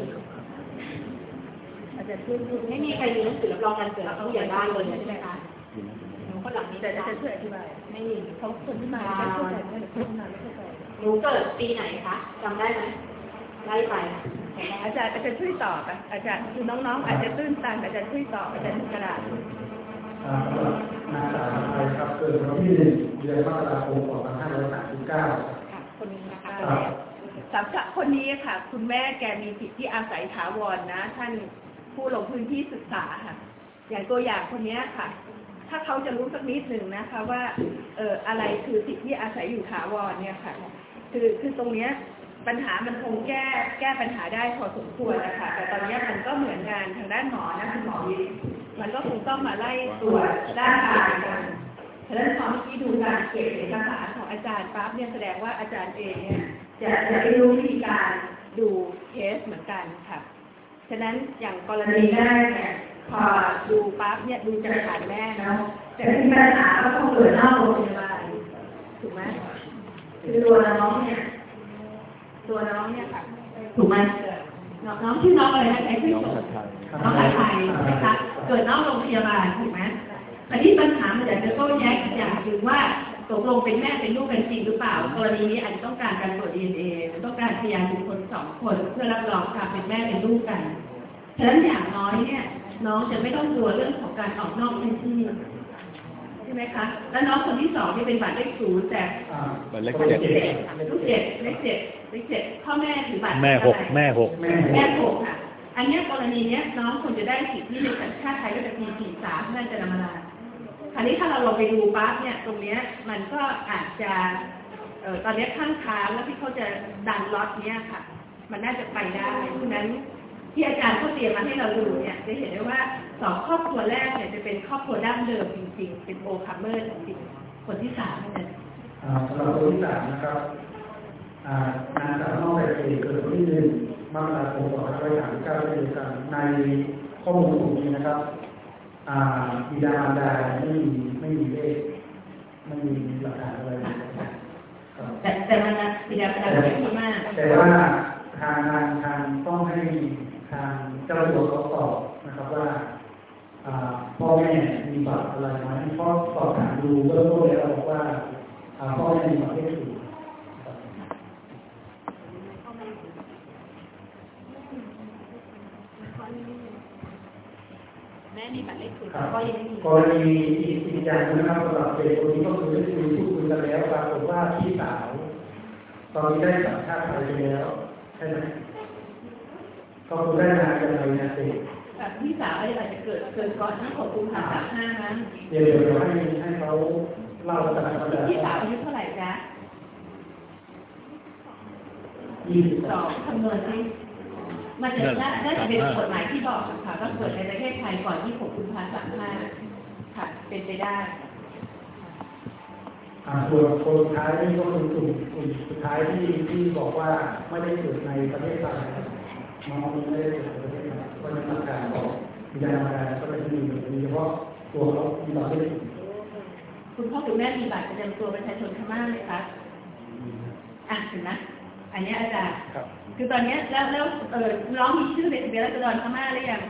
[SPEAKER 1] อาจจะพูดไม่มีใครมีหนังสือรับรองการเกิดจากผู้ใหญ่บ้านเลยใช่ไหมคะหนูคนหลังนี้
[SPEAKER 2] แต่จะช่วยอธิบาย
[SPEAKER 1] ไม่มี
[SPEAKER 2] เขาคนที่มาไม่เข้าใจไม่เข้าใจไม่เข้าใจ
[SPEAKER 1] หนูเกิดปีไหนคะจำได้ไหมไล่ไป
[SPEAKER 2] อาจารย์อาจารย์ช่วยตอบอ่ะอาจารย์คือน้องๆอาจจะตื้นตันอาจารย์ช่วยตอบอาจารย์กระดาษ
[SPEAKER 9] นางสาวไทยครับเกิดวันที่หนึ่งเดือนมกราคมสองพันห้าร้อยสามสิบเก้า
[SPEAKER 1] คนนี้นะคะ
[SPEAKER 2] สำหรับคนนี้ค่ะคุณแม่แกมีสิทธิอาศัยถาวรนะท่านผู้ลงพื้นที่ศึกษาค่ะอย่างตัวอย่างคนนี้ค่ะถ้าเขาจะรู้สักนิดหนึ่งนะคะว่าเอ่ออะไรคือสิทธิอาศัยอยู่ถาวรเนี่ยค่ะคือคือตรงเนี้ยปัญหามันคงแก้แก้ปัญหาได้พอสมควรนะคะแต่ตอนนี้มันก็เหมือนงานทางด้านหมอนะคุณหมอวิทย์มันก็คงต้องมาไล่ตรวจด้านกายกันฉะนั้นพอเมื่อกี้ดูการเก็บเอกสารของอาจารย์ปั๊บเนี่ยแสดงว่าอาจารย์เองเนี่ยจะจะได้รู้วิธีการดูเคสเหมือนกันค่ะฉะนั้นอย่างกรณีแรกเนี่ยพอดูปั๊บเนี่ยดูจากฐานแม่เนาะแต่ที่ปัญหาก็ต้องเกิดนอกโรงพยาบาลถูกไหมคือตัวน้องเนี่ยตัวน้องเนี่ยค่ะถูกไหมน้องชื่อน้องอะไรนะใครชื่อน้องไทยนะคะเกิดนอกโรงพยาบาลถูกไหมคราวนี้ปัญหามันอยากจะโต้แย้งอีกอย่างคือว่าตกลงเป็นแม่เป็นลูกกันจริงหรือเปล่ากรณีนี้อาจจะต้องการการตรวจ ดี เอ็น เอ ต้องการพยานบุคคลสองคนเพื่อรับรองการเป็นแม่เป็นลูกกันฉะนั้นอย่างน้อยเนี่ยน้องจะไม่ต้องกลัวเรื่องของการออกนอกพื้นที่ใช่ไหมคะแล้วน้องคนที่สองที่เป็นบัตรเลขศูนย์แต่
[SPEAKER 3] บัตรเลขเจ็ด
[SPEAKER 2] ลูกเจ็ดเลขเจ็ดเลขเจ็ดพ่อแม่ถือบัตร
[SPEAKER 3] แม่หกแม่หก
[SPEAKER 2] แม่หกค่ะอันนี้กรณีเนี้ยน้องควรจะได้สิทธิในสัญชาติไทยก็จะปีสี่สามนั่นจะนำมาคราวนี้ถ้าเราลงไปดูปั๊บเนี่ยตรงเนี้ยมันก็อาจจะเอ่อตอนนี้ข้างค้างแล้วที่เขาจะดันล็อตเนี้ยค่ะมันน่าจะไปได้เพราะนั้นที่อาจารย์เขาเตรียมมาให้เราดูเนี่ยจะเห็นได้ว่าสองครอบครัวแรกเนี่ยจะเป็นครอบครัวดั้งเดิมจริงๆเป็นโอคัมเมอร์จริงๆคนที่สามเนี่ย
[SPEAKER 9] สำหรับคนที่สามนะครับนางสาวนอกแบบเอกเกิดวันที่หนึ่งมกราคมสองพันห้าร้อยสามสิบเก้าเช่นเดียวกันในข้อมูลตรงนี้นะครับบิดามารดาไม่มีไม่มีเลขไม่มีหลักฐานอะไร
[SPEAKER 2] แต่แต่มันนะบิดามารดาไม่ดีมาก
[SPEAKER 9] แต่ว่าทางทางทางต้องให้ทางเจ้าตัวเขาตอบนะครับว่าพ่อแม่มีบัตรอะไรไหมเพราะสอบถามดูเบื้องต้นแล้วบอกว่าพ่อแม่มีบัตรเลขศูนย์
[SPEAKER 2] แม่มีบัตรเลขศูนย์ก็ยังไม่มี
[SPEAKER 9] กรณีอีกอีกอย่างนึงนะครับสำหรับเด็กคนนี้ก็คือได้คุยพูดคุยกันแล้วปรากฏว่าพี่สาวตอนนี้ได้สัญชาติไทยไปแล้วใช่ไหมก็คือได้งานกันอะไรนะเด็ก
[SPEAKER 2] แบบพี่สาวอาจจะเกิดเกิดก่อนที่หกกุมภาพันธ์ห้านั้น
[SPEAKER 9] เดี๋ยวเดี๋ยวให้ให้เขาเล่ากันนะ
[SPEAKER 2] พี่สาวอายุเท่าไหร่จ๊ะ
[SPEAKER 9] ยี่สิบ
[SPEAKER 2] สองคำนวณสิมันจะน่าจะเป็นกฎหมายที่บอกค่ะก็เกิดในประเทศไทยก่อนที่หกกุมภาพันธ์ห้าค่ะเป็นไปได้
[SPEAKER 9] ส่วนคนสุดท้ายนี่ก็คือกลุ่มกลุ่มสุดท้ายที่ที่บอกว่าไม่ได้เกิดในประเทศไทยน้องไม่ได้เกิดในประเทศไทยเพราะฉะนั้นการบอกยามาก็เป็นที่มีเฉพาะตัวเขามีบัตรไม่ได้
[SPEAKER 2] คุณพ่อคุณแม่มีบัตรประจำตัวประชาชนพม่าไหมคะอ่ะเห็นไหมอันนี้อาจารย์คือตอนนี้แล้วแล้วเออน้องมีชื่อในทะเบียนราษฎรพม่าหรือยัง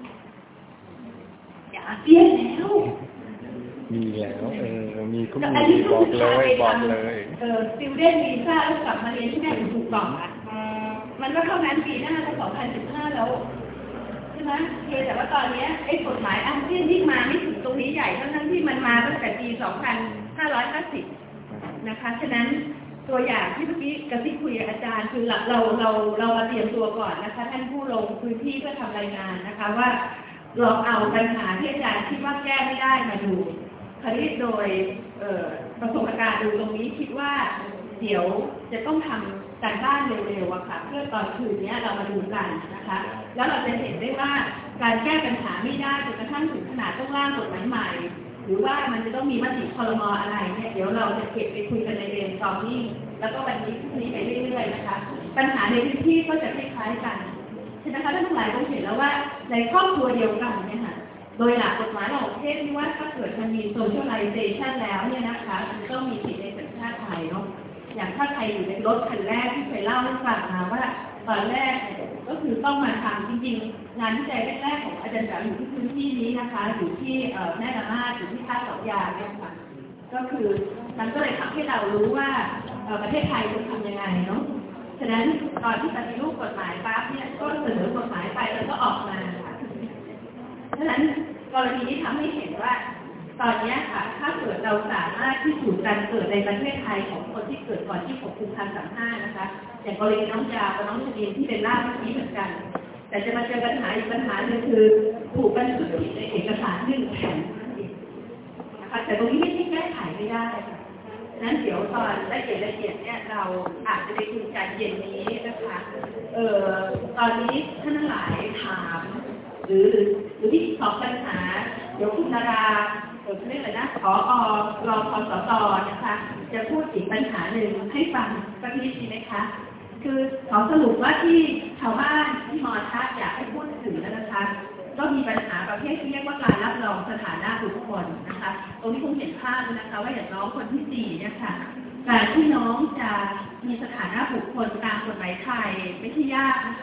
[SPEAKER 2] อย่าเสียแล้ว
[SPEAKER 6] มีแล้วเออมีก็มีบอกเลยบอกเลย
[SPEAKER 2] เออสติวเดนวีซ่าแล้วกลับมาเรียนที่แม่ถูกต้องอ่ะมันก็เท่านั้นปีหน้าแล้วสองพันสิบห้าแล้วใช่ไหมโอเคแต่ว่าตอนนี้ไอ้กฎหมายอาเซียนที่มาไม่ถึงตรงนี้ใหญ่ทั้งทั้งที่มันมาตั้งแต่ปีสองพันห้าร้อยห้าสิบนะคะฉะนั้นตัวอย่างที่เมื่อกี้กระซิบคุยกับอาจารย์คือเราเราเราเรามาเตรียมตัวก่อนนะคะท่านผู้ลงพื้นที่เพื่อทำรายงานนะคะว่าลองเอาปัญหาที่อาจารย์คิดว่าแก้ไม่ได้มาดูคณิตโดยประสบการณ์ดูตรงนี้คิดว่าเดี๋ยวจะต้องทำการบ้านเร็วๆอะค่ะเพื่อตอนคืนนี้เรามาดูกันนะคะแล้วเราจะเห็นได้ว่าการแก้ปัญหาไม่ได้จนกระทั่งถึงขนาดต้องร่างกฎหมายใหม่หรือว่ามันจะต้องมีมติครม.อะไรเนี่ยเดี๋ยวเราจะเก็บไปคุยกันในเรียนตอนนี้แล้วก็วันนี้พรุ่งนี้ไปเรื่อยๆนะคะปัญหาในพื้นที่ก็จะคล้ายๆกันใช่ไหมคะท่านทั้งหลายต้องเห็นแล้วว่าในครอบครัวเดียวกันเนี่ยค่ะโดยหลักกฎหมายของประเทศที่ว่าถ้าเกิดมันมีโซเชียลไลเซชันแล้วเนี่ยนะคะมันต้องมีสิทธิในสัญชาติไทยเนาะอย่างถ้าใครอยู่ในรถคันแรกที่เคยเล่าให้ฟังมาว่าตอนแรกก็คือต้องมาทำจริงๆงานวิจัยแรกๆของอาจารย์จ๋าอยู่ที่พื้นที่นี้นะคะอยู่ที่แม่ละมาดอยู่ที่ท่าสองยาเนี่ยค่ะก็คือมันก็เลยทำให้เรารู้ว่าประเทศไทยจะทำยังไงเนาะฉะนั้นตอนที่ปฏิรูปกฎหมายปั๊บเนี่ยก็เสนอกฎหมายไปแล้วก็ออกมาค่ะฉะนั้นกรณีนี้ทำให้เห็นว่าตอนนี้ค่ะถ้าเกิดเราสามารถพิสูจน์การเกิดในประเทศไทยของคนที่เกิดก่อนที่หกกุมภาพันธ์ห้านะคะอย่างกรณีน้องยากับน้องชลีนที่เป็นล่าเมื่อกี้เหมือนกันแต่จะมาเจอปัญหาอีกปัญหาหนึ่งคือถูกบันทึกผิดในเอกสารหนึ่งแผ่นนะคะแต่ตรงนี้ไม่ใช่แก้ไขไม่ได้ค่ะนั้นเดี๋ยวตอนละเอียดละเอียดเนี่ยเราอาจจะได้คุยกันเย็นนี้นะคะเอ่อตอนนี้ท่านทั้งหลายถามหรือหรือที่สอบปัญหาเดี๋ยวคุณนาราเอ่อเรียกอะไรนะผอ.รองผสต.นะคะจะพูดถึงปัญหาหนึ่งให้ฟังสักนิดดีไหมคะคือขอสรุปว่าที่ชาวบ้านที่มอชาอยากให้พูดถึงนะคะก็มีปัญหาประเภทที่เรียกว่าการรับรองสถานะบุคคลนะคะตรงนี้คงเห็นภาพนะคะว่าอย่างน้องคนที่สี่เนี่ยค่ะการที่น้องจะมีสถานะบุคคลตามกฎหมายไทยไม่ใช่ยากนะคะ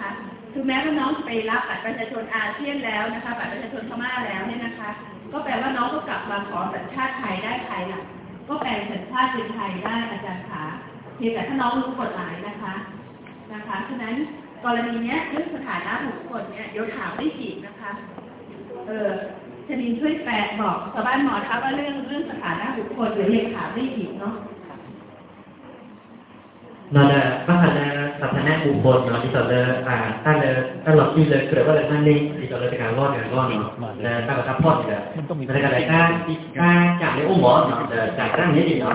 [SPEAKER 2] คือแม้ว่าน้องไปรับบัตรประชาชนอาเซียนแล้วนะคะบัตรประชาชนพม่าแล้วเนี่ยนะคะก็แปลว่าน้องก็กลับมาขอสัญชาติไทยได้ภายหลังก็แปลสัญชาติเป็นไทยได้อาจารย์คะเพียงแต่ถ้าน้องรู้กฎหมายนะคะนะคะฉะนั้นกรณีเนี้ยเรื่องสถานะบุคคลเนี่ยเดี๋ยวถามได้อีกนะคะเออชนินช่วยแปลบอกชาวบ้านหมอทับว่าเรื่องเรื่องสถานะบุคคลเดี๋ยวเรียนถามได้อีกเนาะ
[SPEAKER 8] nó là bác hành là tập thành án buồn bồn nó đi tờ là à ta là ta lọc đi là cửa là an ninh đi tờ là cái ngon cái ngon nó là ta có ta phốt là là cái này ta ta chạm đến ôm mỏ nó là chạm ra như gì nó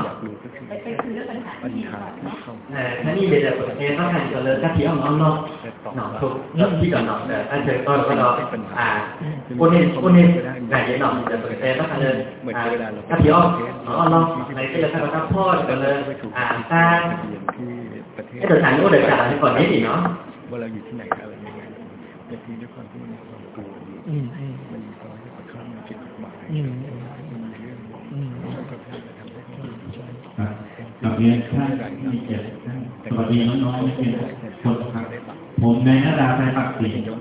[SPEAKER 8] à cái này bây giờ của cái bác hành tờ là các chị ông ông nó nó thuộc nó chỉ cần nó là anh chơi coi cái đó à con nên con nên ngày vậy nó giờ của cái bác hành là à các chị ông nó nó này cái là ta có ta phốt là à ta cái thời sản của đời trả thì còn biết gì nó
[SPEAKER 6] ว่าเราอยู่ที่ไหนอะไรยังไงแต่ทีด้วยความที่มันมีความกลัวอยู่มันมีความที่ค่อนข้างผิดกฎหมายมันมีเรื่องแล้วก็ทำให้เขาใช่
[SPEAKER 12] กับเรียนท่านมีเกียรติสวัสดีน้องๆที่เป็นคนครับผมนายนราไทยปักศรีเป็น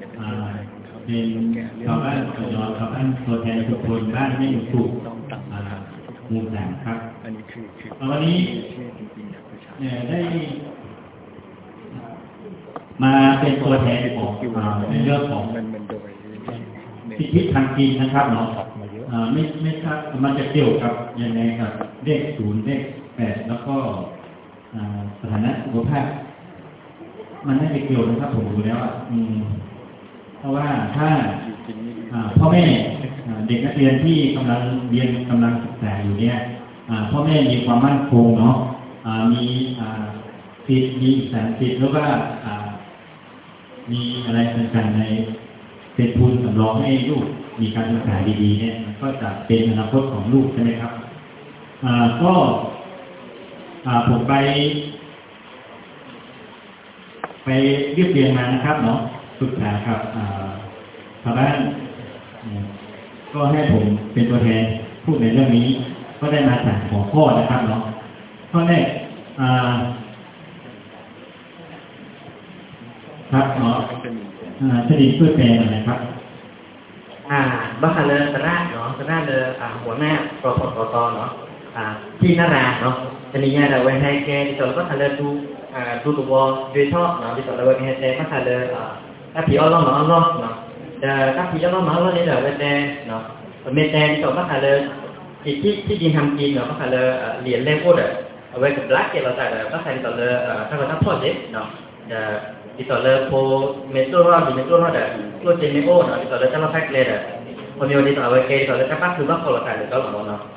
[SPEAKER 12] ชาวบ้านชาวบ้านตัวแทนทุกคนบ้านไม่อยู่ถูกหมู่สามครับวันนี้ได้มาเป็นตัวแทนของในเรื่องของสิทธิทางกินนะครับเนาะไม่ไม่ทราบมันจะเกี่ยวกับยังไงกับเลขศูนย์เลขแปดแล้วก็สถานะสุขภาพมันไม่ได้เกี่ยวนะครับผมดูแล้วอ่ะเพราะว่าถ้าพ่อแม่เด็กนักเรียนที่กำลังเรียนกำลังศึกษาอยู่เนี่ยพ่อแม่มีความมั่นคงเนาะมีสิทธิ์มีสารสิทธิ์แล้วก็มีอะไรต่างๆในเป็นทุนสำรองให้ลูกมีการศึกษาดีๆเนี่ยมันก็จะเป็นอนาคตของลูกใช่ไหมครับก็ผมไปไปเรียบเรียงมานะครับเนาะศึกษากับชาวบ้านก็ให้ผมเป็นตัวแทนพูดในเรื่องนี้ก็ได้มาจากหัวข้อนะครับเนาะข้อแรกครับเนาะชนิดช่วยแปลหน่อยนะครับอ่าบ้านเลยสระเนาะสระเลยอ่าหัวหน้ากปปตเนาะอ่าที่นาราเนาะชนิดเนี่ยเราไว้ให้แกที่ตอนก็ทำเลยดูอ่าดูตัวโดยชอบเนาะที่ตอนเราไว้ให้แกก็ทำเลยอ่าถ้าผีอ้อมล้อมอ้อมล้อมเนาะแต่ถ้าผีอ้อมล้อมอ้อมล้อมนี่เราไว้แกเนาะเมตแตนที่ตอนก็ทำเลยที่ที่ที่ดินทำกินเนาะก็ทำเลยเหรียญเล่มพูดอะเอาไว้กับลักเกเราใส่เลยก็ใส่ต่อเลยถ้าเราทำพอดเด็ดเนาะdi tolak po metro lah di metro ada lo jenis oh nah di tolak kalau pack leda kemudian di tolak ke di tolak kapak juga kalau kali kalau mau nah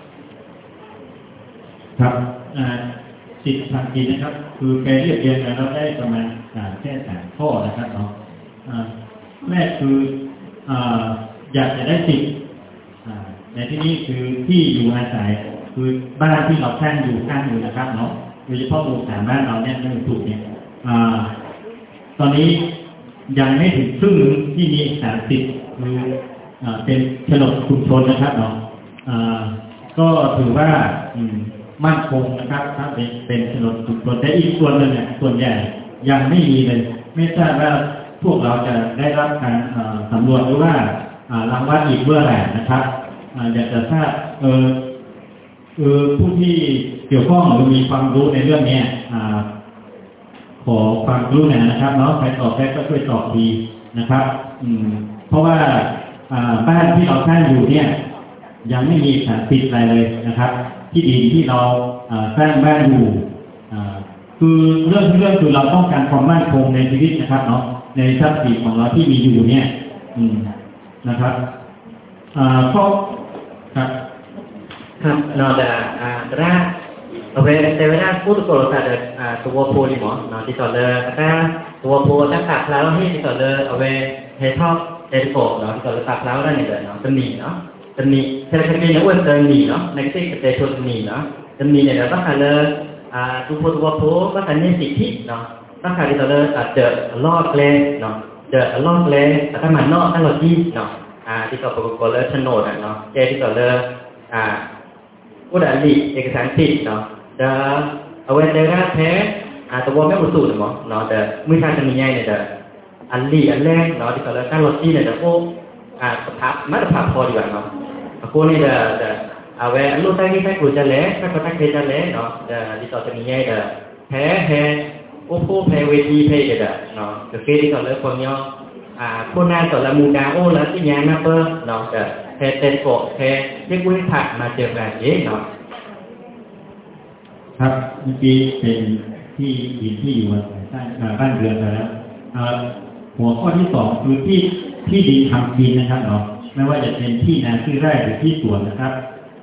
[SPEAKER 12] ครับสิทธิทางกินนะครับคือแกเรียบเรียงแล้วได้ประมาณแค่สามข้อนะครับเนาะแรกคืออยากจะได้สิทธิ์ในที่นี้คือที่อยู่อาศัยคือบ้านที่เราสร้างอยู่ข้างอยู่นะครับเนาะโดยเฉพาะหมู่สามบ้านเราเนี่ยไม่ถูกเนี่ยตอนนี้ยังไม่ถึงครึ่งที่มีสามสิบคือเป็นโฉนดชุมชนนะครับเนาะก็ถือว่ามั่นคงนะครับถ้าเป็นเป็นโฉนดชุมชนแต่อีกส่วนหนึ่งเนี่ยส่วนใหญ่ยังไม่มีเลยไม่ทราบว่าพวกเราจะได้รับการสำรวจหรือว่ารางวัลอีกเมื่อไหร่นะครับอยากจะทราบเออเออผู้ที่เกี่ยวข้องหรือมีความรู้ในเรื่องนี้ขอความรู้หน่อยนะครับเนาะใครตอบได้ก็ช่วยตอบดีนะครับอืมเพราะว่าบ้านที่เราสร้างอยู่เนี่ยยังไม่มีสารสิทธิ์อะไรเลยนะครับที่ดินที่เราสร้างบ้านอยู่คือเรื่องเรื่องคือเราต้องการความมั่นคงในชีวิตนะครับเนาะในทรัพย์สินของเราที่มีอยู่เนี่ยอืมนะครับก็ครับ
[SPEAKER 8] ครับเราจะร่างเอาไว้แต่เวลาพูดตัวเราจะตัวโพลีหมอเนาะที่ต่อเลยถ้าตัวโพถ้าตัดแล้วให้ที่ต่อเลยเอาไว้ให้ทอดเอริโกเนาะที่ต่อเลยตัดแล้วได้เนี่ยเนาะจะมีเนาะจะมีเทเลคอมมิวนิเคชันจะมีเนาะในที่เกิดจะมีเนาะจะมีเนี่ยเราต้องการเลยตัวโพตัวโพก็จะมีสิทธิเนาะต้องการที่ต่อเลยเจอลอดเลยเนาะเจอลอดเลยแต่ถ้ามันนอกถ้าเราที่เนาะที่ต่อประกอบเลยโฉนดเนาะเจที่ต่อเลยผู้ใดหลีเอกสารสิทธิ์เนาะเดอเอาไว้ในร่างแท้อาจจะว่าไม่อุสุหรือมั้งเนาะแต่มือทางจะมีไงเนี่ยเดออันลีอันแรกเนาะที่ก็แล้วการรถที่เนี่ยจะโอ้อ่าสภาพมาตรฐานพอดีกว่าเนาะพวกนี้จะจะเอาไว้อันรู้ใต้ที่ใต้กูจะเละถ้าก็ตั้งใจจะเละเนาะจะที่ต่อจะมีไงจะแพ้แพ้โอ้โหแพ้เวทีแพ้จะเนาะจะเกที่ต่อเลยคนเนาะอ่าคนนั้นต่อละมูดาโอ้แล้วที่ยังมาเปิ้ลเนาะจะแพ้เต้นโกะแพ้เรียกว่าผักมาเจอกันเยอะเนาะ
[SPEAKER 12] ครับเมื่อกี้เป็นที่ดินที่อยู่บนบ้านเรือนไปแล้วหัวข้อที่สองคือที่ที่ดินทำกินนะครับเนาะไม่ว่าจะเป็นที่นาที่ไร่หรือที่สวนนะครับ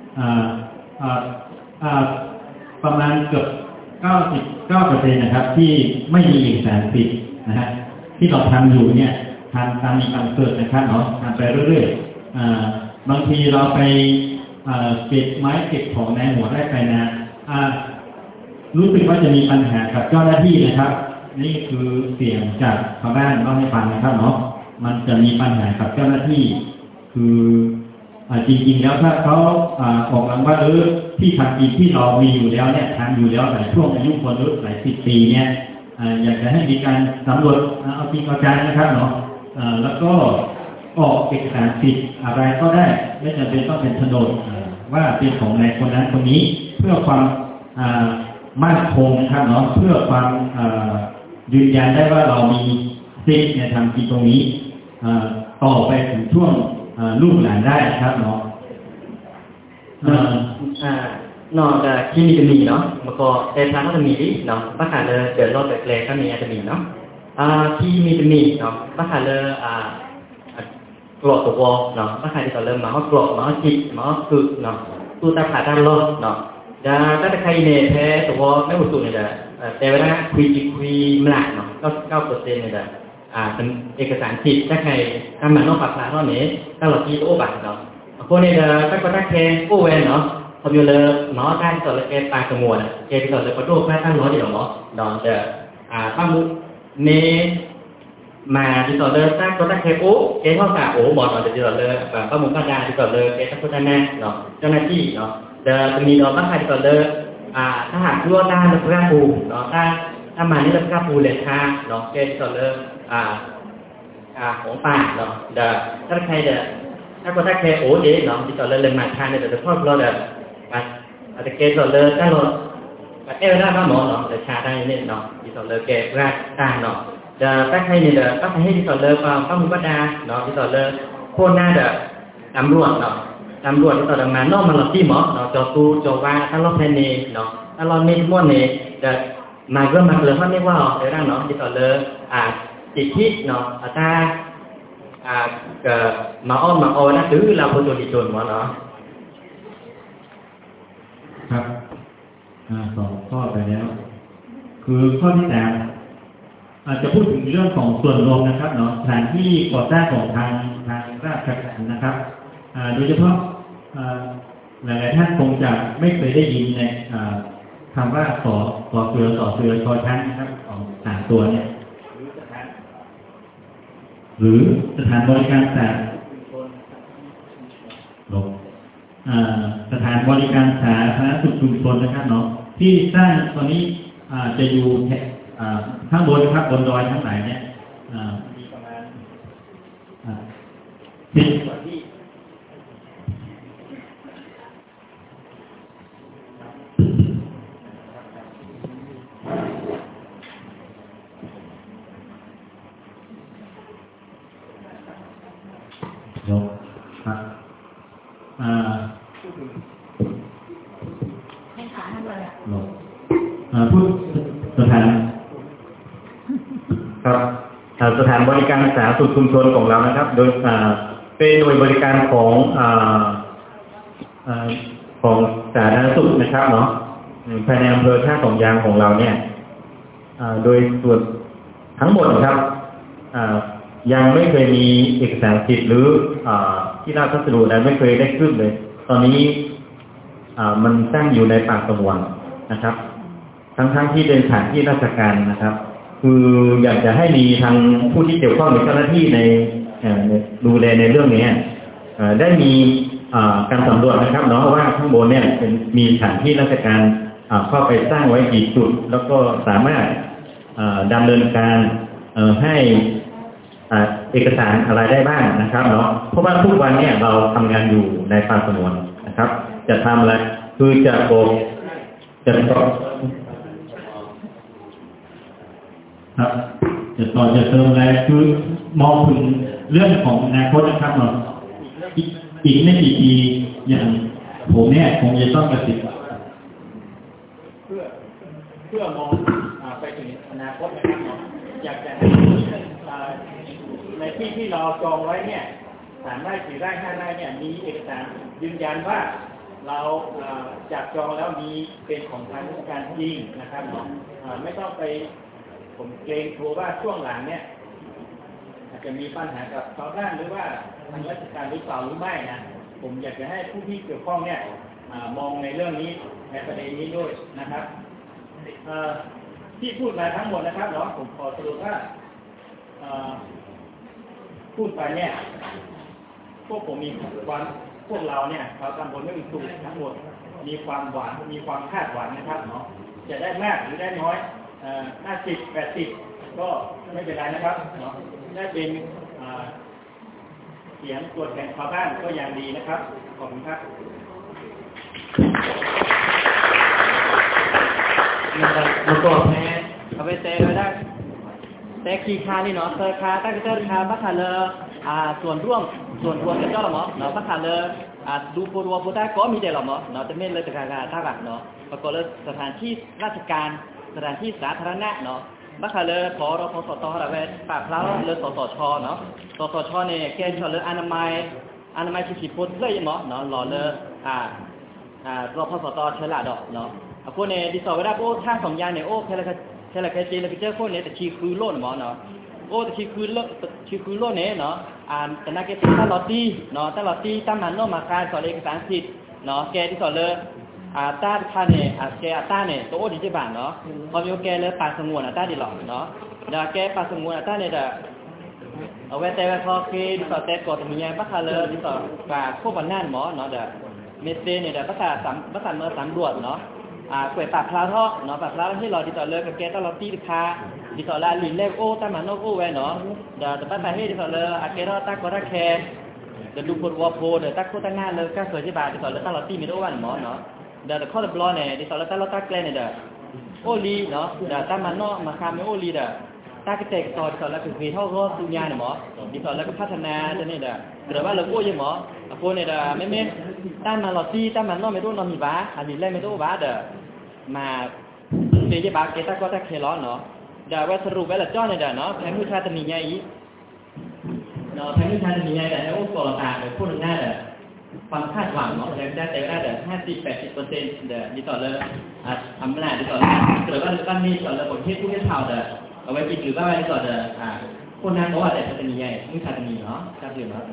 [SPEAKER 12] ประมาณเกือบเก้าสิบเก้าเปอร์เซ็นต์นะครับที่ไม่มีเอกสารสิทธิ์นะฮะที่เราทำอยู่เนี่ยทำตามมีการเกิดนะครับเนาะทำไปเรื่อยๆบางทีเราไปเก็บไม้เก็บของในหัวไร่ไปนารู้สึกว่าจะมีปัญหากับเจ้าหน้าที่นะครับนี่คือเสียงจากชาวบ้านเล่าให้ฟังนะครับเนาะมันจะมีปัญหากับเจ้าหน้าที่คือจริงๆแล้วถ้าเขาออกมาว่าเออที่ทำกินที่เรามีอยู่แล้วเนี่ยทำอยู่แล้วหลายช่วงอายุคนหรือหลายสิบปีเนี่ยอยากจะให้มีการสำรวจเอาจริงเอาจังนะครับเนาะแล้วก็ออกเอกสารสิทธิ์อะไรก็ได้ไม่จำเป็นต้องเป็นโฉนดว่าเป็นของนายคนนั้นคนนี้เพื่อความมั่นคงนะครับเนาะเพื่อความยืนยันได้ว่าเรามีสิทธิ์ในทำกินตรงนี้ต่อไปถึงช่วงลูกหลานได้ครับเนาะ
[SPEAKER 8] นอกจากที่มีจะมีเนาะมันก็แต่ทางก็จะมีดิเนาะภาษาเลยเดี๋ยวเราแต่แรกก็มีอาจจะมีเนาะที่มีจะมีเนาะภาษาเลยกรอบตัวเนาะภาษาที่ต่อเริ่มมาเขากรอบมาจิตมาคือเนาะตัวตาขาด้านลดเนาะจะถ้าใครเนี่ยแพ้ตัวไม่หมดตัวเนี่ยจะแต่เวลาคุยจิคุยมลักเนาะก็เก้าเปอร์เซ็นต์เนี่ยจะอ่าเป็นเอกสารสิทธิ์ถ้าใครทำมันนอกปากปลาเท่านี้ถ้าเราที่โอ้บัตรเนาะพวกนี้จะถ้าก็ถ้าแค่โอ้เวนเนาะทำอยู่เลยเนาะได้ต่อเลยแกตาสมวนแกที่ต่อเลยประตูแค่ตั้งน้อยเดียวเนาะดอนจะอ่าตั้งมุเนมาที่ต่อเลยถ้าก็ถ้าแค่โอ้แกเท่ากับโอ้บอลจะที่ต่อเลยแบบข้อมูลข้อดาที่ต่อเลยแกถ้าพูดได้แน่เนาะเจ้าหน้าที่เนาะจะมีเราบ้างใครที่ต่อเลยอ่าถ้าหากรั่วด้านเราพระปูเนาะถ้าถ้ามานี่เราพระปูเลยค่ะเนาะแกที่ต่อเลยอ่าอ่าของป่าเนาะเดี๋ยวถ้าใครเดี๋ยวถ้าคนถ้าแค่โอ้เดี๋ยวเนาะที่ต่อเลยเลยมาทานเนี่ยเดี๋ยวจะพอดเราเดี๋ยวอาจจะเกต่อเลยถ้าเราเอวได้บ้างหมอเนาะเดี๋ยวชาได้เนี่ยเนาะที่ต่อเลยเกรากตาเนาะเดี๋ยวถ้าใครเนี่ยเดี๋ยวก็ให้ที่ต่อเลยความข้อมูลวัดดาเนาะที่ต่อเลยโค่นหน้าเดี๋ยวตำรวจเนาะตำรวจที่ต่อมานอกมันเราที่หมอเนาะจอตูจอว่าถ้าเราแพนเนเนาะถ้าเราไม่ม้วนเนเดี๋ยวมาเริ่มมาเลยเพราะไม่ว่าเดี๋ยวนั่งเนาะที่ต่อเลยอ่าจิตที่เนาะอาตาอ่าเกิดมาอ้อมมาโอนะหรือเราเป็นตัวดิจนวะเนาะ
[SPEAKER 12] ครับอ่าสองข้อไปแล้วคือข้อที่สามอาจจะพูดถึงเรื่องของส่วนรวมนะครับเนาะสถานที่ก่อสร้างของทางทางราชการนะครับอ่าโดยเฉพาะอ่าหลายๆท่านคงจะไม่เคยได้ยินในอ่าคำว่าสอสอเสือสอเสือชอช้างนะครับของสามตัวเนี่ยหรือสถานบริการสาธารณสถานบริการสาธารณสุขชุมชนนะครับเนาะที่สร้างตอนนี้จะอยู่ข้างบนครับบนดอยทั้งหลายเนี่ยมีประมาณสิบกว่าที่ยกครับอ่า
[SPEAKER 1] ให้ขาทำอะไรอ่ะ
[SPEAKER 12] ลงอ่าพูดสถาน
[SPEAKER 8] ครับสถานบริการสาธารณสุขชุมชนของเรานะครับโดยเป็นหน่วยบริการของอ่าอ่าของสาธารณสุขนะครับเนาะภายในอำเภอท่าสองยางของเราเนี่ยอ่าโดยส่วนทั้งหมดนะครับอ่ายังไม่เคยมีเอกสารสิทธิ์หรืออ่าที่ราชพัสดุนั้นไม่เคยได้ขึ้นเลยตอนนี้อ่ามันตั้งอยู่ในป่าสงวนนะครับทั้งๆที่เป็นสถานที่ราชการนะครับคืออยากจะให้มีทางผู้ที่เกี่ยวข้องหรือเจ้าหน้าที่ในดูแลในเรื่องนี้ได้มีการสำรวจนะครับเนาะว่าข้างบนเนี่ยเป็นมีสถานที่ราชการเข้าไปสร้างไว้กี่จุดแล้วก็สามารถดำเนินการให้
[SPEAKER 12] เอกสารอะไรได้บ้างนะครับเนาะเพราะว่าทุกวันเนี่ยเราทำงานอยู่ในป่าสงวนนะครับ จะทำอะไรคือจะโบกจะต่อครับจะต่อจะเติมอะไรคือมองถึงเรื่องของอนาคตนะครับเนาะอีกไม่กี่ปีอย่างผมเนี่ยคงจะต้องกระติดเพื่อเพื่อมองไปถึงอนาคตนะครับเนาะอยากจะให้ในที่ที่เราจองไว้เนี่ยสามไร่สี่ไร่ห้าไร่เนี่ยมีเอกสารยืนยันว่าเราจับจองแล้วมีเป็นของทางราชการจริงนะครับเนาะไม่ต้องไปผมเกรงกลัวว่าช่วงหลังเนี่ยอาจจะมีปัญหากับชาวบ้านหรือว่าทางราชการหรือเปล่าหรือไม่นะผมอยากจะให้ผู้ที่เกี่ยวข้องเนี่ยมองในเรื่องนี้ในประเด็นนี้ด้วยนะครับที่พูดมาทั้งหมดนะครับเนาะผมขอสรุปว่าพูดไปเนี่ยพวกผมมีความพวกเราเนี่ยเราตำบลไม่มีสูตรทั้งหมดมีความหวังมีความคาดหวังนะครับเนาะจะได้มากหรือได้น้อยห้าสิบแปดสิบก็ไม่เป็นไรนะครับเนาะได้เป็นเสียงตรวจแทนชาวบ้านก็ยังดีนะครับขอบคุณครับ
[SPEAKER 8] มันก็แพ้เอาไปเตะก็ได้แต่คีคานี่เนาะเซอร์คาตั้งแต่เจอคาบัคคาเลออ่าส่วนร่วมส่วนรวมกันก็หรอหมอเนาะบัคคาเลออ่าดูโปรดัวโปรได้ก็มีแต่หรอหมอเนาะจะไม่เลยแต่การท่าบักเนาะประกอบเลยสถานที่ราชการสถานที่สาธารณะเนาะบัคคาเลอพอรพสตอะไรเว้ปากพล้าเลยสสชเนาะสสชเนี่ยแกชเลยอนามัยอนามัยที่ขีดพ้นเลยหมอเนาะหล่อเลยอ่าอ่ารพสตเชล่าดอกเนาะพวกเนี่ยดิสอเวลาโอ้ท่าสองยานเนี่ยโอ้แค่ละแค่ละแค่จีนเราไปเจอพวกเนี่ยแต่ชีคือโล่นหมอเนาะโอ้แต่ชีคือโล่ชีคือโล่นเนี่ยเนาะอ่าแต่นักเก็ตตั้งลอตตี้เนาะตั้งลอตตี้ตั้งมันโน้มาการสอนเอกสารสิทธิ์เนาะแกดิสอเลยอ่าต้าท่านเนี่ยอ่าแกต้าเนี่ยตัวโอ้ดิจิบันเนาะพอมีโอแกเลยป่าสงวนอ่ะต้าดิหลอกเนาะเดี๋ยวแกป่าสงวนอ่ะต้าเนี่ยเด้อเอาไว้แต่ไว้พอเคดิสอแต่กดมีไงบ้างคะเลยดิสอป่าโคบันนั่นหมอเนาะเด้อเมสเซเนี่ยเด้อภาษาสามภาษาเมื่อสามรวดเนาะอ่าเปิดปากพลาท่อเนาะปากพลาที่เราดิสอเลยกับแกต้องเราตีดิคาดิสอลาลินเลโอตั้งมันโนโอไว้เนาะเดี๋ยวแต่ภาษาให้ดิสอเลยอาเกโรตักก็ตักแคเดี๋ยวดูปวดวัวโพเดี๋ยวตักโคตั้งงานเลยก็เคยที่บาดิสอเลยตั้งเราตีมีโอวันหมอเนาะเดี๋ยวแต่ข้อตบล้อเนี่ยดิสอเลยตั้งเราตักแกลเนี่ยเด้อโอลีเนาะเดี๋ยวตั้งมันโนมาคามไม่โอลีเด้อตั้งกระเตกต่อดิสอเลยคือเพย์เท่าก็สุญญาเนี่ยหมอดิสอเลยก็พัฒนาจะเนี่ยเด้อเดี๋ยวว่าเราโอ้ยหมอโพเนี่ยเด้อไม่ไม่ตั้งมันเราตีตั้งมันโนไม่รู้นอนมีบ้าอันนี้เล่นไม่รู้บ้าเด้อมาเดี๋ยวจะบาเกต้าก็จะเคล้อเนาะเดี๋ยวว่าสรุปไว้ละจ้อเนี่ยเด้อเนาะแผนผู้ชายจะมีไงอีเนาะแผนผู้ชายจะมีไงแต่ให้โอ้ตัวต่างเดี๋ยวพูดหน้าเด้อความคาดหวังเนาะแต่ได้แต่ได้เด้อห้าสิบแปดสิบเปอร์เซ็นต์เด้อดีต่อเลยอ่ะทำไม่ได้ดีต่อเลยหรือว่าบ้านนี้ต่อเลยประเทศผู้เชี่ยวชาญเด้อเอาไว้กินหรือว่าไว้ต่อเด้ออ่ะคนนั้นเขาว่าแต่จะมีไงผู้ชายจะมีเนาะครับอยู่เนาะ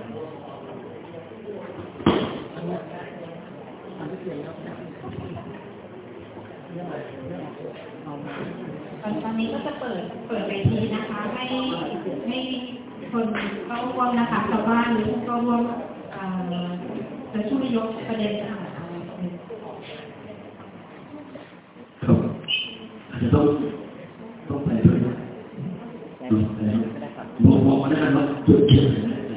[SPEAKER 1] ตอนนี้ก็จะเปิดเปิดเวทีนะคะให้ให้คนเข้าร่วมนะคะชาวบ้านหรือผู้เข้าร่วมจะช่วยยกประเด็นต่างๆ
[SPEAKER 13] ครับอาจจะต้องต้องไปด้วยนะบอกบอกมาได้กันว่าจุดเชื่อม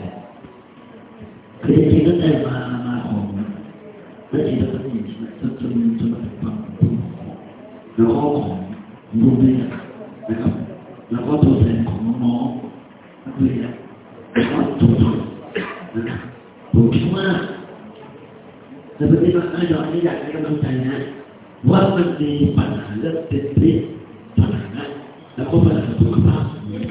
[SPEAKER 13] คือจริงๆตั้งแต่มามาของและจริงๆตั้งแต่จนจนจนจนมาถึงความแล้วก็ของรุ่นแม่นะครับแล้วก็ตัวแทนของน้องๆนักเรียนแล้วก็ตัวตนนะครับผมคิดว่าในประเทศไทยเราไม่อยากให้กำลังใจนะว่ามันมีปัญหาเรื่องติดพิษปัญหาแล้วก็ปัญหาสุขภาพ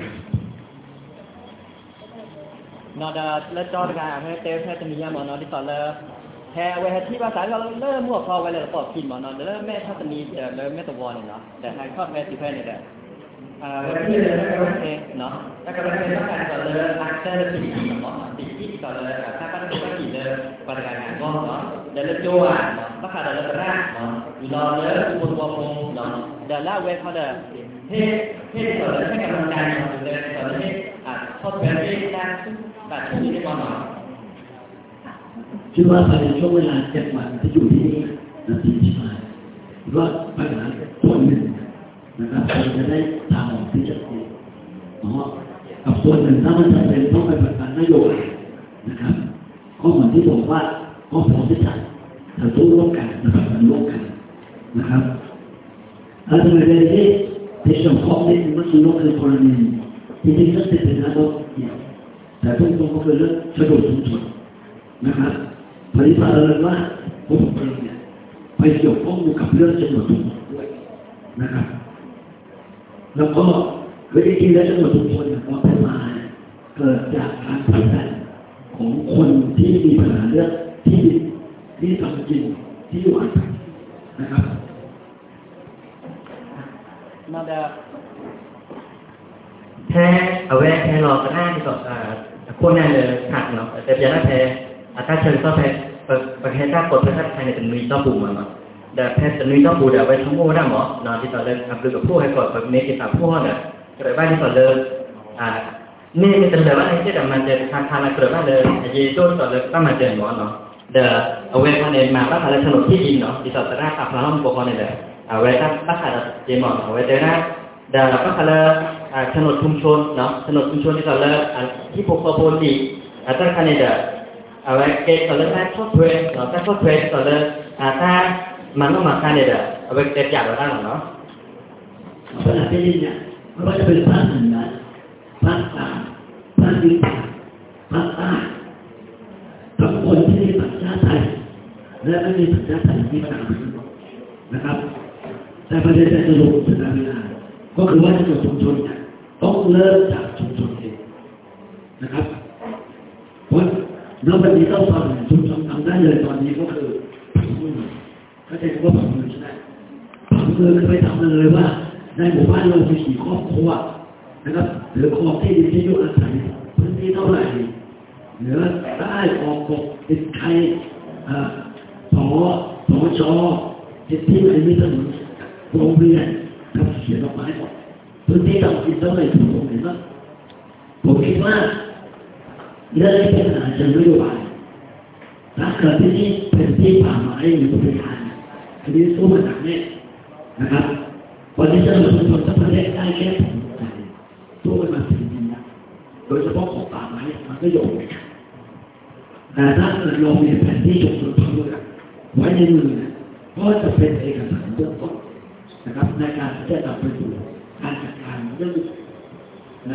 [SPEAKER 8] นอดแล้วจอดกันให้เต้แค่จะมียาหมอนอที่ต่อเลยแค่เวทีภาษาเราเริ่มมั่วพอไว้เลยเราปอบกินหมอนอนเริ่มแม่ถ้าจะมีแต่เริ่มแม่ตะวอนเนาะแต่ให้ข้อแม่สิแค่นี่แหละอ่าเวทีเลยโอเคเนาะถ้าก็เป็นต้องการต่อเลยอักเซอร์สิ่งที่หมอสิ่งที่ต่อเลยถ้าก็ต้องเป็นกี่เลยปฏิการงานก็เนาะเดี๋ยวเราโจ้อ่ะเนาะบัคคาเดี๋ยวเราจะร่างเนาะรอเลยอุปกรณ์พงเนาะเดี๋ยวล่าเวทเขาเดี๋ยวเฮ้เฮ้ต่อเลยให้กำลังใจเนาะเดี๋ยวต่อเลยให้อ่าทดแทนที่ได้แบบที่ได้ก่อนเนาะ
[SPEAKER 13] คิดว่าภายในช่วงเวลาเจ็ดวันที่อยู่ที่นี่นาทีที่มาว่าปัญหาตัวหนึ่งนะครับเราจะได้ทางออกที่ชัดเจนเพราะกับตัวส่วนหนึ่งถ้ามันจำเป็นต้องไปผลักดันนโยบายนะครับก็เหมือนที่บอกว่าก็พร้อมที่จะต่อสู้ร่วมกันนะครับมันร่วมกันนะครับอาจจะในเรื่องที่ที่สำคัญที่มันคือโลกคือกรณีที่ที่สักเป็นแล้วก็เนี่ยแต่ตรงๆก็คือเรื่องสะดวกสุดสุดนะครับพอดีพาเอิญว่าผมเองเนี่ยไปเกี่ยวข้องกับเรื่องสะดวกสุดด้วยนะครับแล้วก็คือจริงๆแล้วสะดวกสุดสุดเนี่ยก็เป็นมาเกิดจากการผลักดันของคนที่มีปัญหาเรื่องที่ที่ทำกินที่อยู่อาศัยนะครับ
[SPEAKER 8] nó đã thế ở bên thế lò cái này thì cóคนนั้นเลยขัดเนาะแต่ยังได้แพ้ถ้าเชิญก็แพ้ประเทศถ้ากดประเทศไทยเนี่ยเป็นมีต้องบูมมาแต่แพ้เป็นมีต้องบูเดี๋ยวไปทั้งหมดได้หมอนอนที่ต่อเลยอัพดูกับผู้ให้กดแบบเมกิตาผู้เนี่ยกระไรบ้านที่ต่อเลยอ่านี่มันเป็นแบบว่าไอ้ที่แต่มันจะทางทางกระไรบ้านเลยไอ้ยี่ต้นต่อเลยต้องมาเจอหมอเนาะเดี๋ยวเอาไว้คะแนนมาว่าอะไรถนนที่ดินเนาะที่ต่อจะได้ตับพลังบุคคลนี่แหละเอาไว้ถ้าถ้าขาดเจมอนเอาไว้เจอนะเดี๋ยวเราก็คะเลยถนนชุมชนเนาะถนนชุมชนที่ต่อเลยที่พวกเขาพูดดีอาจารย์คะแนนเดี๋ยวเอาไว้เกตต่อเลยถ้าชดเทรนเนาะถ้าชดเทรนต่อเลยถ้ามันต้องมาคะแนนเดี๋ยวเอาไว้เก็บอย่างเราได้หรอเนาะ
[SPEAKER 13] ขณะที่นี่เนี่ยไม่ว่าจะเป็นภาคเหนือภาคกลางภาคอีสานภาคใต้ทั้งคนที่มีสัญชาติไทยและไม่มีสัญชาติไทยที่ปัญหานะครับแต่ประเด็นจะลงถึงเวลาก็คือว่าถ้าเกิดชุมชนเนี่ยต้องเริ่มจากชุมชนเองนะครับเพราะเราวันนี้ต้องทำชุมชนทำได้เลยตอนนี้ก็คือผังเมืองก็จะเรียกว่าผังเมืองใช่ไหมผังเมืองไปทำเลยว่าในหมู่บ้านเรามีกี่ครอบครัวนะครับหรือครอบที่ดินที่อยู่อาศัยพื้นที่เท่าไหร่เหนือใต้ออกตกติดใครอ่าผอผอชอติดที่ไหนมีถนนโรงเรียนทำเขียนออกมาให้หมดพื้นที่ต่างกินเท่าไหร่ถูกผมเห็นว่าผมคิดว่าเรื่องนี้เป็นปัญหาเชิงนโยบายถ้าเกิดที่นี่เป็นที่ป่าไม้หรือบริการอันนี้สู้มาจากนี้นะครับวันนี้จะลงทุนทั้งประเทศได้แค่ผมสู้กันมาถึงนี้นะโดยเฉพาะของป่าไม้มันก็โยงไปกันแต่ถ้าเกิดเรามีแผนที่ชุมชนทั้งหมดไว้ในมือก็จะเป็นเอกสารเบื้องต้นนะครับในการที่จะนำไปสู่การจัดการเรื่องนะ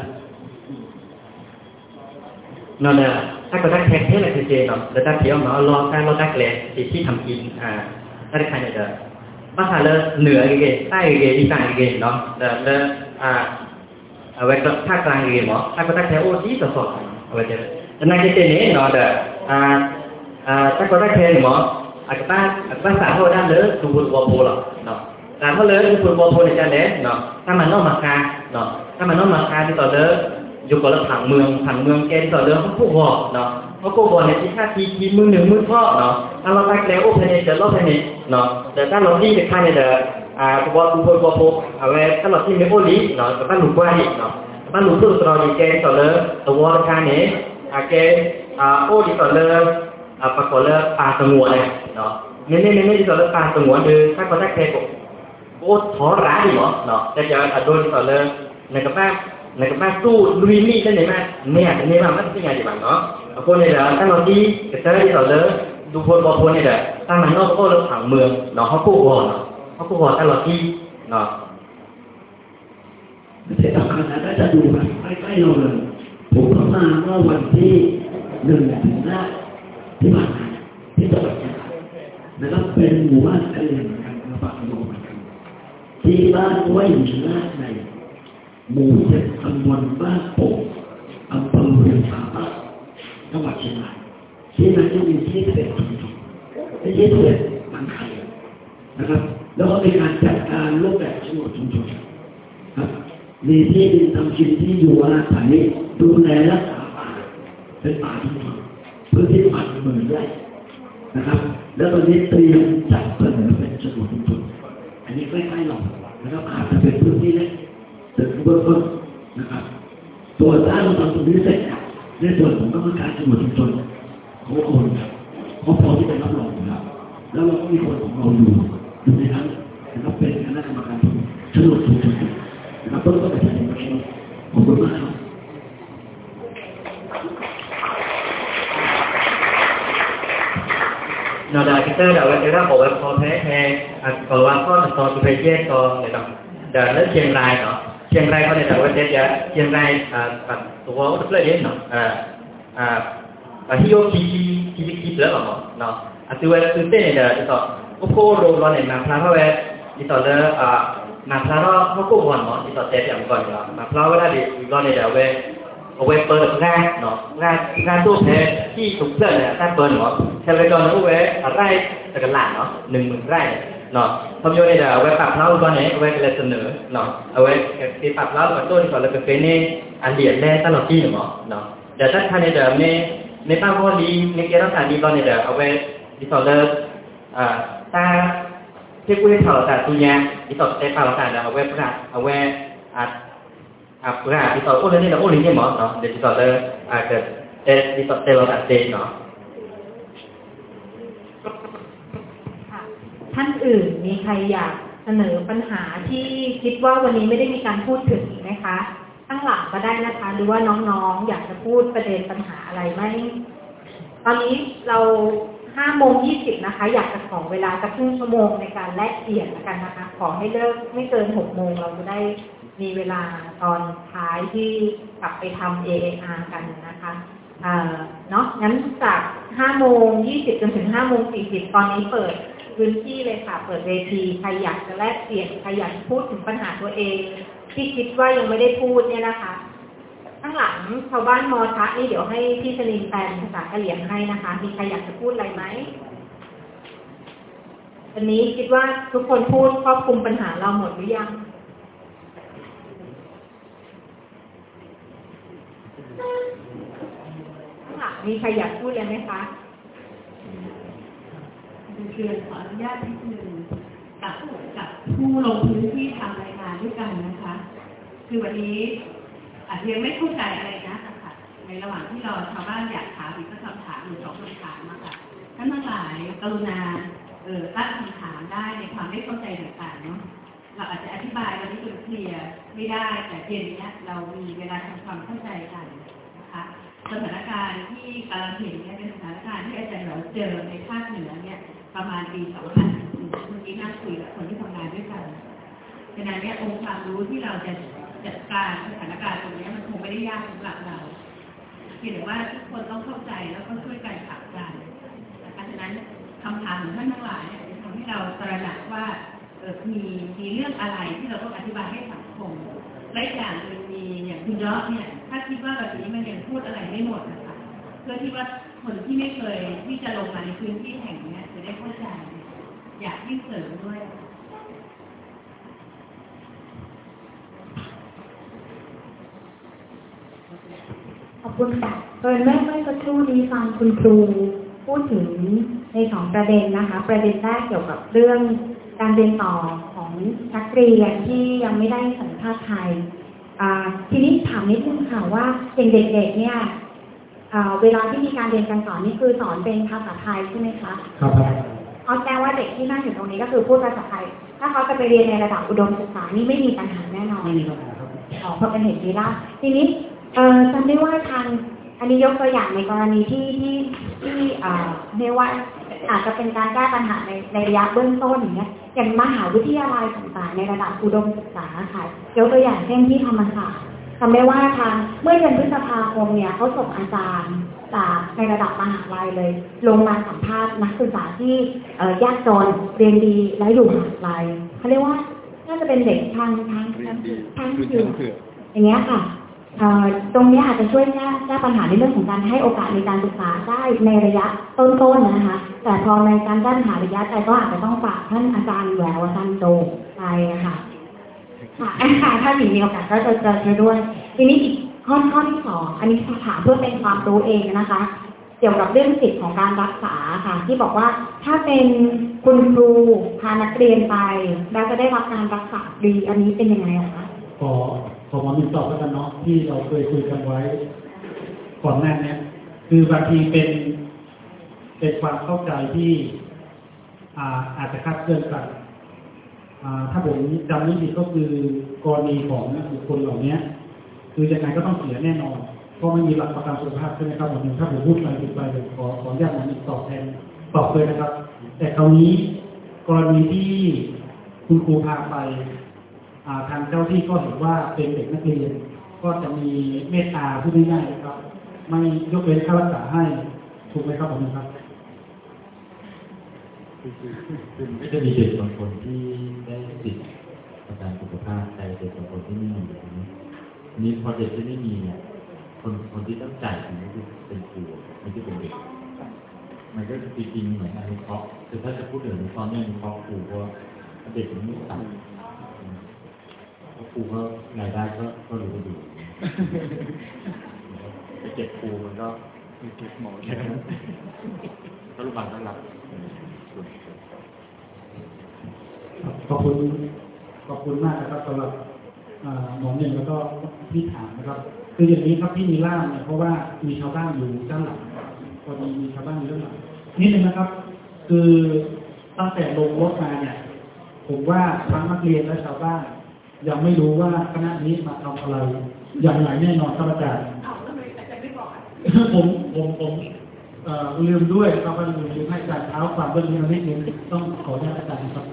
[SPEAKER 8] nó là ta có tác thế là cái gì nó là ta thiếu nó lo ta lo tác lệ thì khi thầm kín à ta được khai nhận được bắt hà là nửa cái gì tay cái gì đi tay cái gì nó là là à ở vậy cái thác lang cái gì mà ta có tác thế ô tí sọt sọt ở vậy cho nên cái tên này nó là à à ta có tác thế mà à cái ta ta xã hội đang lớn tụ bùn bò bò rồi nó làm nó lớn tụ bùn bò bò này cho đấy nó ta mà nó mặc ca nó ta mà nó mặc ca thì tao lớnอยู่กับผังเมืองผังเมืองแกนต่อเรื่องของผู้วอเนาะเพราะผู้วอเนี่ยที่ค่าทีทีมือหนึ่งมือพ่อเนาะถ้าเราตักแล้วโอ้ภายในจะลดภายในเนาะแต่ถ้าเราที่จะค่าเนี่ยเด้ออ่าผู้วอผู้พูดผู้พูดเอาไว้ถ้าเราที่ไม่โอลีเนาะแต่ถ้าหลุดกว่าอีกเนาะถ้าหลุดตัวต่อดีแกนต่อเรื่องตัววอค่าเนี่ยอ่าแกนอ่าโอ้ดีต่อเรื่องอ่าปรากฏเรื่องปลาสงวนเลยเนาะเนี่ยเนี่ยเนี่ยดีต่อเรื่องปลาสงวนคือถ้าเขาตักแค่โอ้ถอร้ายดีเนาะเนาะแต่จะอ่าโดนต่อเรื่องในกระแป๊บในกระแป๊บตู้ลุยมีดได้ไหมเนี่ยเนี่ยมันไม่ใช่ไงดีบ้างเนาะคนเนี่ยเดี๋ยวถ้าเราที่กระเตยต่อเลยดูคนบอคนเนี่ยเดี๋ยวถ้ามันนอกก็เราผังเมืองเนาะเขากู้วอนเขากู้วอนถ้าเราที่เนาะ
[SPEAKER 13] ประเทศต่างๆน่าจะดูแบบใกล้ๆเราเลยผมเข้ามาเมื่อวันที่หนึ่งถึงห้าที่ผ่านมาที่จังหวัดเชียงรายนะครับเป็นหมู่บ้านกะเหรี่ยงเหมือนกันมาฝากดูเหมือนกันที่บ้านห้วยหินลาดในหมู่เจ็ดตำบลบ้านโป่งอำเภอเวียงสามาจังหวัดเชียงรายที่นั้นจะมีที่เป็นชุมชนไม่ใช่ที่เป็นบางไข่นะครับแล้วก็มีการจัดการรูปแบบชุมชนชุมชนครับมีที่ดินทำกินที่อยู่อาศัยดูแลรักษาป่าเป็นป่าชุมชนพื้นที่ป่าหมื่นไร่นะครับแล้วตอนนี้เตรียมจัดเสนอเป็นชุมชนชุมชนอันนี้ใกล้ๆเรานะครับอาจจะเป็นพื้นที่เล็กถึงเบื้องต้นนะครับตัวถ้าเราทำตรงนี้เสร็จในส่วนของกรรมการชุมชนชุมชนเขาโอนครับเขาพร้อมที่จะรับรองครับแล้วเราก็มีคนของเราอยู่อยู่ในนั้นนะครับเป็นคณะกรรมการชุมชนชุมชนนะครับต้นก็เป็นอย่างนี้ขอบคุณมากครับ
[SPEAKER 14] tơ đầu cái đó bộ em có thế hay còn qua có là to tụi chết to để đọc đợt đến chiên rai đó chiên rai có thể đầu cái chết vậy chiên rai à tụi có được lấy đến nó à à à hiếu chi chi chi chi lớn mà nó à tụi em tụi tên này là tụi có cô đồ lo này mà phá thôi thì tụi nó à mà phá nó nó cũng hoàn nó thì tụi chết chẳng còn nữa mà phá cái đó thì lo này đầu vềเอาไว้เปิดงานเนาะงานงานตู้แพรที่ถูกเสื้อเนี่ยการเปิดเนาะใช้ไว้ตอนนั้นเอาไว้ไร่แต่กันหลานเนาะหนึ่งหมื่นไร่เนาะทำโยนเนี่ยเอาไว้ปรับเล่าตอนนี้เอาไว้เลยเสนอเนาะเอาไว้ที่ปรับเล่าตอนต้นก่อนเลยเป็นเป็นนี่อันเดียดแร่ตลอดที่เนาะเนาะเดี๋ยวถ้าท่านเนี่ยเดี๋ยวในในป้าพ่อดีในเกี่ยวกับการดีตอนเนี่ยเดี๋ยวเอาไว้ที่ต่อเลยอ่าตาที่กูให้ถอดแต่ตัวยาที่ต่อแต่ปากเราแต่เอาไว้ประกาศเอาไว้อ่าอ่าประกาศที่ต่อโอ้เรื่องนี้เราโอ้เรื่องนี้หมอเนาะเดี๋ยวที่ต่อเลยอ่าเกิดเอ่อที่ต่อเตเราแต่เตเนาะ
[SPEAKER 1] ท่านอื่นมีใครอยากเสนอปัญหาที่คิดว่าวันนี้ไม่ได้มีการพูดถึงไหมคะตั้งหลังก็ได้นะคะหรือว่าน้องๆอยากจะพูดประเด็นปัญหาอะไรไหมตอนนี้เราห้าโมงยี่สิบนะคะอยากจะขอเวลาสักครึ่งชั่วโมงในการแลกเปลี่ยนกันนะคะขอให้เลิกไม่เกินหกโมงเราจะได้มีเวลาตอนท้ายที่กลับไปทำ เอ เอ อาร์ กันนะคะเอ่อเนาะงั้นจากห้าโมงยี่สิบจนถึงห้าโมงสี่สิบตอนนี้เปิดพื้นที่เลยค่ะเปิดเวทีใครอยากจะแลกเปลี่ยนใครอยากพูดถึงปัญหาตัวเองที่คิดว่ายังไม่ได้พูดเนี่ยนะคะข้างหลังชาวบ้านมอชะนี่เดี๋ยวให้พี่ชลินแปลภาษากะเหรี่ยงให้นะคะมีใครอยากจะพูดอะไรไหมวันนี้คิดว่าทุกคนพูดครอบคลุมปัญหาเราหมดหรือยังข้างหลังมีใครอยากพูดเลยไหมคะ
[SPEAKER 2] เรียนขออนุญาตนิดนึงกับกับผู้ลงพื้นที่ทำรายงานด้วยกันนะคะคือวันนี้อาจจะยังไม่เข้าใจอะไรนะค่ะในระหว่างที่เราชาวบ้านอยากถามอีกสักคำถามหรือสองคำถามนะคะท่านทั้งหลายกรุณาเอ่อตั้งคำถามได้ในความไม่เข้าใจต่างๆเนาะเราอาจจะอธิบายวันนี้จนเคลียร์ไม่ได้แต่เย็นนี้เรามีเวลาทำความเข้าใจกันนะคะสถานการณ์ที่กำลังเห็นเนี่ยเป็นสถานการณ์ที่อาจารย์เราเจอในภาคเหนือเนี่ยประมาณปีสองพันเมื่อกี้นั่งคุยกับคนที่ทำงานด้วยกันฉะนั้นเนี่ยองค์ความรู้ที่เราจะจัดการสถานการณ์ตรงนี้มันคงไม่ได้ยากสำหรับเราเพียงแต่ว่าทุกคนต้องเข้าใจแล้วก็ช่วยกันขับดันฉะนั้นคำถามของท่านทั้งหลายเนี่ยจะทำให้เราตระหนักว่าเออมีมีเรื่องอะไรที่เราต้องอธิบายให้สังคมและอย่างหนึ่งมีอย่างคุณยอดเนี่ยถ้าคิดว่าแบบนี้มันยังพูดอะไรไม่หมดนะคะเพื่อที่ว่าคนที่ไม่เคยที่จะลงมาในพื้นที่แห่งนี้จะได้เข้าใจอยากให้เสริมด้วย
[SPEAKER 10] ขอบคุณค่ะโดยเมื่อเมื่อสักครู่นี้ฟังคุณครูพูดถึงในสองประเด็นนะคะประเด็นแรกเกี่ยวกับเรื่องการเรียนต่อของนักเรียนที่ยังไม่ได้สัญชาติไทยทีนี้ถามนิดนึงค่ะว่าอย่างเด็กๆเนี่ยเวลาที่มีการเรียนการสอนนี่คือสอนเป็นภาษาไทยใช่ไหมคะ
[SPEAKER 11] ครับ
[SPEAKER 10] เอาแปลว่าเด็กที่นั่งอยู่ตรงนี้ก็คือพูดภาษาไทยถ้าเขาจะไปเรียนในระดับอุดมศึกษานี่ไม่มีปัญหาแน่นอน
[SPEAKER 11] ไม่มีปัญหาครับ
[SPEAKER 10] อ๋อเพราะเป็นเหตุดีละทีนี้เอ่อจำได้ว่าทางอันนี้ยกตัวอย่างในกรณีที่ที่ที่เอ่อเรียกว่าอาจจะเป็นการแก้ปัญหาในในระยะเบื้องต้นอย่างเงี้ยอย่างมหาวิทยาลัยต่างๆในระดับอุดมศึกษาค่ะยกตัวอย่างเช่นที่ธรรมศาสตร์จำได้ว่าทางเมื่อเดือนพฤษภาคมเนี่ยเขาส่งอาจารย์จากในระดับมหาลัยเลยลงมาสัมภาษณ์นักศึกษาที่เอ่อยากจนเรียนดีและอยู่มหาลัยเขาเรียกว่าน่าจะเป็นเด็กทางทางทางทางอยู่อย่างเงี้ยค่ะตรงนี้อาจจะช่วยแก้แก้ปัญหาในเรื่องของการให้โอกาสในการศึกษาได้ในระยะต้นๆนะคะแต่พอในการแก้ปัญหาระยะไกลก็อาจจะต้องฝากท่านอาจารย์แหววอาจารย์โตไปค่ะค่ะถ้าหญิงมีโอกาสก็จะเจอด้วยทีนี้อีกข้อข้อที่สองอันนี้ถามเพื่อเป็นความรู้เองนะคะเกี่ยวกับเรื่องสิทธิของการรักษาค่ะที่บอกว่าถ้าเป็นคุณครูพานักเรียนไปแล้วจะได้รับการรักษาดีอันนี้เป็นยังไงคะ
[SPEAKER 11] ก็ขอมาหนึ่งตอบแล้วกันเนาะที่เราเคยคุยกันไว้ก่อนหน้านี้คือบางทีเป็นเป็นความเข้าใจที่อ่าอาจจะคลาดเคลื่อนกันอ่าถ้าผมจำไม่ผิดก็คือกรณีของบุคคลเหล่านี้คือยังไงก็ต้องเสียแน่นอนก็ไม่มีหลักประกันสุขภาพใช่ไหมครับผมถ้าผมพูดอะไรผิดไปผมขอขออนุญาตมาตอบแทนตอบเลยนะครับ
[SPEAKER 9] แต่คราวนี้กรณีที่คุณครูพาไปทางเจ้าที่ก็เห็นว่าเป็นเด็กนักเรียนก็จะมีเมตตาพูดง่ายๆนะครับไม่ยกเว้นค่ารักษาให้ถูกไหมครับผมครับ
[SPEAKER 5] คือไม่ได้มีเด็กบางคนที่ได้สิทธิ์ประกันสุขภาพแต่เด็กบางคนที่ไม่มีอย่างนี้นี่พอเด็กที่ไม่มีเนี่ยคนคนที่ต้องจ่ายถึงก็คือเป็นครูไม่ใช่เป็นเด็กมันก็จริงๆเหมือนอนุเคราะห์คือถ้าจะพูดถึงอนุเคราะห์เนี่ยอนุเคราะห์ครูเพราะเด็กมันไม่ต่ำเพราะครูก็รายได้ก็ก็รู้อยู่ไปเก็บครูมันก็มีเก็บหมอแค่นั้นก็รู้บังก็รับ
[SPEAKER 9] ขอบคุณขอบคุณมากนะครับสำหรับหมอหนึ่งแล้วก็พี่ถามนะครับคืออย่างนี้ครับพี่มีล่ามเนี่ยเพราะว่ามีชาวบ้านอยู่ด้านหลังพอดีมีชาวบ้านอยู่ด้านหลังนิดนึงนะครับคือตั้งแต่ลงรถมาเนี่ยผมว่าทั้งนักเรียนและชาวบ้านยังไม่รู้ว่าคณะนี้มาทำอะไรอย่างไรแน่นอนครับอาจารย์ผมผมผมลืมด้วยนะครับว่าลืมให้อาจารย์เท้าความเบื้องนี้นิดนึงต้องขออนุญาตอาจารย์ครับ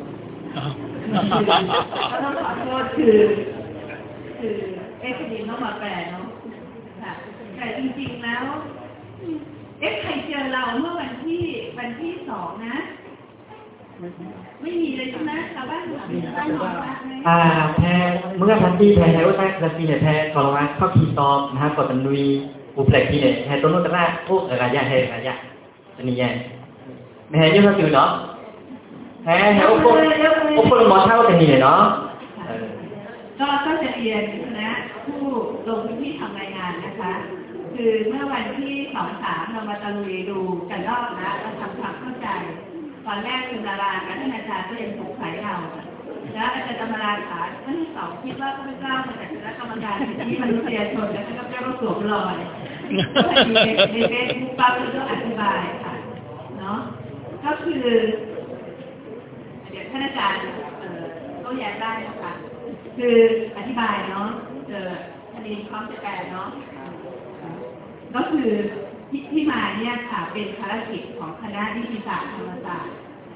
[SPEAKER 2] ก็ต้องขอโทษคือคือเอ็กซ์ดีต้องมาแปลเนาะค่ะแต่จริงๆแล้วเอ๊ะใครเจอเราเมื่อวันที่วันที่สองนะไม่มีเลยใช่ไหมชาวบ้านชาวบ้านบอกว่า
[SPEAKER 14] อ่าแพ้เมื่อทันทีแพ้ไทยว่าใต้กระสีเนี่ยแพ้กรวัตเข้าคีตอมนะฮะกดตันดุยอุปเล็กที่เนี่ยแพ้ต้นนู้นตะละพวกอะไรอย่างแพ้อะไรอย่างจะนี่ยังแพ้เยอะมากอยู่เนาะแพ้แพ้อุปอุปมอเท่ากันนี่เนาะ
[SPEAKER 2] ก็ก็จะเรียนนะผู้ลงพื้นที่ทำรายงานนะคะคือเมื่อวันที่สองสามเรามาตะลุยดูกันรอบนะเราทำความเข้าใจตอนแรกคือดาราการท่านอาจารย์ก็ยังสงสัยเราแล้วอาจารย์ธรรมราขาท่านที่สองคิดว่าพระเจ้ามาจากคณะกรรมการสิทธิมนุษยชนและท่านก็เจ้าก็สวมรอยในเฟซบุ๊กปั๊บก็ต้องอธิบายค่ะเนาะก็คือเดี๋ยวท่านอาจารย์ต้องแย้งได้นะคะคืออธิบายเนาะเจอคดีความแปลเนาะก็คือที่ที่มาเนี่ยค่ะเป็นภารกิจของคณะนิติศาสตร์ธรรมศาสตร์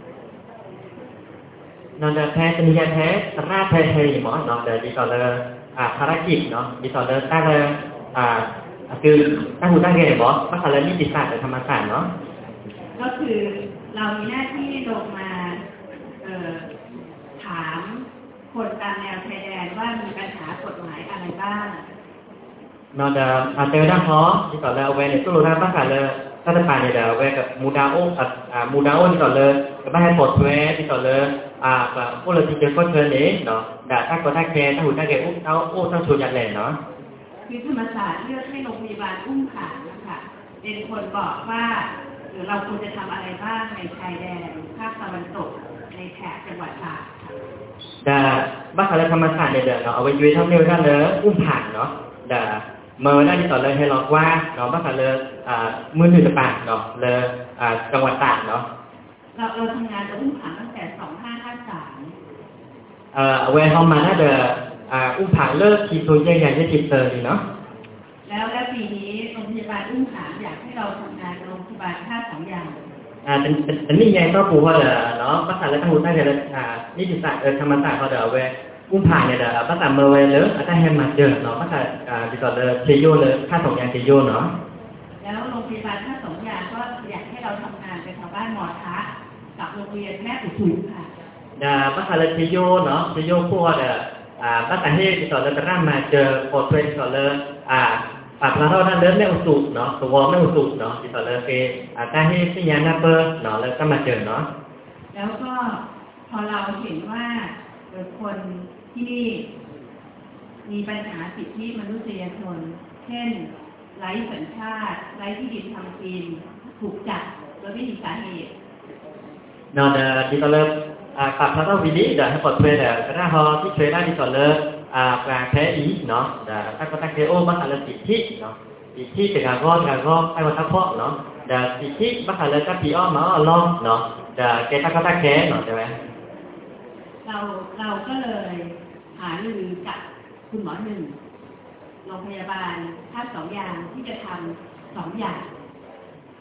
[SPEAKER 14] นอนเดอแพ้จะมีแพ้สราแพ้เฮยหมอนอนเดอดีต่อเลยอ่าภารกิจเนาะดีต่อเลยตั้งเลยอ่าคือตั้งหูตั้งเกณฑ์หมอมาคณะนิติศาสตร์ธรรมศาสตร์เนาะ
[SPEAKER 2] ก็คือเรามีหน้าที่ลงมาเอ่อถามคนตามแนวชายแดนว่ามีปัญหากฎหมายอะไรบ้าง
[SPEAKER 14] นอนเดออาเตอร์ด้าฮอที่ต่อเลยเอาไว้ในตู้ร่างบ้านกันเลยถ้าจะผ่านในเดอไว้กับมูดาโออ่ามูดาโอที่ต่อเลยกับบ้านให้ปลดเวที่ต่อเลยอ่าแบบพวกเราที่เจอก็เชิญนี้เนาะด่าถ้าก็ถ้าแกถ้าหุ่นถ้าแกอุ้มเอาโอ้ต้องชวนยันแหล่เนาะ
[SPEAKER 2] คือธรรมศาสตร์เลือกให้โรงพยาบาลอุ้มผางนะคะเป็นคนบอกว่าเราควรจะทำอะไรบ้างในชายแดนภาคตะวันตกในแถบจังหวัดตาก
[SPEAKER 14] ด่าบ้านอะไรธรรมศาสตร์เนี่ยเดี๋ยวเนาะเอาไว้ยืนเท่าเนี้ยได้เลยอุ้มผางเนาะด่าเมื่อได้ที่ต่อเลยให้ล็อกว่าเนาะบ้านเลยอ่ามือถือปากเนาะเลยอ่าจังหวัดตากเนาะ
[SPEAKER 2] เราเราทำงานกับอุ้มผางตั้งแต่สองห้าห้าสาม
[SPEAKER 14] เอ่อเวลามาน่าจะอ่าอุ้มผางเลิกทีตัวใหญ่ๆจะติดเตอร์ดีเนาะ
[SPEAKER 2] แล้วแล้วปีนี้โรงพยาบาลอุ้มผางอยากให้เราทำงานกับโรงพยาบาลท่าสองอย่าง
[SPEAKER 14] อ่าเป็นเป็นเป็นนี่ไงก็ปูว่าเด้อเนาะภาษาและทั้งหมดได้เลยอ่านี่ติศาสตร์เออธรรมศาสตร์เขาเด้อเวอุ้มผางเนี่ยเด้อภาษาเมอเวเลยอาจจะให้มาเจอเนาะภาษาอ่าติดต่อเลยเทโยเลยท่าสองอย่างเทโยเนาะ
[SPEAKER 2] แล้วโรงพยาบาลท่าสองอย่างก็อยากให้เราทำงานเป็นชาวบ้านหมอทะกับโรงเรียนแม่อุทุมค่ะ
[SPEAKER 14] ดาภาษาเลเทโยเนาะเทโยพวกเด้ออ่าภาษาเฮติดต่อเลยจะร่ำมาเจอโปรเทรนติดต่อเลยอ่าปากเราเท่านั้นเดินไม่อุสุเนาะตัวไม่อุสุเนาะติดต่อเลยเฟอ่าตาเฮสิญาณาเปอร์เนาะแล้วก็มาเจอเนาะ
[SPEAKER 2] แล้วก็พอเราเห็นว่าคนที่มีปัญหาสิทธิมนุษยชนเช่นไร้สัญชาติไร้ที่ดินทำกินถูกจับโดยไม่มีสาเหตุ
[SPEAKER 14] เนาะติดต่อเลยอ่ากับพระเจ้าวิลิเดี๋ยวให้ปลดเทรนเดี๋ยวคณะฮอที่เทรนได้ติดต่อเลยอ่าแปลแพ้อีเนาะเดี๋ยวถ้าก็ตั้งเทโอมาหาเลยสิทธิเนาะสิทธิเป็นการก็การก็ให้วัฒนธรรมเนาะเดี๋ยวสิทธิมาหาเลยกับพี่อ้อมมาอ้อล้อมเนาะเดี๋ยวแกตั้งก็ตั้งแค่เนาะใช่ไหม
[SPEAKER 2] เราเราก็เลยหารือกับคุณหมอหนึ่งโรงพยาบาลท่าสองอย่างที่จะทำสองอย่างท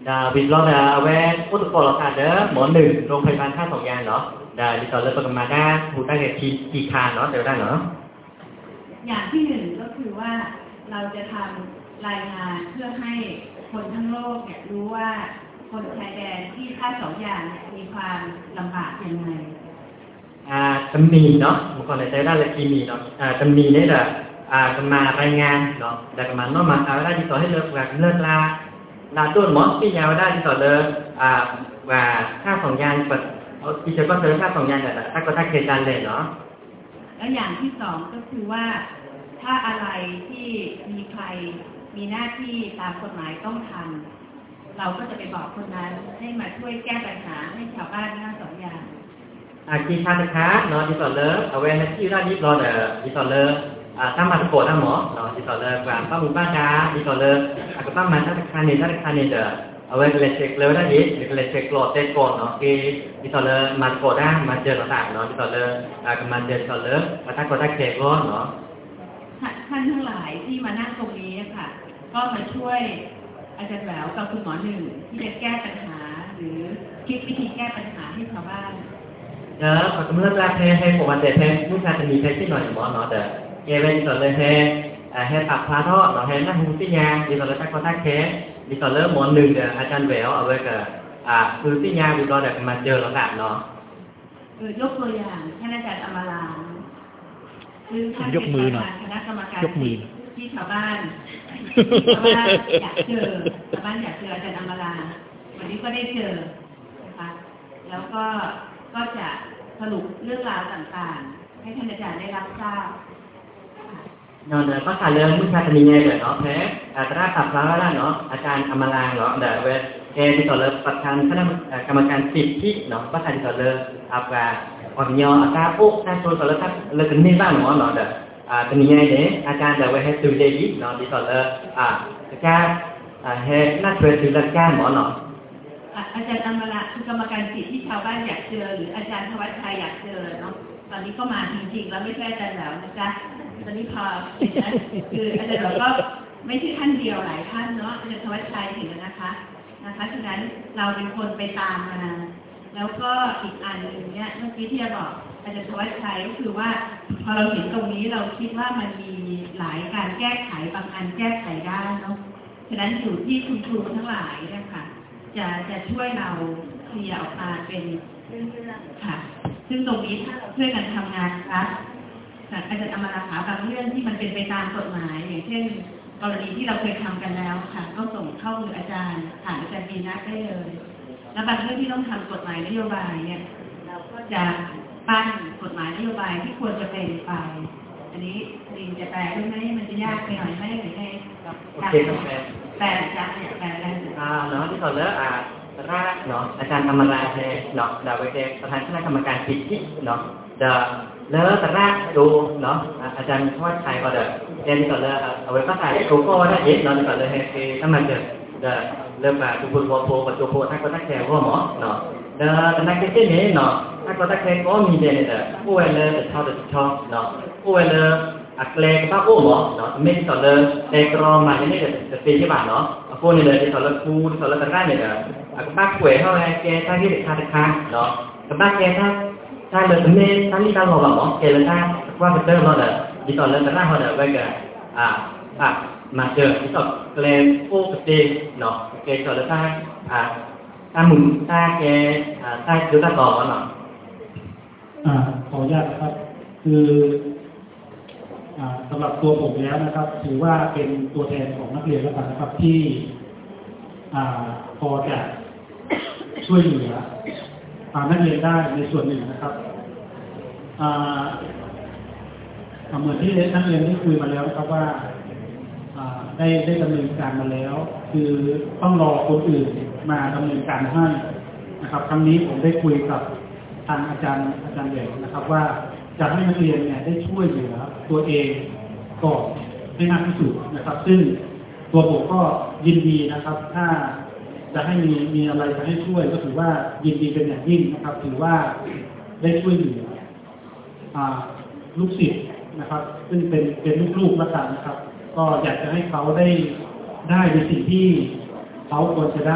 [SPEAKER 14] ดาวิดรอดาเอาไว้อุตโกรธาเด้อหมอหนึ่งโรงพยาบาลท่าสองยางเนาะดาดิตอนเลิกประมาณได้ถูกได้แก่ทีทีคาเนาะเดี๋ยวได้เนาะ
[SPEAKER 2] อย่างที่หนึ่งก็คือว่าเราจะทำรายงานเพื่อให้คนทั้งโลกเนี่ยรู้ว่าคนชายแดนที่ท่าสองยางเนี่ยมีความลำบากยังไง
[SPEAKER 14] อ่าจะมีเนาะเมื่อก่อนในใจได้เลยทีมีเนาะอ่าจะมีเนี่ยแหละอ่าจะมารายงานเนาะแต่ประมาณน้องมาเอาได้ที่ต่อให้เลิกแบบเลิกลาลาต้นหมอที่ยาวได้ที่ต่อเลิกอ่าว่าท่าสองยางแบบเอาที่เฉพาะเจอท่าสองยางเนี่ยถ้าก็ท่าเคจันเลยเนาะ
[SPEAKER 2] แล้วอย่างที่สองก็คือว่าถ้าอะไรที่มีใครมีหน้าที่ตามกฎหมายต้องทำเราก็จะไปบอกคนนั้นให้มาช่วยแก้ปัญหาให้ชาวบ้านท่าสองยาง
[SPEAKER 14] อากีชาติค้าเนาะที่ต่อเลิกเอาไว้ให้ที่ด้านนี้รอเด้อที่ต่อเลิกอ่าถ้ามาตะโกนนะหมอเนาะที่ต่อเลิกว่าป้าหมู่ป้าจ้าที่ต่อเลิกอาจจะป้ามาท่าคาเนท่าคาเนเด้อเอาไว้เลยเช็คเลยได้ดีเลยเช็คโหลดเช็คก่อนเนาะที่ที่ต่อเลิกมาโกดได้มาเจอต่างๆเนาะที่ต่อเลิกอ่ากำลังเจอที่ต่อเลิกมาถ้าก็ได้เช็คก่อนเนาะ
[SPEAKER 2] ท่านทั้งหลายที่มานั่งตรงนี้ค่ะก็มาช่วยอาจารย์แหววกับคุณหมอหนึ่งที่จะแก้ปัญหาหรือคิดวิธีแก้ปัญหาให้ชาวบ้าน
[SPEAKER 14] เด้อขอกำลังลาเพลให้ผมมาเตะเพลผู้ชายจะมีเพลที่หน่อยหมอเนาะเด้อเอเวนต่อเลยเพลอ่าให้ตัดพาทอดเนาะให้นั่งหูที่ยางดีต่อเลยตักก็ตักเพลดีต่อเลยหมอหนึ่งเด้ออาจารย์แหววเอาไว้กับอ่าคือที่ยางดีต่อเด้อมาเจอแล้วแบบเนาะ
[SPEAKER 2] เออยกตัวอย่างท่านอาจารย์อมราคือท่าน
[SPEAKER 3] ยกมือหน่อย
[SPEAKER 2] คณะกรรมการ
[SPEAKER 3] ยกมือ
[SPEAKER 2] ที่ชาวบ้านชาวบ้านอยากเจอชาวบ้านอยากเจออาจารย์อมราวันนี้ก็ได้เจอนะคะแล้วก็ก็จะสรุปเรื่องราวต่างๆให้ท่านอาจารย์ได้รับทราบ
[SPEAKER 14] เนาะเดี๋ยวภาษาเรื่องผู้ชายจะมีไงเดี๋ยวเนาะแพ้อาจารย์ตัดแล้วแล้วเนาะอาจารย์อมราเนาะเดี๋ยวเวเอที่ต่อเลยประธานคณะกรรมการสิทธิเนาะภาษาที่ต่อเลยอาบว่าอ่อนยออาการปุ๊บนั่นตัวต่อเลยถ้าเลิกกันไม่บ้างเนาะเนาะเดี๋ยวอ่าจะมีไงเนี่ยอาจารย์จะไว้ให้ตื่นได้ดีเนาะที่ต่อเลยอ่าจะแก้อ่าให้น่าช่วยตื่นรักแก้หมอเนาะ
[SPEAKER 2] อาจารย์อมราคือกรรมการสิทธิที่ชาวบ้านอยากเจอหรืออาจารย์ธวัชชัยอยากเจอเนาะตอนนี้ก็มาจริงๆแล้วไม่ใช่อาจารย์แล้วนะจ๊ะตอนนี้พอคืออาจารย์เราก็ไม่ใช่ท่านเดียวหลายท่านเนาะอาจารย์ธวัชชัยเห็นแล้วนะคะนะคะฉะนั้นเราเป็นคนไปตามมาแล้วก็อีกอันหนึ่งเนี่ยเมื่อกี้ที่จะบอกอาจารย์ธวัชชัยก็คือว่าพอเราเห็นตรงนี้เราคิดว่ามันมีหลายการแก้ไขบางอันแก้ไขได้เนาะฉะนั้นอยู่ที่คุณครูทั้งหลายนะคะจะจะช่วยเราเคลียร์ออกมาเป็นเรื่องๆค่ะซึ่งตรงนี้ถ้าเราช่วยกันทำงานครับอาจารย์อมราขาบางเรื่องที่มันเป็นไปตามกฎหมายอย่างเช่นกรณีที่เราเคยทำกันแล้วค่ะก็ส่งเข้ามืออาจารย์ผ่านอาจารย์ปีนักได้เลยแล้วบางเรื่องที่ต้องทำกฎหมายนโยบายเนี่ยเราก็จะปั้นกฎหมายนโยบายที่ควรจะเป็นไปอันนี้ลินจะแปลได้ไหมมันจะยากไปหน่อยไหมหรือไง
[SPEAKER 14] โอเคครับ
[SPEAKER 2] แปลจ้ะเนี่ยแปลได้
[SPEAKER 14] อ่าเนาะที่ต่อเลยอ่าแรกเนาะอาจารย์อมราเพลเนาะดาวเวเทประธานคณะกรรมการสิทธิเนาะเดแล้วแต่แรกดูเนาะอาจารย์ทวัชชัยก็เดเรียนที่ก่อนเลยเอาไว้ภาษาโกโก้ได้เย็ดเนาะที่ก่อนเลยให้ถ้ามันเกิดเดเริ่มแบบทุกคนวอลโฟกับตัวโฟถ้าก็ตั้งแค่ว่าหมอเนาะเดแต่นักเต้นนี้เนาะถ้าก็ตั้งแค่ก็มีเดนเดผู้เวลเลยชอบเดชอบเนาะผู้เวลเลยอักเลกป้าผู้หมอเนาะไม่ที่ก่อนเลยเอกรอมาเนี่ยเดจะตีที่บ้านเนาะพวกนี้เลยที่ก่อนเลยคูที่ก่อนเลยกันได้เนี่ยเดอักบ้าป่วยเท่าไรแกถ้าที่เด็กคาตะคาเนาะกับบ้าแกถ้าถ้าเลยถึงเนี่ยถ้าที่เราบอกหมอแกเลยถ้าว่าเป็นเติมเราเดที่ก่อนเลยกันได้เขาเดไว้กันอ่าอ่ะมาเจอที่ต่อเลนโอ้กตีเนาะแกก่อนเลยถ้าอ่าถ้าหมุนถ้าแกอ่าถ้าดูตาต่อเนาะ
[SPEAKER 11] อ่าขออนุญาตนะครับคืออ่าสำหรับตัวผมแล้วนะครับถือว่าเป็นตัวแทนของนักเรียนแล้วกันนะครับที่อ่าพอจะช่วยเหลือนักเรียนได้ในส่วนหนึ่งนะครับอ่าเหมือนที่นักเรียนได้คุยมาแล้วนะครับว่าได้ได้ดำเนินการมาแล้วคือต้องรอคนอื่นมาดำเนินการให้นะครับครั้งนี้ผมได้คุยกับทางอาจารย์อาจารย์เด่นนะครับว่าจะให้นักเรียนเนี่ยได้ช่วยเหลือตัวเองก่อนให้มากที่สุดนะครับซึ่งตัวผมก็ยินดีนะครับถ้าจะให้มีมีอะไรจะให้ช่วยก็ถือว่ายินดีเป็นอย่างยิ่งนะครับถือว่าได้ช่วยเหลือลูกศิษย์นะครับซึ่งเป็นเป็นลูกๆแล้วกันนะครับก็อยากจะให้เขาได้ได้ในสิ่งที่เขาควรจะได้นะ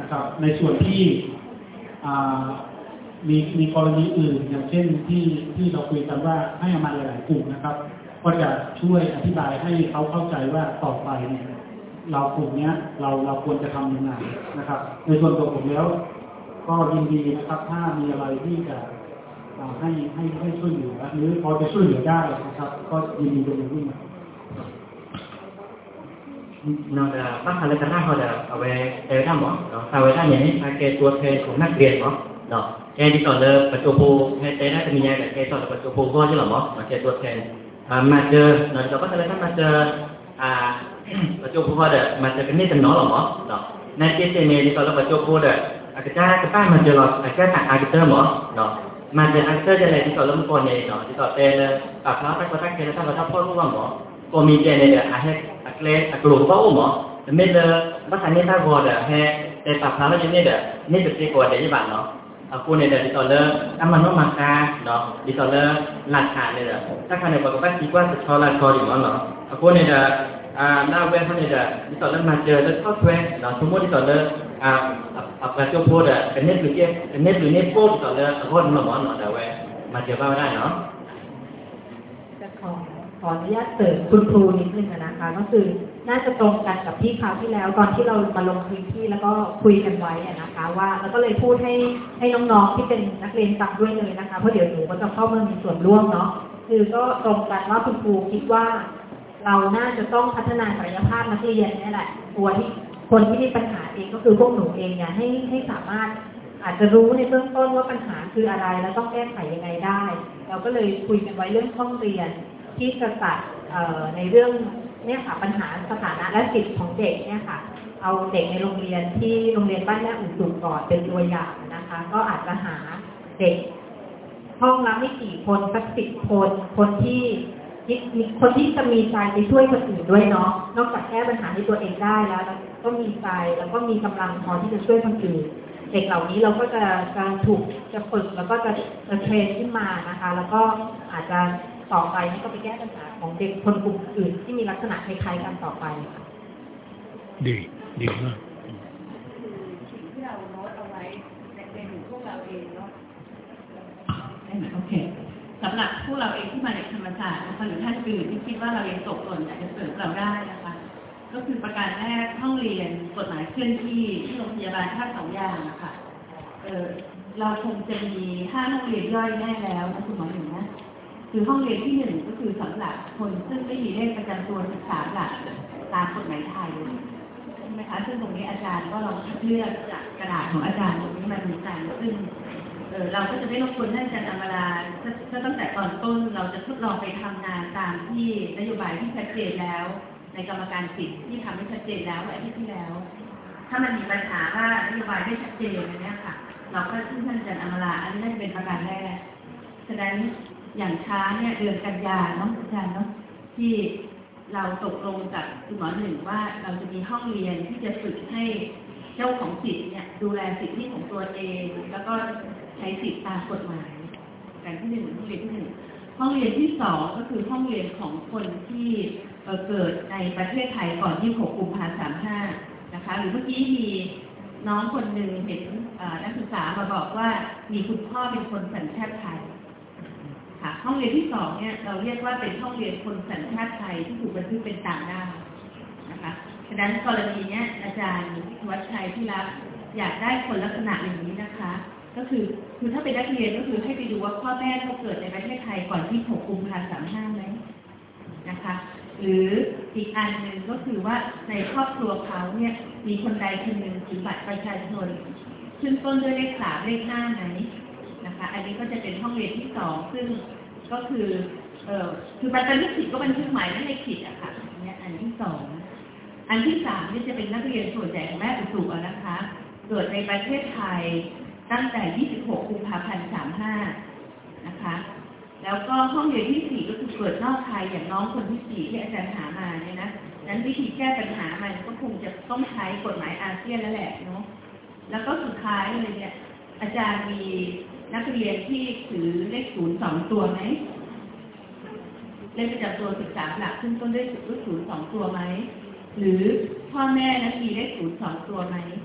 [SPEAKER 9] นะครับ ในส่วนที่มีมีกรณีอื่นอย่างเช่นที่ที่เราคุยกันว่าให้เอามาหลายๆกลุ่มนะครับก็จะช่วยอธิบายให้เขาเข้าใจว่าต่อไปเนี่ยเรากลุ่มนี้เราเราควรจะทำยังไงนะครับในส่วนตัวผมแล้วก็ยินดีนะครับถ้ามีอะไรที่จะให้ให้ให้ช่วยเหลือหรือพอจะช่วยเหลือได้นะครับก็ยินดีเป็นอย่างยิ่ง
[SPEAKER 14] เราจะบ้านอะไรกันหน้าเขาจะเอาไว้เออได้หมอเนาะเอาไว้ได้อย่างนี้มาเกตัวเทของนักเรียนหมอเนาะแกที่ต่อเลยปัจจุบันแกเต้น่าจะมีอย่างแต่แกต่อปัจจุบันก็ใช่หรอหมอมาเกตัวเทมาเจอเนาะจะบ้านอะไรกันมาเจออ่าปัจจุบันก็เด้อมาเจอกันนี่เป็นน้องหรอหมอเนาะในเจเจเนที่ต่อแล้วปัจจุบันเด้ออาจจะจะป้ามาเจอหรออาจจะต่างอาจจะเจอหมอเนาะมาเจออาจจะจะอะไรที่ต่อแล้วมันก่อนเนี่ยเนาะที่ต่อเต้เลยปากน้ำไปก็ตั้งเกณฑ์ตั้งก็ทับพ่อรู้ว่าหมอก็มีเจเนเด้ออาให้อักเล่อักลุ่มก็อุ้มหมอไม่เลยภาษาเนี่ยถ้าพอเด้อให้แต่ปากน้ำแล้วยังเนี่ยเด้อนี่เป็นที่กว่าเดี๋ยวที่บ้านเนาะaku ni dah ditolak, aman no maka, no ditolak lancar ni dah. Tak kan apa apa sih kuat sekolah kau di mana? Aku ni dah, ah, nak web ni dah ditolak macam dah software, no semua ditolak, ah, apa tu pun dah, kena tu je, kena tu ni pun ditolak, aku ni mana dah web, macam apa dah no?
[SPEAKER 1] จะขอขออนุญาตเสริมคุณครูนิดนึงนะคะก็คือน่าจะตรงกันกับที่คราวที่แล้วตอนที่เรามาลงพื้นที่แล้วก็คุยกันไว้นะคะว่าแล้วก็เลยพูดให้ให้น้องๆที่เป็นนักเรียนฟังด้วยเลยนะคะเพราะเดี๋ยวหนูก็จะเข้ามามีส่วนร่วมเนาะคือก็ตรงกันว่าคุณครูคิดว่าเราน่าจะต้องพัฒนาศักยภาพนักเรียนนี่แหละตัวที่คนที่มีปัญหาเองก็คือพวกหนูเองเนี่ยให้ให้สามารถอาจจะรู้ในเบื้องต้นว่าปัญหาคืออะไรแล้วต้องแก้ไขยังไงได้เราก็เลยคุยกันไว้เรื่องห้องเรียนที่จะตัดในเรื่องเนี่ยค่ะปัญหาสถานะและสิทธิของเด็กเนี่ยค่ะเอาเด็กในโรงเรียนที่โรงเรียนบ้านแม่อุ่นสุขก่อนเป็นตัวอย่างนะคะก็อาจจะหาเด็กห้องละไม่กี่คนสักสิบคนคนที่คนที่จะมีใจไปช่วยคนอื่นด้วยเนาะนอกจากแก้ปัญหาที่ตัวเองได้แล้วก็มีใจแล้วก็มีกำลังพอที่จะช่วยคนอื่นเด็กเหล่านี้เราก็จะจะถูกจะฝึกแล้วก็จะจะเทรนขึ้นมานะคะแล้วก็อาจจะต่อไปนี่ก็ไปแก้ปัญหาของเด็กคนกลุ่มอื่นที่มีลักษณะคล้ายๆกันต่อไปค่ะ
[SPEAKER 3] ดีดีมาก
[SPEAKER 2] สิ่งที่เราโน้ตเอาไว้ในในหมู่พวกเราเองเนาะโอเคสำหรับพวกเราเองที่มาจากธรรมศาสตร์นะคะหรือท่านอื่นที่คิดว่าเรายังตกหล่นอยากจะเสริมเราได้นะคะก็คือประการแรกห้องเรียนกฎหมายเคลื่อนที่ที่โรงพยาบาลท่าสองอย่างนะคะเออเราคงจะมีห้าห้องเรียนย่อยแน่แล้วนะคุณหมอหนึ่งนะคือห้องเรียนที่หนึ่งก็คือสำหรับคนซึ่งไม่มีเลขประจำตัวศึกษาหลักตามกฎหมายไทยใช่ไหมคะซึ่งตรงนี้อาจารย์ก็ลองเลือกจากกระดาษของอาจารย์ตรงนี้มาดูกันซึ่งเออเราก็จะได้รบกวนท่านอาจารย์อมราถ้าตั้งแต่ตอนต้นเราจะทดลองไปทำงานตามที่นโยบายที่ชัดเจนแล้วในกรรมการสิทธิ์ที่ทำให้ชัดเจนแล้วไว้ที่ที่แล้วถ้ามันมีปัญหาว่านโยบายไม่ชัดเจนอันนี้ค่ะเราก็ซึ่งท่านอาจารย์อมราอันนี้น่าจะเป็นประการแรกฉะนั้นอย่างช้าเนี่ยเดือนกันยาเนาะอาจารย์เนาะที่เราตกลงกับคุณหมอหนึ่งว่าเราจะมีห้องเรียนที่จะฝึกให้เจ้าของสิทธิ์เนี่ยดูแลสิทธิของตัวเองแล้วก็ใช้สิทธิตามกฎหมายการที่หนึ่งห้องเรียนที่หนึ่งห้องเรียนที่สองก็คือห้องเรียนของคนที่เกิดในประเทศไทยก่อนยี่สิบหกกุมภาพันธ์สามห้านะคะหรือเมื่อกี้มีน้องคนหนึ่งเห็นนักศึกษามาบอกว่ามีคุณพ่อเป็นคนสัญชาติไทยห้องเรียนที่สองเนี่ยเราเรียกว่าเป็นห้องเรียนคนสัญชาติไทยที่ถูกบันทึกเป็นต่างด้าวนะคะฉะนั้นกรณีเนี้ยอาจารย์วัชชัยที่รับอยากได้คนลักษณะอย่างนี้นะคะก็คือคือถ้าเป็นนักเรียนก็คือให้ไปดูว่าพ่อแม่เขาเกิดในประเทศไทยก่อนที่หกกุมภาพันธ์สามห้าไหมนะคะหรืออีกอันหนึ่งก็คือว่าในครอบครัวเขาเนี่ยมีคนใดคนหนึ่งถือบัตรประชาชนขึ้นต้นด้วยเลขสามเลขห้าไหมนะคะอันนี้ก็จะเป็นห้องเรียนที่สองซึ่งก็คือเอ่อคือบัตรบันทึกสิทธิ์ก็บันทึกหมายไม่ในผิดอะค่ะเนี่ยอันที่สองอันที่สามนี่จะเป็นนักเรียนส่วนใหญ่ของแม่อุตุนะคะเกิดในประเทศไทยตั้งแต่ยี่สิบหกกุมภาพันธ์สามห้านะคะแล้วก็ห้องเรียนที่สี่ก็คือเกิดนอกไทยอย่างน้องคนที่สี่ที่อาจารย์หามาเนี่ยนะนั้นวิธีแก้ปัญหามันก็คงจะต้องใช้กฎหมายอาเซียนแล้วแหละเนาะแล้วก็สุดท้ายเลยเนี่ยอาจารย์มีนักเรียนที่ถือเลขศูนย์สองตัวไหมเลขประจำตัวศึกษาหลักขึ้นต้นด้วยเลขศูนย์สองตัวไหมหรือพ่อแม่นั้นมีเลขศูนย์สองตัวไหม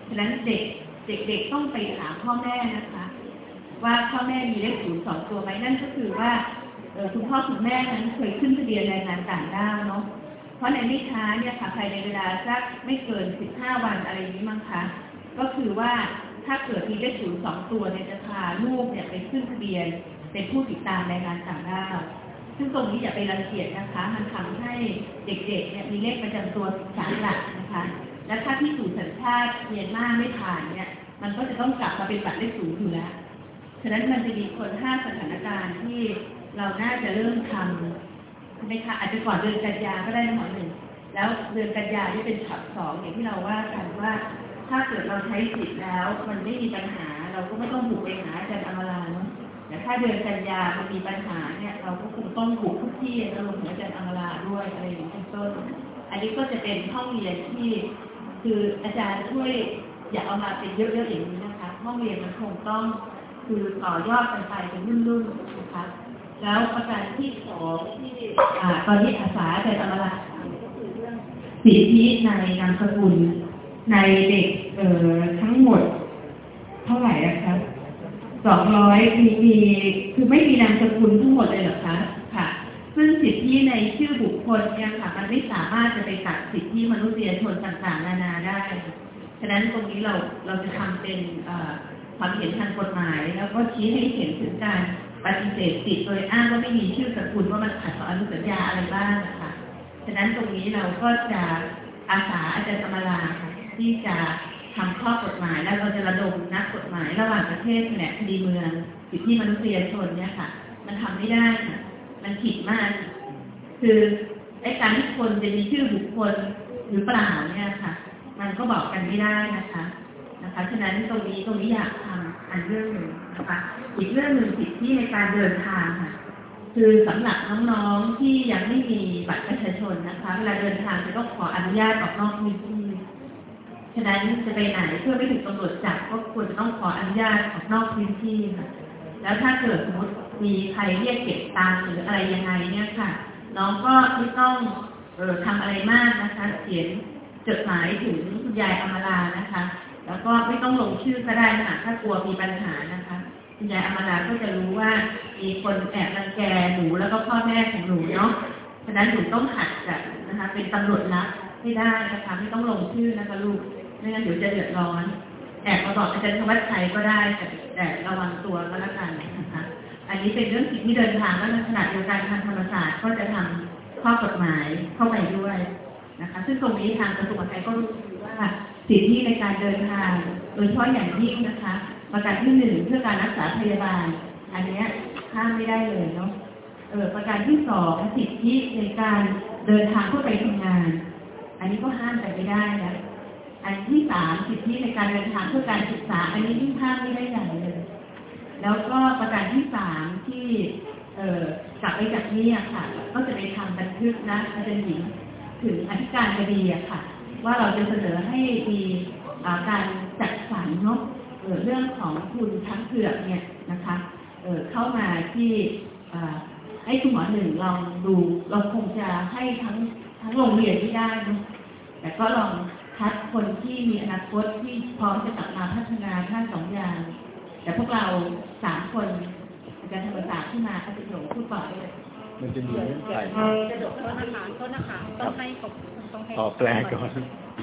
[SPEAKER 2] ฉะนั้นเด็กเด็กๆต้องไปถามพ่อแม่นะคะว่าพ่อแม่มีเลขศูนย์สองตัวไหมนั่นก็คือว่าเออคุณพ่อคุณแม่นั้นเคยขึ้นทะเบียนแรงงานต่างด้าวเนาะเพราะในไม่ช้าเนี่ยค่ะภายในเวลาสักไม่เกินสิบห้าวันอะไรนี้มั้งคะก็คือว่าถ้าเกิดมีเลขศูนย์สองตัวเนี่ยจะพาลูกเนี่ยไปขึ้นทะเบียนเป็นผู้ติดตามแรงงานต่างด้าวซึ่งตรงนี้อย่าไปรังเกียจนะคะมันทำให้เด็กๆเนี่ยมีเลขประจำตัวสามหลักนะคะและถ้าที่สู่สัญชาติเมียนมาไม่ผ่านเนี่ยมันก็จะต้องกลับมาเป็นบัตรเลขศูนย์อยู่แล้วฉะนั้นมันจะมีคนห้าสถานการณ์ที่เราน่าจะเริ่มทำใช่ไหมคะอาจจะก่อนเดือนกันยาก็ได้นะหมอหนึ่งแล้วเดือนกันยาที่เป็นฉับสองอย่างที่เราว่ากันว่าถ้าเกิดเราใช้สิทธิ์แล้วมันไม่มีปัญหาเราก็ไม่ต้องบุกไปหาอาจารย์อมราเนาะแต่ถ้าเดือนกันยามันมีปัญหาเนี่ยเราก็คงต้องบุกทุกที่แล้วรวมถึงอาจารย์อมราด้วยอะไรอย่างนี้เป็นต้นอันนี้ก็จะเป็นห้องเรียนที่คืออาจารย์ช่วยอย่าเอามาเป็นเยอะๆอย่างนี้นะคะห้องเรียนมันคงต้องคือต่อยอดกันไปเป็นรุ่นๆนะคะแล้วประการที่สองที่ตอนนี้อาสาอาจารย์อมราก็คือเรื่องสิทธิในนามสกุลในเด็กเอ่อทั้งหมดเท่าไหร่นะคะสองร้อยมีมีคือไม่มีนามสกุลทั้งหมดเลยเหรอคะค่ะซึ่งสิทธิในชื่อบุคคลเนี่ยค่ะมันไม่สามารถจะไปตัดสิทธิมนุษยชนต่างๆนานาได้ฉะนั้นตรงนี้เราเราจะทำเป็นความเห็นทางกฎหมายแล้วก็ชี้ให้เห็นถึงการปฏิเสธสิทธิ์โดยอ้างว่าไม่มีชื่อสกุลว่ามันขัดต่ออนุสัญญาอะไรบ้างนะคะฉะนั้นตรงนี้เราก็จะอาสาอาจารย์อมราค่ะที่จะทำข้อกฎหมายแล้วเราจะระดมนักกฎหมายระหว่างประเทศแผนกคดีเมืองสิทธิมนุษยชนเนี่ยค่ะมันทำไม่ได้ค่ะมันผิดมากคือไอ้การที่คนจะมีชื่อบุคคลหรือเปล่าเนี่ยค่ะมันก็บอกกันไม่ได้นะคะนะคะฉะนั้นตรงนี้ตรงนี้อยากทำอันเรื่องหนึ่งนะคะอีกเรื่องหนึ่งสิทธิในการเดินทางค่ะคือสำหรับน้องๆที่ยังไม่มีบัตรประชาชนนะคะเวลาเดินทางจะต้องขออนุญาตออกนอกพื้นที่ฉะนั้นจะไปไหนเพื่อไม่ถูกตำรวจจับก็ควรจะต้องขออนุญาตออกนอกพื้นที่ค่ะแล้วถ้าเกิดสมมติมีใครเรียกเก็บตังค์หรืออะไรยังไงเนี่ยค่ะน้องก็ไม่ต้องเอ่อทำอะไรมากนะคะเขียนจดหมายถึงคุณยายอมรานะคะแล้วก็ไม่ต้องลงชื่อก็ได้ค่ะถ้ากลัวมีปัญหานะคะคุณยายอมราก็จะรู้ว่ามีคนแอบรังแกหนูแล้วก็พ่อแม่ของหนูเนาะฉะนั้นหนูต้องหัดจัดนะคะเป็นตำรวจลับไม่ได้นะคะไม่ต้องลงชื่อนะคะลูกไม่งั้นเดี๋ยวจะเดือดร้อนแอบมาบอกอาจารย์ธวัชชัยก็ได้แต่แต่ระวังตัวก็แล้วกันนะคะอันนี้เป็นเรื่องสิทธิเดินทางและในขณะเดียวกันทางธรรมศาสตร์ก็จะทำข้อกฎหมายเข้าไปด้วยนะคะซึ่งตรงนี้ทางกระทรวงการคลังก็รู้ว่าสิทธิในการเดินทางโดยเฉพาะอย่างยิ่งนะคะประการที่หนึ่งเพื่อการรักษาพยาบาลอันนี้ห้ามไม่ได้เลยเนาะเออประการที่สองสิทธิในการเดินทางเพื่อไปทำงานอันนี้ก็ห้ามไปไม่ได้นะอันที่สามสิทธิในการเดินทางเพื่อการศึกษาอันนี้ยิ่งห้ามไม่ได้อย่างเลยแล้วก็ประการที่สามที่เอ่อกลับไปจากนี้อะค่ะก็จะไปทำบันทึกนะอาจารย์หญิงถึงอธิการบดีอะค่ะว่าเราจะเสนอให้มีการจัดสรรเนาะเรื่องของทุนทั้งเผือกเนี่ยนะคะเอ่อเข้ามาที่ให้คุณหมอหนึ่งลองดูเราคงจะให้ทั้งทั้งโรงเรียนไม่ได้นะแต่ก็ลองคัดคนที่มีอนาคตที่พร้อมจะกลับมาพัฒนาท่านสองอย่างแต่พวกเราสามคนอาจารย์ธรรมศาสตร์ที่มาอาจารย์หลงพูดต่อได้เลย
[SPEAKER 6] มันจะมีเรื่องอะไร
[SPEAKER 1] จะดกต้นนะคะต้นนะคะต้องให้ขอบต้องให้
[SPEAKER 6] ขอแปลก่อน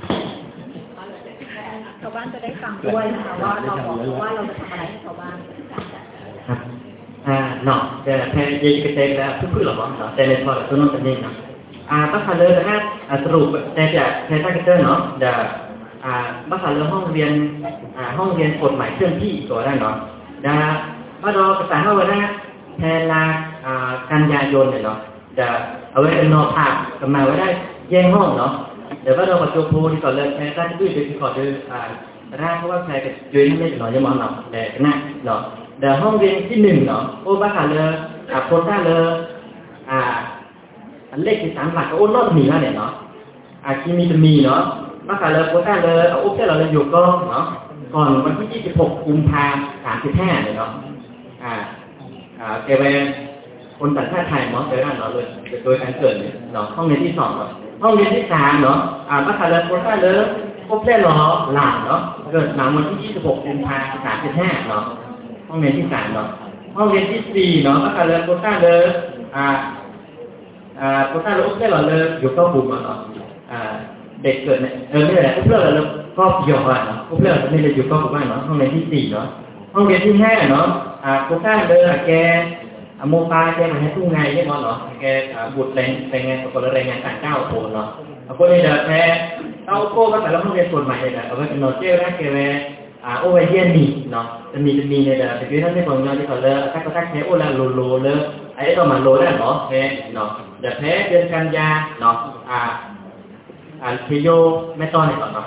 [SPEAKER 1] ชาวบ้านจะได้ฟังด้วยนะคะว่าเราบอกว่าเราจะทำอะไรให้ชาวบ้าน
[SPEAKER 14] อ่าเนาะแต่แทนยี่สิบเต็มแล้วเพื่อๆหรอเนาะแต่ในพอตัวน้องตัวนี้เนาะอ่าภาษาเลยนะฮะสรุปแต่จะแทนตั้งแต่เนาะเดี๋ยวอ่าภาษาเลยห้องเรียนอ่าห้องเรียนกฎหมายเคลื่อนที่ตัวได้เนาะเดี๋ยวมาดูภาษาเข้าไปนะแทนลาอ่ากันยายนเนี่ยเนาะเดี๋ยวเอาไว้เป็นนอภาพกำมาไว้ได้แย่งห้องเนาะเดี๋ยวว่าเราปัจจุบันที่ก่อนเลยแค่ตั้งชื่อเป็นที่ก่อนคืออ่าร่างเพราะว่าใครก็ยืนไม่หน่อยจะมองเนาะแต่หน้าเนาะเดี๋ยวห้องเรียนที่หนึ่งเนาะโอ้ภาษาเลยอ่าโคต้าเลยอ่าเลขที่สามหลักก็โอ้รอบหนีแล้วเนี่ยเนาะอาชีมีจะมีเนาะภาษาเลยโคต้าเลยเอาโอ้แค่เราเลยอยู่ก็เนาะก่อนวันที่ยี่สิบหกกุมภาพันธ์สามสิบห้าเนี่ยเนาะอ่าอ่าเกเวคนต่างชาติไทยเนาะเจอหน้าเนาะเลยโดยการเกิดเนี่ยเนาะห้องเรียนที่สองเนาะห้องเรียนที่สามเนาะอ่าภาษาเลยโคต้าเลยโอ้แค่รอหลานเนาะเกิดมาวันที่ยี่สิบหกกุมภาพันธ์สามสิบห้าเนาะห้องเรียนที่สามเนาะห้องเรียนที่สี่เนาะก็การเรียนโคต้าเลยอ่าอ่าโคต้าเลยอุ๊บได้หรอเลยอยู่ก็บุ๋มเนาะอ่าเด็กเกิดเนี่ยเออไม่ใช่แหละอุ๊บเลิกแล้วก็หยอกอ่ะเนาะอุ๊บเลิกไม่ได้อยู่ก็บุ๋มเนาะห้องเรียนที่สี่เนาะห้องเรียนที่ห้าเนาะอ่าโคต้าเลยแกโมปาแกมาให้ตู้ไงใช่ไหมเนาะแกบุตรแรงแรงงานประกอบแรงงานต่างด้าวโผล่เนาะคนนี้เดี๋ยวแกเต้าโก้ก็แต่ละห้องเรียนส่วนใหม่เลยนะเอาไว้เป็นโนเจลนะแกเวอ่าโอไวเยียนนี่เนาะจะมีจะมีเนี่ยเดี๋ยวแต่คือท่านไม่ฟังเนาะที่เขาเลิกถ้าก็ทักแค่โอละโลโลเลิกไอ้ก็มาโลได้เนาะแพ้เนาะเดี๋ยวแพ้เดือนกันยาเนาะอ่าอ่าเทโยไม่ต้อนเนี่ยเนาะ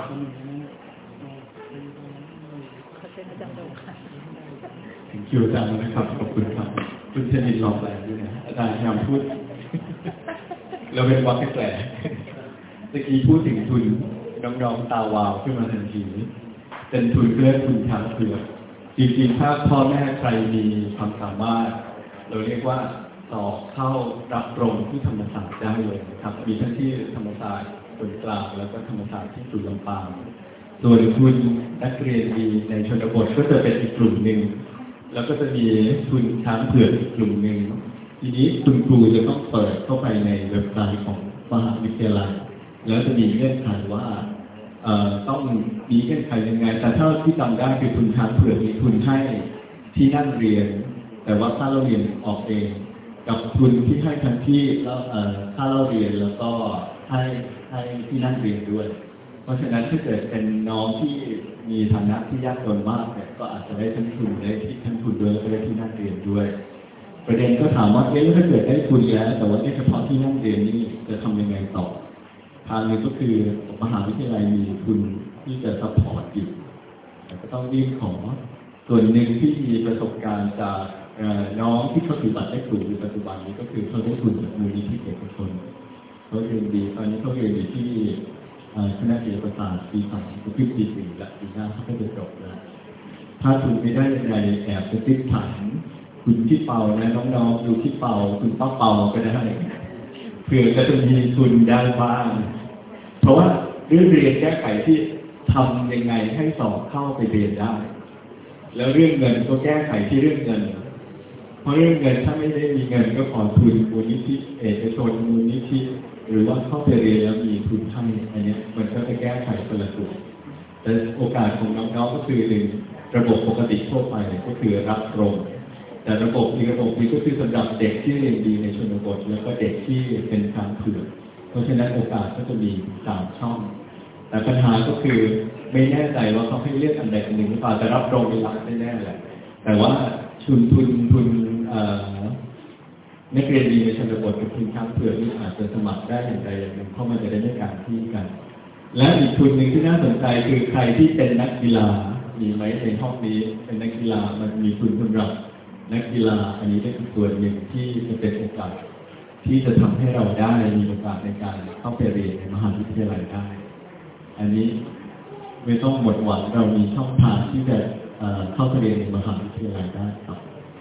[SPEAKER 15] ถึงคิวอาจารย์นะครับขอบคุณครับคุณเทนินลองแปลด้วยนะอาจารย์พยายามพูดเราเป็นวักแปลตะกี้พูดถึงทุนน้องๆตาวาวขึ้นมาทันทีเป็นทุนเรียกทุนช้างเผือกจริงๆถ้าพ่อแม่ใครมีความสามารถเราเรียกว่าสอบเข้ารับตรงที่ธรรมศาสตร์ได้เลยครับมีทั้งที่ธรรมศาสตร์ส่วนกลางแล้วก็ธรรมศาสตร์ที่จุฬาลงกรณ์ส่วนทุนนักเรียนดีในชนบทก็จะเป็นอีกกลุ่มหนึ่งแล้วก็จะมีทุนช้างเผือกอีกกลุ่มหนึ่งทีนี้คุณครูจะต้องเปิดเข้าไปในเว็บไซต์ของมหาวิทยาลัยแล้วจะมีเงื่อนไขว่าต้องมีเงื่อนไขยังไงแต่ถ้าที่จำได้คือทุนช้างเผือกมีทุนให้ที่นั่งเรียนแต่ว่าค่าเล่าเรียนออกเองกับทุนที่ให้ทั้งที่ค่าเล่าเรียนแล้วก็ให้ให้ที่นั่งเรียนด้วยเพราะฉะนั้นถ้าเกิดเป็นน้องที่มีฐานะที่ยากจนมากเนี่ยก็อาจจะได้ทั้งทุนได้ที่ทั้งทุนด้วยแล้วก็ได้ที่นั่งเรียนด้วยประเด็นก็ถามว่าเอ๊ะถ้าเกิดได้ทุนแล้วแต่ว่าเฉพาะที่นั่งเรียนนี่จะทำยังไงต่อทางนึงก็คือมหาวิทยาลัยมีทุนที่จะซัพพอร์ตอยู่แต่ก็ต้องยื่นขอส่วนหนึ่งที่มีประสบการณ์จากน้องที่เขาถือบัตรได้ถูกอยู่ปัจจุบันนี้ก็คือเขาได้ทุนจากมูลนิธิเอกชนเขาเรียนดีตอนนี้เขาเรียนอยู่ที่คณะศิลปศาสตร์ปีสองปีปีสี่และปีหน้าเขาก็จะจบแล้วถ้าทุนไม่ได้ยังไงแอบจะติดถังคุณที่เป่านะน้องๆดูที่เป่าคุณป้าเป่าก็ได้เพื่อจะจะมีทุนได้บ้างเพราะว่าเรื่องเรียนแก้ไขที่ทำยังไงให้สอบเข้าไปเรียนได้แล้วเรื่องเงินก็แก้ไขที่เรื่องเงินเพราะเรื่องเงินถ้าไม่ได้มีเงินก็ขอทุนมูลนิธิเอกชนมูลนิธิหรือว่าเข้าไปเรียนแล้วมีทุนให้อันนี้มันก็จะแก้ไขคนละส่วนแต่โอกาสของน้องๆก็คือหนึ่งระบบปกติทั่วไปก็คือรับตรงแต่ระบบอีกระบบนี้ก็คือสำหรับเด็กที่เรียนดีในชนบทแล้วก็เด็กที่เป็นช้างเผือกเพราะฉะนั้นโอกาสก็จะมีสามช่องแต่ปัญหาก็คือไม่แน่ใจว่าเขาให้เลือกอันใดอันหนึ่งหรือเปล่าจะรับตรงเป็นหลักแน่ๆแหละแต่ว่าทุนทุนทุนนักเรียนดีในชนบทกับทุนช้างเผือกนี่อาจจะสมัครได้อย่างใดอย่างหนึ่งเพราะมันจะได้ไม่การที่กันและอีกทุนหนึ่งที่น่าสนใจคือใครที่เป็นนักกีฬามีไหมในห้องนี้เป็นนักกีฬามันมีทุนสำหรับนักกีฬาอันนี้เป็นส่วนหนึ่งที่จะเป็นโอกาสที่จะทำให้เราได้มีโอกาสในการเข้าไปเรียนในมหาวิทยาลัยได้อันนี้ไม่ต้องหมดหวังเรามีช่องทางที่จะเข้าไปเรียนในมหาวิทยาลัยได้ครับ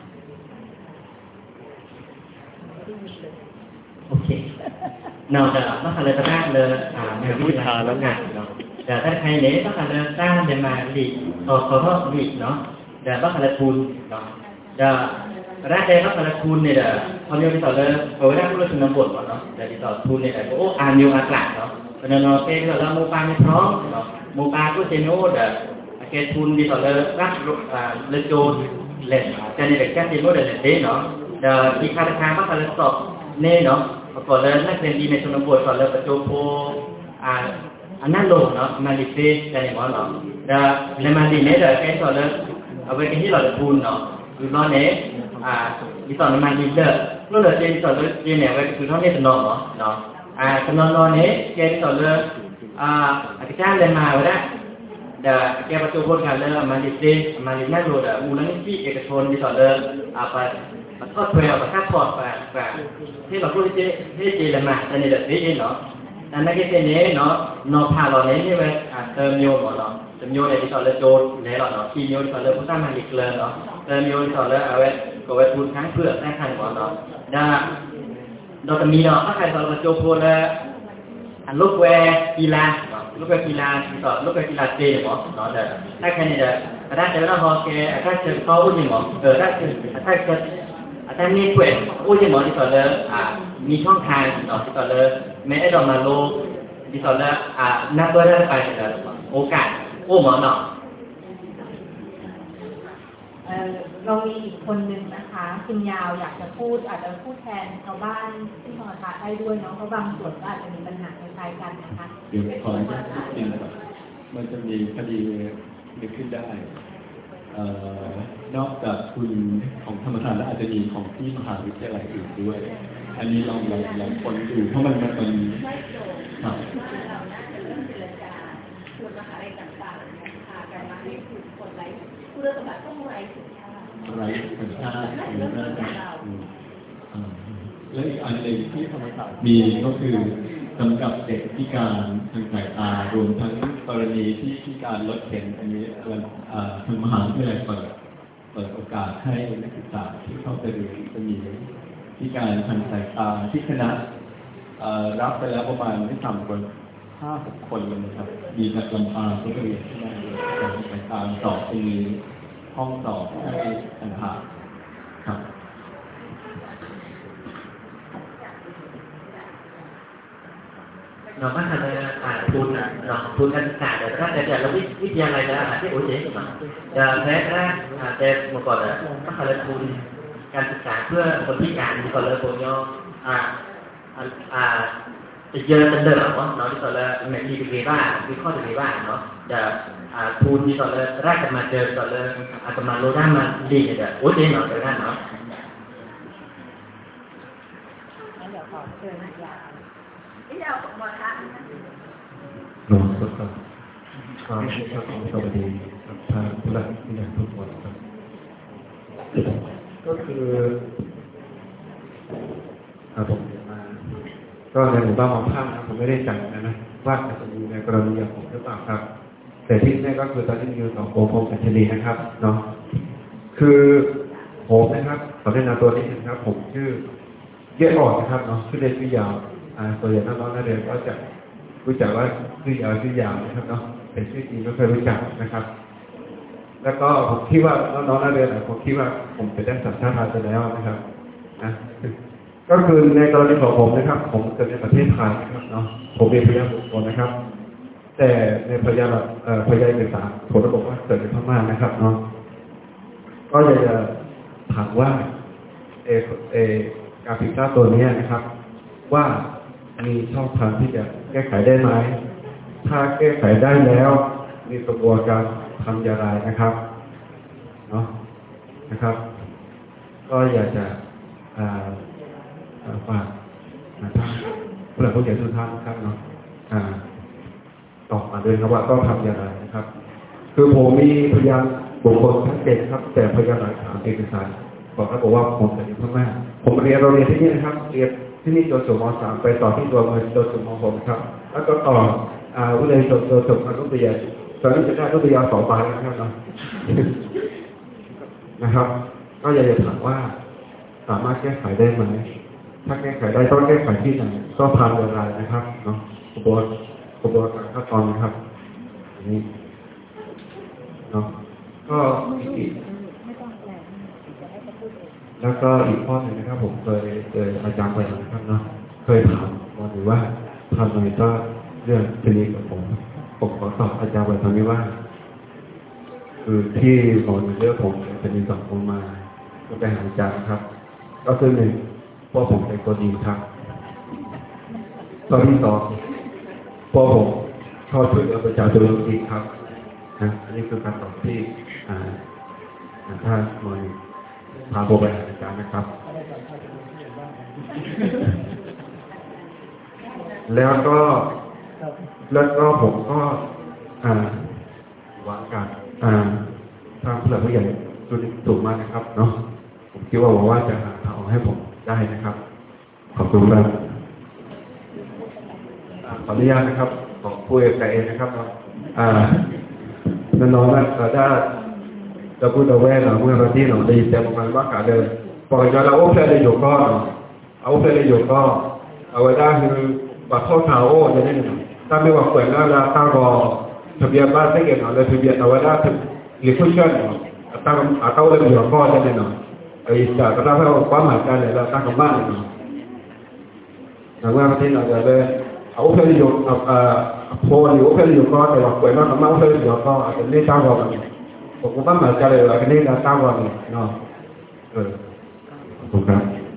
[SPEAKER 14] โอเคเราจะมหาวิทยาลัยเลยอ่าในวิชาแล้วงานเนาะแต่ถ้าใครเนี้ยมหาวิทยาลัยสร้างจะมาดีต่อต่อทอดดีเนาะแต่มหาวิทยาลัยทุนเนาะจะรัฐเดชมหาวิทยาลัยทุนเนี่ยเดี๋ยวพอเรียนไปต่อเลยเอาไว้ได้ผู้เรียนชนบทเนาะแต่ที่ต่อทุนเนี่ยโอ้อ่านอยู่อ่านหลักเนาะเพราะนั้นเราเป็นเราโมปาไม่พร้อมเนาะโมปาก็เจโน่เดี๋ยวเกทุนที่ต่อเลยรัฐอ่าเลโจเล่นจะในเด็กแค่เจโน่เดี๋ยวเล่นเนาะเดี๋ยวที่คาราคาก็การสอบเน่เนาะก่อนเลยนักเรียนดีในชนบทก่อนเลยประโจโพอ่าอันนั้นลงเนาะมาดิเซ่ใจหมอเนาะเดี๋ยวในมาดิเนี่ยเดี๋ยวแค่ก่อนเลยเอาไว้ที่เราจะทุนเนาะคือน้องเนี้ยอ่าดิสอนมาดิเดอร์รู้เลยเจดิสอนเลยเจเนี่ยไว้คือน้องเนี้ยเป็นน้องเนาะเนาะอ่าเป็นน้องน้องเนี้ยเจดิสอนเลยอ่าอาจารย์เรียนมาไว้ได้เดี๋ยวแกประตูพ้นกันเลยมาดิเซ่มาดินั่นรู้เดี๋ยวมูลนิธิเอกชนดิสอนเลยอ่าไปมาทอดเปลือกมาทอดพอดไปไปที่เราพูดที่ที่เจเรียนมาแต่ในเด็กนี่เนาะแต่ในที่นี้เนาะนอพาเราเนี้ยนี่ไว้อ่าเติมโยเนาะเติมโยในดิสอนเลยโจในหลอดเนาะคีโยดิสอนเลยผู้สร้างมาดิเลยเนาะเติมโยดิสอนเลยเอาไว้ก็ไว้ทุนทั้งเปลือกได้ทันก่อนเนาะได้เราจะมีเนาะถ้าใครสอนประโจโพแล้วอันลูกแวกีฬา lúc cái kila tỏ lúc cái kila tê mà nó làถ้าแค่นี้จะถ้าเจอแล้วพอแกถ้าเจอเขาอุ้ยหมอเออถ้าเจอถ้าเจอถ้ามีเพื่อนอุ้ยหมอที่ต่อเลยอ่ามีช่องทางเนาะที่ต่อเลยแม้ไอ้ดอกมาโลที่ต่อเลยอ่านับเบอร์ได้ไปแต่โอกาสโอ้หมอเนาะ
[SPEAKER 1] เอ่อเรามีอีกคนนึงนะคะคุณยาวอยากจะพูดอาจจะพูดแทนชาวบ้านที่ธรรมศาสตร์ได้ด้วยเนาะเพราะบางส่วนก็อาจจะมีปัญหาคล้ายๆกันนะคะ
[SPEAKER 15] เดี๋ยวขออนุญาตนิดนึงนะครับมันจะมีคดีนึกขึ้นได้เอ่อนอกจากคุณของธรรมศาสตร์แล้วอาจจะมีของที่มหาวิทยาลัยอื่นด้วยอันนี้ลองลองลองคนดูเพราะมันมันเป็นครับ
[SPEAKER 2] เรื่องแบบต้องไร้สุชาติ
[SPEAKER 15] ไร้สัญชาติหรืออะไรและอีกอันหนึ่งที่ธรรมศาสตร์มีก็คือสำหรับเด็กพิการทางสายตารวมทั้งกรณีที่พิการรถเข็นอันนี้ทางมหาวิทยาลัยเปิดเปิดโอกาสให้นักศึกษาที่เข้าไปเรียนจะมีพิการทางสายตาที่คณะรับไปแล้วประมาณไม่ต่ำกว่าห้าหกคนเลยนะครับมีจากลำปางก็เรียนที่นั่นเลยทางสายตาสอบตรงนี้ห้องสอบให้ต่างหากครับ
[SPEAKER 14] nó bắt là à tuần nó tuần anh cả để ra để là biết biết ra này là cái ủi chế mà giờ thế ra à để một còn là bắt là tuần การศึกษาเพื่อคนพิการที่ก่อนเลยผมย่ออ่าอ่าจะเจอกันเดิมเนาะเนาะที่ก่อนเลยในที่เป็นบ้านวิเคราะห์เป็นบ้านเนาะจะอ่าทุนที่ก่อนเลยแรกกันมาเจอก่อนเลยอาจจะมาโลด้านมาดีเนี่ยจะโอ้ยเจ๊เนาะเจอด้านเนาะ
[SPEAKER 1] เดี๋ยวขอเชิญยาที่เราของบอลคะ
[SPEAKER 7] น้องสุดครับความสุขของสวัสดีทางผู้หลักที่นั่งทุกคนครับก็คือผมมาก็ในหมู่บ้านมองภาพนะผมไม่ได้จัดนะนะว่าจะมีในกรณีอย่างผมหรือเปล่าครับแต่ที่แน่ก็คือตอนที่อยู่กับโอพงศ์กัญชลีนะครับเนาะคือผมนะครับขอแนะนำตัวนิดนึงครับผมชื่อเยอะอ่อนนะครับเนาะชื่อเล่นชื่อยาวตัวอย่างน้องๆนักเรียนก็จะรู้จักว่าชื่อยาวชื่อยาวนะครับเนาะเป็นชื่อจริงก็เคยรู้จักนะครับแล้วก็ผมคิดว่าน้องๆนักเรียนผมคิดว่าผมจะได้สัญชาติไทยไปแล้วนะครับนะก็คือในกรณีของผมนะครับผมเกิดในประเทศไทยนะครับเนาะผมเป็นพยานบุคคลนะครับแต่ในพยานเอ่อพยานเอกสารผมระบุว่าเกิดในพม่านะครับเนาะก็อยากจะถามว่าเอเอการผิดพลาดตัวนี้นะครับว่ามีช่องทางที่จะแก้ไขได้ไหมถ้าแก้ไขได้แล้วมีกระบวนการทำอย่างไรนะครับเนาะนะครับก็อยากจะฝากท่านผู้หลักผู้ใหญ่ทุกท่านครับเนาะตอบมาด้วยครับว่าต้องทำอย่างไรนะครับคือผมมีพยานบุคคลชัดเจนครับแต่พยานหลักฐานเอกสารบอกเขาบอกว่าผมเป็นพ่อแม่ผมเรียนเราเรียนที่นี่นะครับเรียนที่นี่จนจบม .สาม ไปต่อที่ตัวเมืองจนจบม .หก ครับแล้วก็ต่อวิทยาลัยจบจบอนุบาลตอนนี้จะได้อนุบาลสองใบนะครับเนาะนะครับก็อยากจะถามว่าสามารถแก้ไขได้ไหมถ้าแก้ไขได้ต้องแก้ไขที่ไหนก็ทำอย่างไรนะครับเนาะกระบวนกระบวนการขั้นตอนนะครับนี้เนาะก็อีกแล้วก็อีกข้อหนึ่งนะครับผมเคยเจออาจารย์ไปนะครับเนาะเคยถามวันหรือว่าทำไมก็เรื่องชนิดกับผมผมขอตอบอาจารย์ไปทำนี้ว่าคือที่สอนเรื่องผมจะมีสองคนมาก็ไปหาอาจารย์ครับก็คือหนึ่งพวกผมเป็นคนดีครับตอนที่สองพวกผมชอบช่วยเหลือประชาชนจริงครับนะอันนี้คือการตอบที่อ่าถ้าหน่วยพาผมไปหาอาจารย์นะครับแล้วก็แล้วก็ผมก็อ่าหวังการอ่าทางผู้หลักผู้ใหญ่จุดสูงมากนะครับเนาะผมคิดว่าหวังว่าจะหาทางออกให้ผมได้นะครับขอบคุณครับขออนุญาตนะครับขอพูดเองนะครับอ่าน้องๆนะถ้าจะพูดเอาไว้หลังเมื่อวันที่หนึ่งดีแต่ประมาณว่าขาเดินปล่อยกันเราโอ้เพลย์อยู่ก็เอาเพลย์อยู่ก็เอาไว้ได้คือบัตรข้อเท้าโอ้จะได้หนึ่ง
[SPEAKER 16] ถ้าไม่ว่าเปิดแล้วตาก็ทะเบียนบ้านได้เกี่ยวกับทะเบียนเอาไว้ได้หรือผู้ช่วยตาอาเต้าเลยอยู่ก็ได้เนาะไอ้จากก็ได้ให้ความหมายกันเลยแล้วตากับบ้านเนาะหลังว่าประเทศเราจะได้เอาเพื่อนอยู่อ่าโพลอยู่เพื่อนอยู่ก็แต่ว่าเปิดแล้วกับบ้านเพื่อนอยู่ก็อาจจะไม่ตาก็ผมก็บ้านหมายกันเลยแล้วก็นี่เราตาก็เนาะเออขอบคุณครับ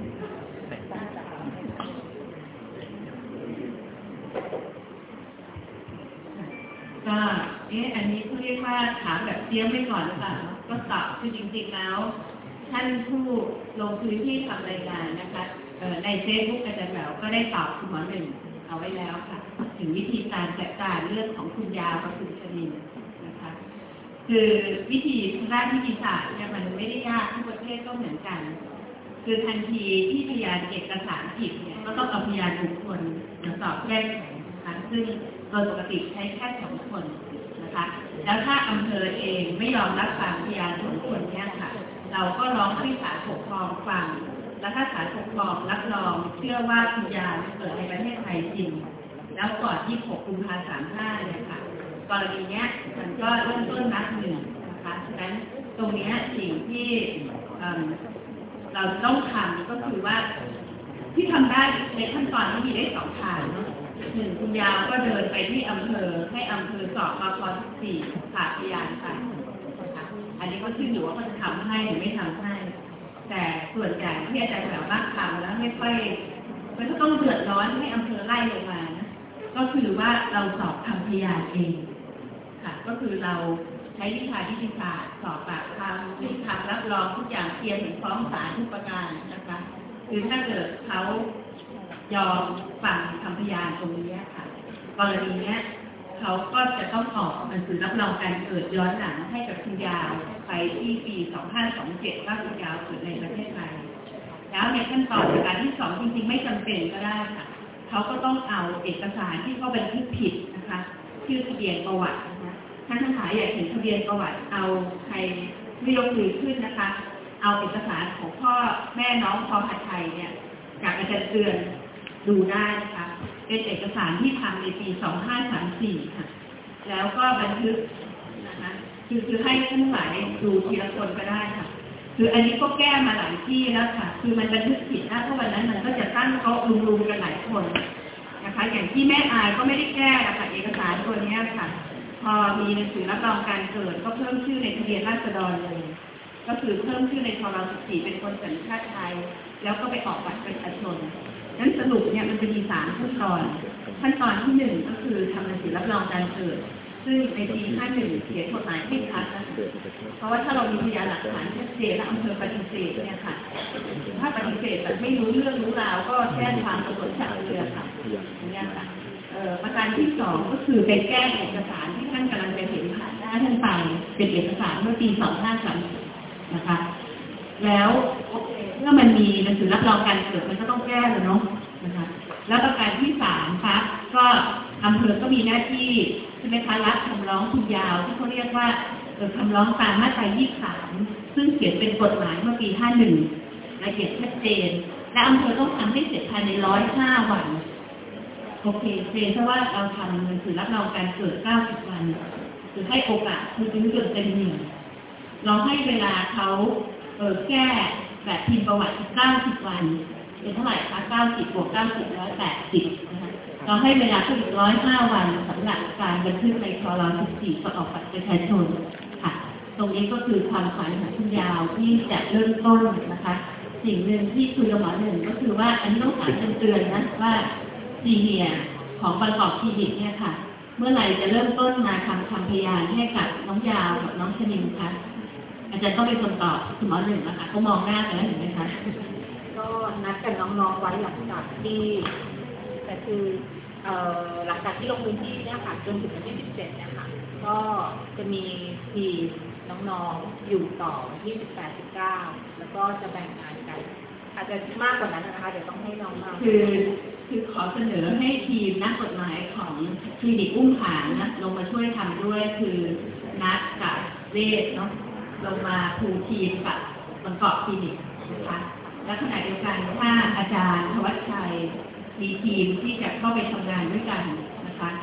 [SPEAKER 2] ก็เอ๊ะอันนี้เขาเรียกว่าถามแบบเตรียมไว้ก่อนหรือเปล่าก็ตอบคือจริงๆแล้วท่านผู้ลงพื้นที่ทำรายงานนะคะในเฟซบุ๊กอาจารย์แหววก็ได้ตอบคุณหมอหนึ่งเอาไว้แล้วค่ะถึงวิธีการจัดการเรื่องของคุณยากับคุณชนินนะคะคือวิธีด้านวิทยาศาสตร์เนี่ยมันไม่ได้ยากทุกประเทศก็เหมือนกันคือทันทีที่พยานเอกสารผิดเนี่ยก็ต้องเอาพยานบุคคลมาสอบแก้ไขนะคะซึ่งโดยปกติใช้แค่สองคนนะคะแล้วถ้าอำเภอเองไม่ยอมรับฟังพยานสองคนเนี่ยค่ะเราก็ร้องให้ศาลปกครองฟังแล้วถ้าศาลปกครองรับรองเชื่อว่าพยานเกิดในประเทศไทยจริงแล้วก่อนยี่สิบหกกุมภาพันธ์สามสิบห้าเนี่ยค่ะกรณีเนี้ยมันก็เริ่มต้นนับหนึ่งนะคะฉะนั้นตรงนี้สิ่งที่เราต้องทำก็คือว่าที่ทำได้ในขั้นตอนที่มีได้สองทางเนาะหนึ่งคุณยาวก็เดินไปที่อำเภอให้อำเภอสอบปปสิบสี่ขาดพยานไปนะคะอันนี้ก็ขึ้นอยู่ว่ามันทำให้หรือไม่ทำให้แต่ส่วนใหญ่ที่อาจารย์แหววมากทำแล้วไม่ค่อยมันก็ต้องเดือดร้อนให้อำเภอไล่ลงมานะก็คือว่าเราสอบทำพยานเองค่ะก็คือเราใช้วิชาวิทยาศาสตร์สอบปากคำมีคำรับรองทุกอย่างเตรียมถึงฟ้องศาลทุกประการนะคะคือถ้าเกิดเขายอมฟังคำพยานตรงนี้ค่ะกรณีนี้เขาก็จะต้องออกหนังสือรับรองการเกิดย้อนหลังให้กับคุณยาวไปที่ปีสองพันห้าร้อยสองสิบเจ็ดว่าคุณยาวเกิดในประเทศไทยแล้วในขั้นตอนการที่สองจริงๆไม่จำเป็นก็ได้ค่ะเขาก็ต้องเอาเอกสารที่เขาบันทึกผิดนะคะชื่อทะเบียนประวัตินะคะท่านทั้งหลายอยากเห็นทะเบียนประวัติเอาใครไม่ยกมือขึ้นนะคะเอาเอกสารของพ่อแม่น้องพอหัดไทยเนี่ยจากอาจารย์เตือนดูได้นะคะเป็นเอกสารที่ทำในปีสองพันห้าร้อยสามสิบสี่ค่ะแล้วก็บันทึกนะคะคือคือให้ท่านหลายดูทีละคนก็ได้ค่ะคืออันนี้ก็แก้มาหลายที่แล้วค่ะคือมันบันทึกผิดนะเพราะวันนั้นมันก็จะตั้งโต๊ะลุมๆกันหลายคนนะคะอย่างที่แม่อายก็ไม่ได้แก้นะคะเอกสารตัวนี้ค่ะพอมีหนังสือรับรองการเกิดก็เพิ่มชื่อในทะเบียนราษฎรเลยก็คือเพิ่มชื่อในทรสิบสี่เป็นคนสัญชาติไทยแล้วก็ไปออกบัตรประชาชนนั้นสรุปเนี่ยมันจะมีสามขั้นตอนขั้นตอนที่หนึ่งก็คือทำหนังสือรับรองการเกิดซึ่งในปีห้าหนึ่งเขียนกฎหมายไม่ชัดนะคะเพราะว่าถ้าเรามีพยานหลักฐานชัดเจนและอำเภอปฏิเสธเนี่ยค่ะถ้าปฏิเสธแบบไม่รู้เรื่องรู้ราวก็แจ้งความตำรวจจับเลยค่ะอย่างนี้ค่ะประการที่สองก็คือเป็นแก้เอกสารที่ท่านกำลังจะเห็นผ่านหน้าท่านไปเป็นเอกสารเมื่อปีสองพันห้าร้อยสามสิบนะคะแล้วเมื่อมันมีหนังสือรับรองการเกิดมันก็ต้องแก้เลยเนาะนะคะแล้วประการที่สามครับก็อำเภอก็มีหน้าที่ใช่ไหมคะรับคำร้องคุณยาวที่เขาเรียกว่าคำร้องตามมาตรายี่สิบสามซึ่งเขียนเป็นกฎหมายเมื่อปีห้าหนึ่งละเอียดชัดเจนและอำเภอต้องทำให้เสร็จภายในร้อยห้าวันโอเคเพียงเพราะว่าเราทำหนังสือรับรองการเกิดเก้าสิบวันคือให้โอกาสคือเป็นเรื่องเต็มหนึ่งเราให้เวลาเขาเออแก้แบบพิมพ์ประวัติเก้าสิบวันเป็นเท่าไหร่คะเก้าสิบบวกเก้าสิบร้อยแปดสิบนะคะเราให้เวลาเขาอีกร้อยห้าวันสำหรับการบันทึกในทรสิบสี่ประกอบบัตรประชาชนค่ะตรงนี้ก็คือความฝันของคุณยาวที่จะเริ่มต้นนะคะสิ่งหนึ่งที่คุยกับหมอหนึ่งก็คือว่าอันนี้ต้องถามเตือนๆนะว่าซีเนียของบางกอกคลินิกเนี่ยค่ะเมื่อไหร่จะเริ่มต้นมาทำคำพยานให้กับน้องยาวกับน้องชนินคะอาจารย์ต้องเป็นคนตอบคุณหมอหนึ่งนะคะเขามองหน้ากันแล้วเห็นไหมคะก็นัดกับน้องๆไว้หลังจากที่แต่คือหลังจากที่ลงพื้นที่เนี่ยค่ะจนถึงวันที่สิบเจ็ดเนี่ยค่ะก็จะมีทีมน้องๆอยู่ต่อที่สิบแปด สิบเก้าแล้วก็จะแบ่งงานกันอาจจะมากกว่านั้นนะคะเดี๋ยวต้องให้น้องมาคือคือขอเสนอให้ทีมนักกฎหมายของคลินิกอุ้มผางนะลงมาช่วยทำด้วยคือนัดกับเวชเนาะลงมาผูทีมกับบางกอกคลินิกนะคะและขณะเดียวกันถ้าอาจารย์ธวัชชัยมีทีมที่จะเข้าไปทำงานด้วยกันนะคะ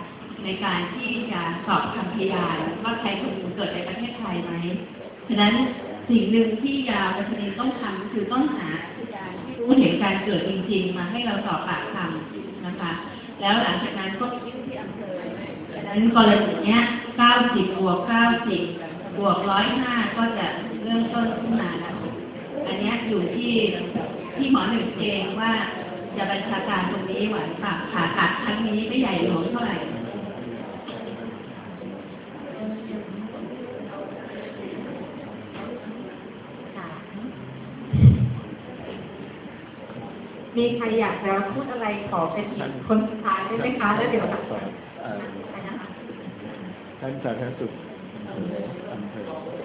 [SPEAKER 2] ในการที่จะสอบคำพยานว่าใครคนหนึ่งเกิดในประเทศไทยไหมฉะนั้นสิ่งหนึ่งที่ยาประชานีต้องทำคือต้องหาพยานที่รู้เห็นการเกิดจริงๆมาให้เราสอบปากคำนะคะแล้วหลังจากนั้นก็ยื่นที่อำเภอฉะนั้นกรณีเนี้ยเก้าสิบบวกเก้าสิบบวกร้อยห้าก็จะเริ่มต้นขึ้นมาแล้วอันนี้อยู่ที่ที่หมอหนึ่งเองว่าจะบัญชาการตรงนี้ไหวป่ะผ่าตัดครั้งนี้ไม่ใหญ่หลวงเท่าไหร่
[SPEAKER 1] มีใครอยากจะพูดอะไรขอเป็นคนสุดท้ายได้ไหมคะแล้วเดี๋ยวแบบ
[SPEAKER 6] ท่านสาธารณสุขอำเภ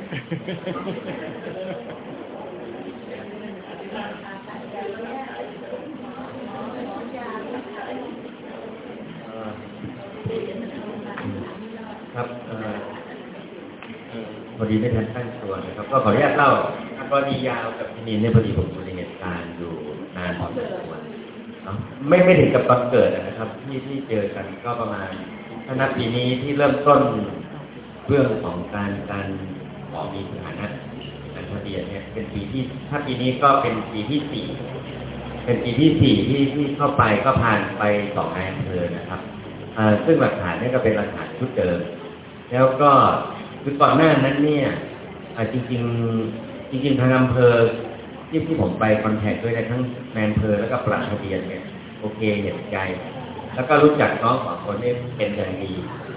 [SPEAKER 6] อ
[SPEAKER 14] ครับพอดีไม่ทันตั้งตัวนะครับก็ขออนุญาตเล่าพอดียาวกับพี่นินเนี่ยพอดีผมอยู่ในเหตุการณ์อยู่นานพอสมควรไม่ไม่ถึงกับตอนเกิดนะครับที่ที่เจอกันก็ประมาณถ้านับปีนี้ที่เริ่มต้นเรื่องของการการขอมีสถานะการทะเบียนเนี่ยเป็นปีที่ถ้าปีนี้ก็เป็นปีที่สี่เป็นปีที่สี่ที่ที่เข้าไปก็ผ่านไปสองนายอำเภอนะครับซึ่งหลักฐานนี่ก็เป็นหลักฐานชุดเดิมแล้วก็คือก่อนหน้านั้นเนี่ยจริงๆจริงๆทางอำเภอที่ที่ผมไปคอนแทคด้วยทั้งนายอำเภอแล้วก็ปลัดทะเบียนเนี่ยโอเคเห็นใจแล้วก็รู้จักน้องสองคนนี้เป็นอย่างดี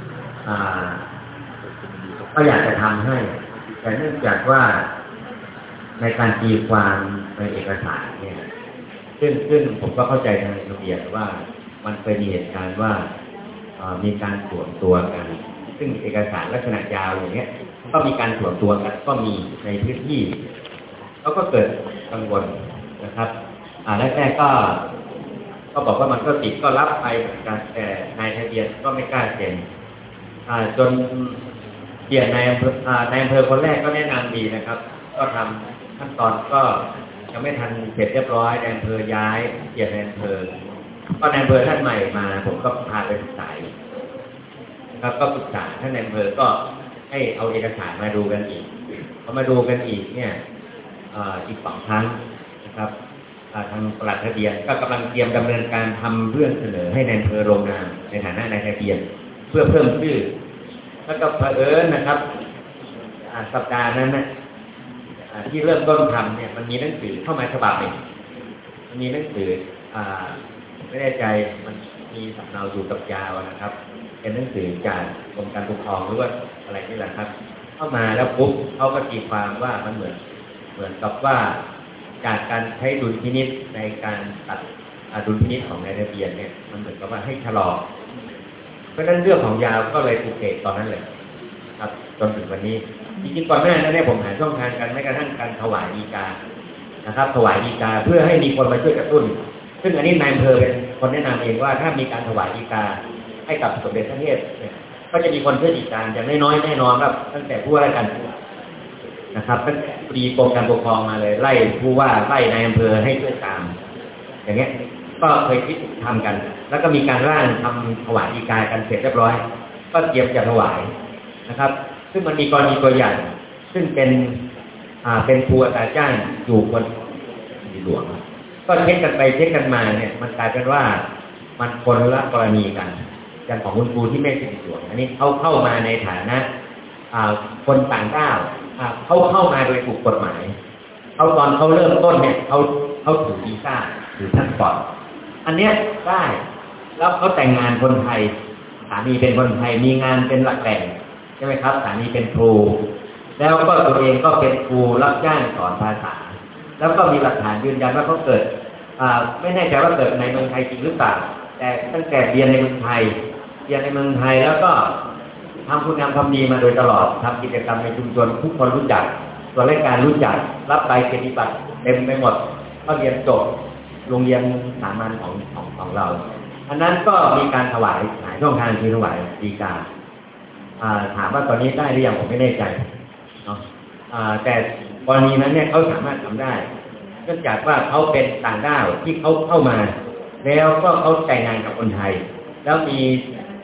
[SPEAKER 14] ก็อยากจะทำให้แต่เนื่องจากว่าในการตีความในเอกสารเนี่ยซึ่งซึ่งผมก็เข้าใจทางทะเบียนว่ามันเคยมีเหตุการณ์ว่ามีการสวมตัวกันซึ่งเอกสารลักษณะยาวอย่างเงี้ยก็มีการสวมตัวกันก็มีในพื้นที่เขาก็เกิดกังวลนะครับอ่าแรกๆก็ก็บอกว่ามันก็ติดก็รับไปเหมือนกันแต่นายทะเบียนก็ไม่กล้าเซ็นอ่าจนเปลี่ยนนายอำเภออ่านายอำเภอคนแรกก็แนะนำดีนะครับก็ทำขั้นตอนก็ยังไม่ทันเสร็จเรียบร้อยนายอำเภอย้ายเปลี่ยนนายอำเภอก็นายอำเภอท่านใหม่มาผมก็พาไปศึกษาครับก็ปรึกษาท่านนายอำเภอก็ให้เอาเอกสารมาดูกันอีกพอมาดูกันอีกเนี่ยอีกสองครั้งนะครับทางปลัดทะเบียนก็กำลังเตรียมดำเนินการทำเรื่องเสนอให้นายอำเภอลงนามในฐานะนายทะเบียนเพื่อเพิ่มชื่อแล้วก็เผอิญนะครับสัปดาห์นั้นนะที่เริ่มต้นทำเนี่ยมันมีหนังสือเข้ามาฉบับหนึ่งมันมีหนังสือไม่แน่ใจมันมีสำเนาอยู่กับยาวนะครับเป็นหนังสือจากกรมการปกครองหรือว่าอะไรนี่แหละครับเข้ามาแล้วปุ๊บเขาก็ตีความว่ามันเหมือนเหมือนกับว่าจากการใช้ดุลพินิจในการตัดดุลพินิจของนายทะเบียนเนี่ยมันเหมือนกับว่าให้ชะลอเพราะฉะนั้นเรื่องของยาวก็เลยถูกเทตอนนั้นเลยครับจนถึงวันนี้จริงๆก่อนหน้านั้นเนี่ยผมหาช่องทางกันแม้กระทั่งการถวายฎีกานะครับถวายฎีกาเพื่อให้มีคนมาช่วยกระตุ้นซึ่งอันนี้นายอำเภอเป็นคนแนะนำเองว่าถ้ามีการถวายฎีกาให้กับสมเด็จพระเทพเนี่ยก็จะมีคนช่วยฎีกาอย่างน้อยๆแน่นอนครับตั้งแต่ผู้ว่าราชการนะครับตั้งแต่ปีกรมการปกครองมาเลยไล่ผู้ว่าไล่นายอำเภอให้ช่วยตามอย่างเงี้ยก็เคยคิดทำกันแล้วก็มีการร่างทำถวายฎีกากันเสร็จเรียบร้อยก็เตรียมจะถวายนะครับซึ่งมันมีกรณีตัวอย่างซึ่งเป็นอ่าเป็นครูอัตราจ้างอยู่บนหลวงก็เช็คกันไปเช็คกันมาเนี่ยมันกลายเป็นว่ามันคนละกรณีกันอย่างของคุณครูที่ไม่ใช่หลวงอันนี้เขาเข้ามาในฐานะอ่าคนต่างด้าวเขาเข้ามาโดยถูกกฎหมายเขาตอนเขาเริ่มต้นเนี่ยเขาเขาถือวีซ่าถือพาสปอร์ตอันเนี้ยได้แล้วเขาแต่งงานคนไทยสามีเป็นคนไทยมีงานเป็นหลักแหล่งใช่ไหมครับสามีเป็นครูแล้วก็ตัวเองก็เป็นครูรับจ้างสอนภาษาแล้วก็มีหลักฐานยืนยันว่าเขาเกิดไม่แน่ใจว่าเกิดในเมืองไทยจริงหรือเปล่าแต่ตั้งแต่เรียนในเมืองไทยเรียนในเมืองไทยแล้วก็ทำคุณงามความดีมาโดยตลอดทำกิจกรรมในชุมชนทุกคนรู้จักตัวราชการรู้จักรับใบเกียรติบัตรเต็มไปหมดก็เรียนจบโรงเรียนสามัญของของของเราอันนั้นก็มีการถวายหลายช่องทางที่ถวายฎีกาถามว่าตอนนี้ได้หรือยังผมไม่แน่ใจเนาะแต่กรณีนั้นเนี่ยเขาสามารถทำได้เนื่องจากว่าเขาเป็นต่างด้าวที่เขาเข้ามาแล้วก็เขาแต่งงานกับคนไทยแล้วมี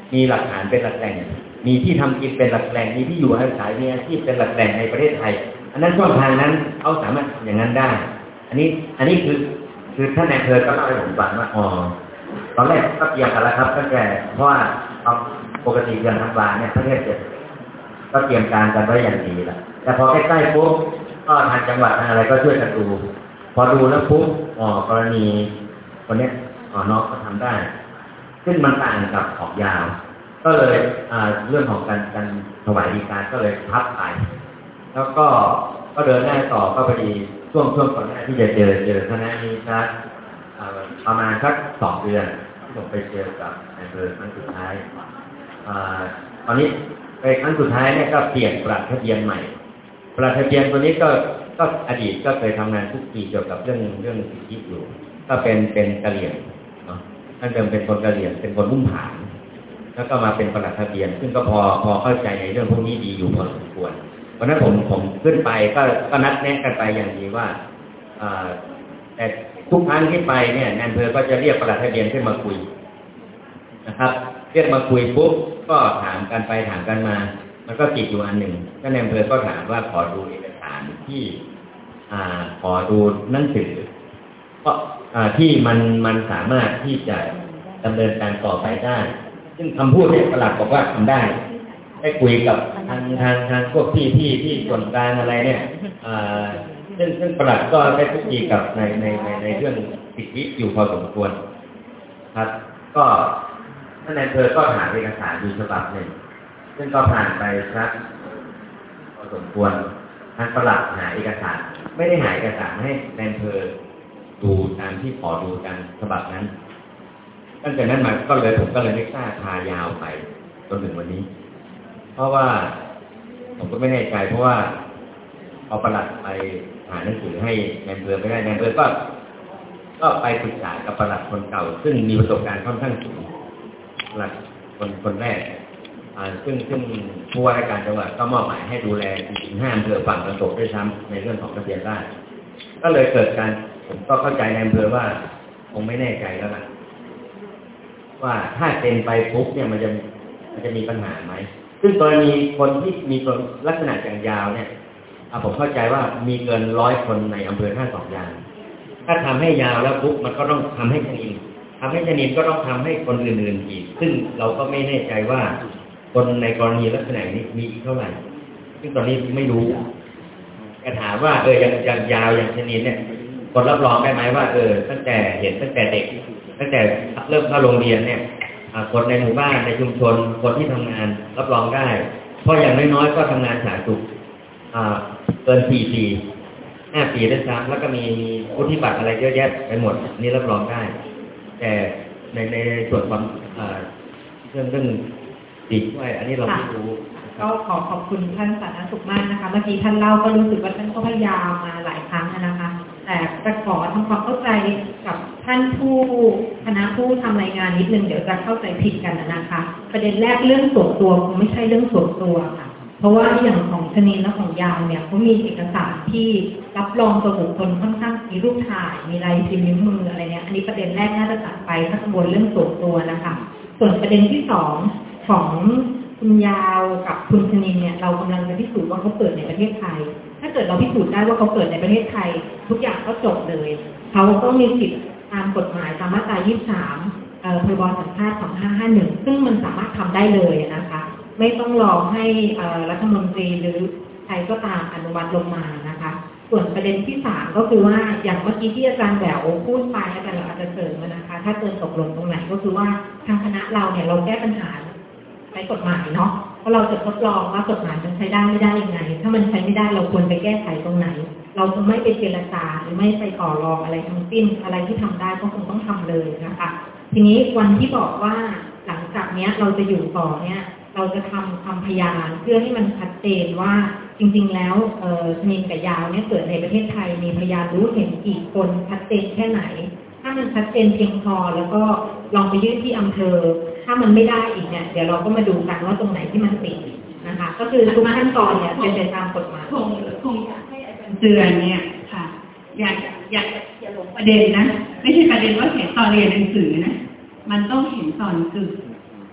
[SPEAKER 14] มีหลักฐานเป็นหลักแหล่งมีที่ทำกินเป็นหลักแหล่งมีที่อยู่อาศัยมีอาชีพเป็นหลักแหล่งในประเทศไทยอันนั้นช่องทางนั้นเขาสามารถอย่างนั้นได้อันนี้อันนี้คือคือท่านนายอำเภอก็เล่าให้ผมฟังว่าอ๋อตอนแรกก็เตรียมกันแล้วครับตั้งแต่เพราะว่าปกติเดือนธันวาเนี่ยประเทศจะก็เตรียมการกันไว้อย่างดีแหละแต่พอใกล้ๆปุ๊บก็ทางจังหวัดทางอะไรก็ช่วยกันดูพอดูแล้วปุ๊บอ๋อกรณีคนนี้อ๋อน้องก็ทำได้ซึ่งมันต่างกับออกยาวก็เลยเรื่องของการการถวายดีการก็เลยพับไปแล้วก็ก็เดินหน้าต่อก็พอดีช่วงช่วงก่อนหน้าที่จะเจอเจอคณะนี้สักประมาณสักสองเดือนที่ผมไปเจอกับนายอำเภอครั้งสุดท้ายตอนนี้ไปครั้งสุดท้ายเนี่ยก็เปลี่ยนประทะเบียนใหม่ประทะเบียนตัวนี้ก็ก็อดีตก็เคยทำงานทุกปีเกี่ยวกับเรื่องเรื่องสิทธิอยู่ก็เป็นเป็นกะเหรี่ยงเนาะท่านเดิมเป็นคนกะเหรี่ยงเป็นคนลุ่มผางแล้วก็มาเป็นประทะเบียนซึ่งก็พอพอเข้าใจในเรื่องพวกนี้ดีอยู่พอสมควรวันนั้นผมผมขึ้นไปก็ก็นัดแนะกันไปอย่างดีว่าแต่ทุกครั้งที่ไปเนี่ยนายอำเภอก็จะเรียกประทะเบียนขึ้นมาคุยนะครับเรียกมาคุยปุ๊บก็ถามกันไปถามกันมามันก็ติดอยู่อันหนึ่งก็นายอำเภอก็ถามว่าขอดูเอกสารที่อ่าขอดูหนังสือเพราะอ่าที่มันมันสามารถที่จะดำเนินการต่อไปได้ซึ่งคำพูดเนี่ยปลัดบอกว่าทำได้ได้คุยกับทางทางทางพวกพี่พี่ที่ส่วนกลางอะไรเนี่ยอ่าซึ่งซึ่งปลัดก็ได้พูดคุยกับในในในในเรื่องสิทธิอยู่พอสมควรครับก็ท่านนายอำเภอก็หาเอกสารอยู่ฉบับหนึ่งซึ่งก็ผ่านไปสักพอสมควรทางปลัดหาเอกสารไม่ได้หาเอกสารให้นายอำเภอดูตามที่ขอดูกันฉบับนั้นตั้งแต่นั้นมาก็เลยผมก็เลยไม่กล้าพายาวไปจนถึงวันนี้เพราะว่าผมก็ไม่แน่ใจเพราะว่าเอาปลัดไปหาหนังสือให้นายอำเภอไม่ได้นายอำเภอก็ก็ไปปรึกษากับปลัดคนเก่าซึ่งมีประสบการณ์ค่อนข้างสูงปลัดคนคนแรกอ่าซึ่งซึ่งผู้ว่าราชการจังหวัดก็มอบหมายให้ดูแลถึงห้าอำเภอฝั่งตะวันตกด้วยซ้ำในเรื่องของทะเบียนราษฎร์ก็เลยเกิดการผมก็เข้าใจในอำเภอว่าคงไม่แน่ใจแล้วนะว่าถ้าเป็นไปปุ๊บเนี่ยมันจะมันจะมีปัญหาไหมซึ่งกรณีคนที่มีลักษณะอย่างยาวเนี่ยผมเข้าใจว่ามีเกินร้อยคนในอำเภอท่าสองยางถ้าทำให้ยาวแล้วปุ๊บมันก็ต้องทำให้ชนิดทำให้ชนิดก็ต้องทำให้คนอื่นๆอีกซึ่งเราก็ไม่แน่ใจว่าคนในกรณีลักษณะนี้มีอีกเท่าไหร่ซึ่งตอนนี้ไม่รู้แต่ถามว่าเอออย่างอย่างยาวอย่างชนิดเนี่ยคนรับรองได้ไหมว่าเออตั้งแต่เห็นตั้งแต่เด็กตั้งแต่เริ่มเข้าโรงเรียนเนี่ยคนในหมู่บ้านในชุมชนคนที่ทำงานรับรองได้เพราะอย่างน้อยๆก็ทำงานสาธารณสุขเกินสี่ปีห้าปีด้วยซ้ำแล้วก็มีวุฒิบัตรอะไรเยอะแยะไปหมดนี่รับรองได้แต่ในในส่วนความเรื่องเรื่องติดด้วยอันนี้เราไม่รู้
[SPEAKER 1] ก็ขอขอบคุณท่านสาธารณสุขมากนะคะเมื่อกี้ท่านเล่าก็รู้สึกว่าท่านก็พยายามมาหลายครั้งนะคะแต่จะขอทำความเข้าใจกับท่านผู้คณะผู้ทำรายงานนิดนึงเดี๋ยวจะเข้าใจผิดกันนะคะประเด็นแรกเรื่องส่วนตัวคงไม่ใช่เรื่องส่วนตัวค่ะเพราะว่าอย่างของชนิดและของยาวเนี่ยเขามีเอกสารที่รับรองตัวบุคคลค่อนข้างมีรูปถ่ายมีลายพิมพ์นิ้วมืออะไรเนี่ยอันนี้ประเด็นแรกน่าจะตัดไปถ้ากังวลเรื่องส่วนตัวนะคะส่วนประเด็นที่สองของคุณยาวกับคุณชนินเนี่ยเรากำลังจะพิสูจน์ว่าเขาเกิดในประเทศไทยถ้าเกิดเราพิสูจน์ได้ว่าเขาเกิดในประเทศไทยทุกอย่างก็จบเลยเขาก็มีสิทธิตามกฎหมายตามมาตรายี่สิบสามเอ่อพรบสัญชาติสองพันห้าร้อยห้าสิบเอ็ดซึ่งมันสามารถทำได้เลยนะคะไม่ต้องรอให้รัฐมนตรีหรือใครก็ตามอนุมัติลงมานะคะส่วนประเด็นที่สามก็คือว่าอย่างเมื่อกี้ที่อาจารย์แหววพูดไปอาจารย์เราอาจจะเสริมนะคะถ้าเกินตกลงตรงไหนก็คือว่าทางคณะเราเนี่ยเราแก้ปัญหาใช้กฎหมายเนาะเพราะเราจะทดลองว่ากฎหมายมันใช้ได้ไม่ได้ยังไงถ้ามันใช้ไม่ได้เราควรไปแก้ไขตรงไหนเราคงไม่ไปเจรจาหรือไม่ไปต่อรองอะไรทั้งสิ้นอะไรที่ทำได้ก็คงต้องทำเลยนะคะทีนี้วันที่บอกว่าหลังจากเนี้ยเราจะอยู่ต่อเนี่ยเราจะทำคำพยานเพื่อให้มันชัดเจนว่าจริงๆแล้วเอ่อชนินกับยาวเนี่ยเกิดในประเทศไทยมีพยานรู้เห็นกี่คนชัดเจนแค่ไหนถ้ามันชัดเจนเพียงพอแล้วก็ลองไปยื่นที่อำเภอถ้ามันไม่ได้อีกเนี่ยเดี๋ยวเราก็มาดูกันว่าตรงไหนที่มันติดนะคะก็คือทุกขั้นตอนเนี่ยเป็นไปตามกฎหมาย
[SPEAKER 2] คงคงอยากให้อาจารย์เตือนเนี่ยค่ะอยากอยากอย่าหลงประเด็นนะไม่ใช่ประเด็นว่าเห็นตอนเรียนหนังสือนะมันต้องเห็นตอนเกิด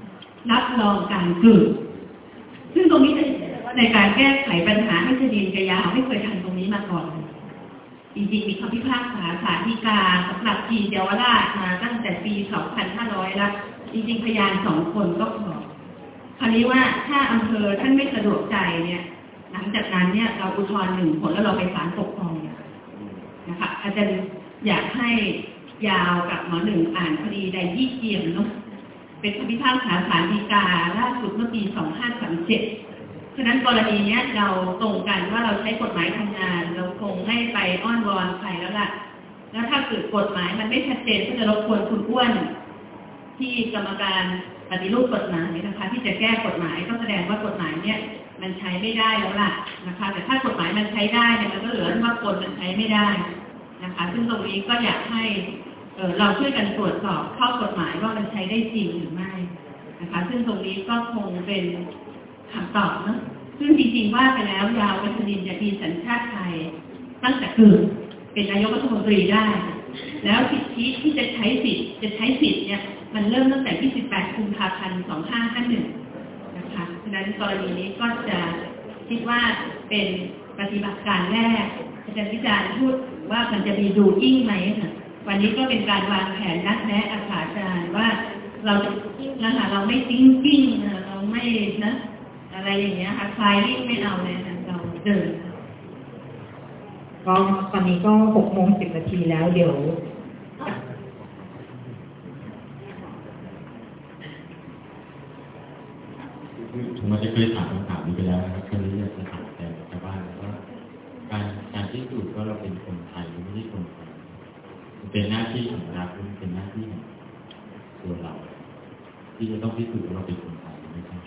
[SPEAKER 2] รับรองการเกิดซึ่งตรงนี้ในการแก้ไขปัญหาให้ชดินกยาไม่เคยทำตรงนี้มาก่อนจริงๆมีคำพิพากษาศาลฎีกาสำหรับจีนเยาวราชมาตั้งแต่ปี สองพันห้าร้อย แล้วจริงๆพยานสองคนก็พอคราวนี้ว่าถ้าอำเภอท่านไม่สะดวกใจเนี่ยหลังจากนั้นเนี่ยเราอุทธรณ์หนึ่งผลแล้วเราไปศาลปกครองนะคะอาจารย์อยากให้ยาวกับหมอหนึ่งอ่านคดีใดยี่เกียมเนาะเป็นคำพิพากษาศาลฎีกาล่าสุดเมื่อปี สองพันห้าร้อยสามสิบเจ็ด ฉะนั้นกรณีนี้เราตรงกันว่าเราใช้กฎหมายทำงานเราคงไม่ไปอ้อนวอนใครแล้วล่ะแล้วถ้าเกิดกฎหมายมันไม่ชัดเจนก็จะรบกวนคุณอ้วนที่กรรมการปฏิรูปกฎหมายนะคะที่จะแก้กฎหมายก็แสดงว่ากฎหมายเนี่ยมันใช้ไม่ได้แล้วล่ะนะคะแต่ถ้ากฎหมายมันใช้ได้เนี่ยมันก็เหลือว่ากฎมันใช้ไม่ได้นะคะซึ่งตรงนี้ก็อยากให้เอ่อเราช่วยกันตรวจสอบข้อกฎหมายว่ามันใช้ได้จริงหรือไม่นะคะซึ่งตรงนี้ก็คงเป็นคำตอบเนาะซึ่งจริงๆว่าไปแล้วยาววัชรินทร์จะมีสัญชาติไทยตั้งแต่เกิดเป็นนายกรัฐมนตรีได้แล้วสิทธิที่จะใช้สิทธิ์จะใช้สิทธิ์เนี่ยมันเริ่มตั้งแต่ยี่สิบแปดกุมภาพันธ์สองพันห้าร้อยห้าสิบเอ็ดนะคะฉะนั้นกรณีนี้ก็จะคิดว่าเป็นปฏิบัติการแรกอาจารย์วิจารณ์พูดว่ามันจะมีดูอิ่งไหมค่ะวันนี้ก็เป็นการวางแผนนัดแนะอาจารย์ว่าเราจะนะคะเราไม่ติ้งกิ้งเราไม่นะอะไรอย่างเงี้ยค่ะคลายริ่งไม่เอาเลยนะเราเดิน
[SPEAKER 1] ก็ตอนนี้ก็หกโมงสิบนาทีแล้วเดี๋ยว
[SPEAKER 5] ผมอาจจะเคยถามคำถามนี้ไปแล้วนะครับครั้งนี้อยากจะถามแต่ชาวบ้านว่าการการพิสูจน์ว่าเราเป็นคนไทยหรือไม่ใช่คนไทยมันเป็นหน้าที่ของรัฐหรือเป็นหน้าที่ของตัวเราที่จะต้องพิสูจน์ว่าเราเป็นคนไทยไม่ใช่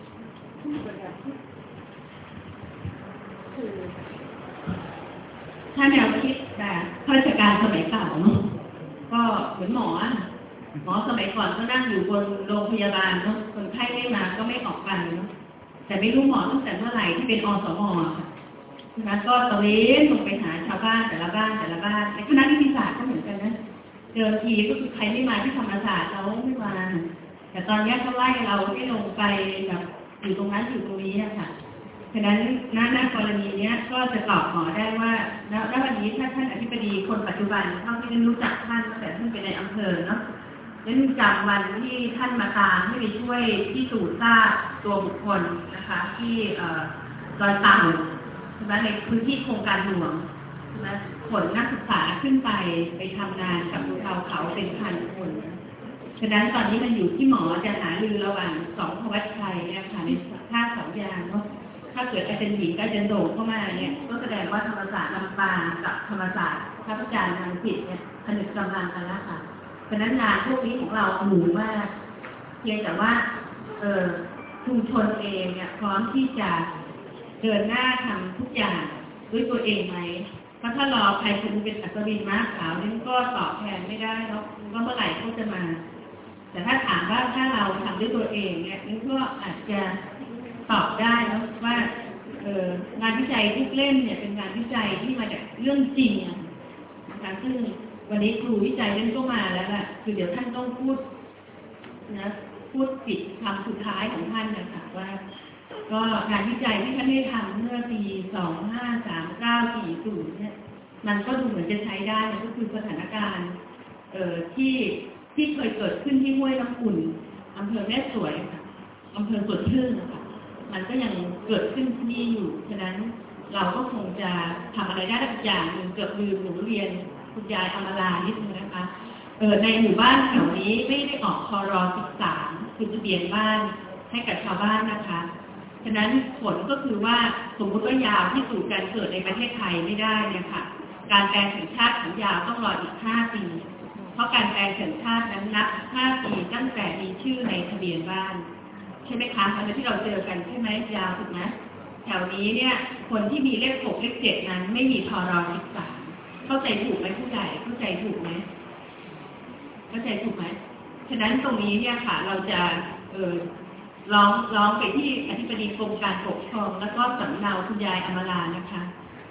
[SPEAKER 2] ถ้าแนวคิดแบบข้าราชการสมัยเก่าเนาะก็เหมือนหมอหมอสมัยก่อนก็นั่งอยู่บนโรงพยาบาลเนาะคนไข้ไม่มาก็ไม่ออกกันเนาะแต่ไม่รู้หมอตั้งแต่เมื่อไหร่ที่เป็นอสมค่ะแล้วก็ตะเวนลงไปหาชาวบ้านแต่ละบ้านแต่ละบ้านในคณะนิติศาสตร์ก็เหมือนกันนะเดิมทีก็คือใครไม่มาที่ธรรมศาสตร์เราไม่มาแต่ตอนนี้เขาไล่เราให้ลงไปแบบอยู่ตรงนั้นอยู่ตรงนี้ค่ะฉะนั้นหน้าหน้ากรณีนี้ก็จะตอบหมอได้ว่าแล้วแล้ววันนี้ถ้าท่านอธิบดีคนปัจจุบันเท่าที่ได้รู้จักท่านแต่ท่านเป็นในอำเภอเนาะแล้วจำวันที่ท่านมาตามให้ไปช่วยที่สูตรทราบตัวบุคคลนะคะที่ดอยเต่าใช่ไหมในพื้นที่โครงการหลวงใช่ไหมขนนักศึกษาขึ้นไปไปทำงานกับชาวเขาเป็นพันคนฉะนั้นตอนนี้มันอยู่ที่หมอจะหารือระหว่างสองพวัชชัยเนี่ยค่ะในภาคสองอย่างเนาะถ้าเกิดอาจารย์หญิงกับอาจารย์โด่งเข้ามาเนี่ยก็แสดงว่าธรรมศาสตร์ลำปางกับธรรมศาสตร์ท่าพระจันทร์รังสิตเนี่ยผนึกกำลังกันแล้วค่ะเพราะนั้นงานพวกนี้ของเราหมู่มากเพียงแต่ว่าเออชุมชนเองเนี่ยพร้อมที่จะเดินหน้าทำทุกอย่างด้วยตัวเองไหมเพราะถ้ารอใครคนเป็นอัศวินม้าขาวนี่ก็ตอบแทนไม่ได้เนาะว่าเมื่อไหร่เขาจะมาแต่ถ้าถามว่าถ้าเราทำด้วยตัวเองเนี่ยนี่ก็อาจจะตอบได้แล้วว่าเอองานวิจัยทุกเล่มเนี่ยเป็นงานวิจัยที่มาจากเรื่องจริงนะคะซึ่งวันนี้ครูวิจัยเล่นก็มาแล้วล่ะคือเดี๋ยวท่านต้องพูดนะพูดปิดคำสุดท้ายของท่านนะคะว่าก็งานวิจัยที่ท่านได้ทำเมื่อปีสองห้าสามเก้าสี่ศูนย์เนี่ยมันก็ดูเหมือนจะใช้ได้ก็คือสถานการณ์เอ่อที่ที่เคยเกิดขึ้นที่ห้วยน้ำอุ่นอำเภอแม่สวยค่ะอำเภอสวนชื่นนะคะมันก็ยังเกิดขึ้นที่นี่อยู่ฉะนั้นเราก็คงจะทำอะไรได้ทุกอย่างหนึ่งเกือบลืมหนูเรียนคุณยายอมรานิดนึงนะคะเออในหมู่บ้านแถวนี้ไม่ได้ออกครสิบสามคือทะเบียนบ้านให้กับชาวบ้านนะคะฉะนั้นผลก็คือว่าสมมติว่ายาวที่สู่การเกิดในประเทศไทยไม่ได้เนี่ยค่ะการแปลงสัญชาติของยาวต้องรออีกห้าปีเพราะการแปลงสัญชาตินั้นนับห้าปีตั้งแต่มีชื่อในทะเบียนบ้านใช่ไหมคะอันนี้ที่เราเจอกันใช่ไหมยาวถูกไหมแถวนี้เนี่ยคนที่มีเลขหกเลขเจ็ดนั้นไม่มีทรสิบสามเข้าใจถูกไหมผู้ใหญ่เข้าใจถูกไหมเข้าใจถูกไหมฉะนั้นตรงนี้เนี่ยค่ะเราจะเออร้องร้องไปที่อธิบดีกรมการปกครองแล้วก็สำเนาคุณยายอมรานะคะ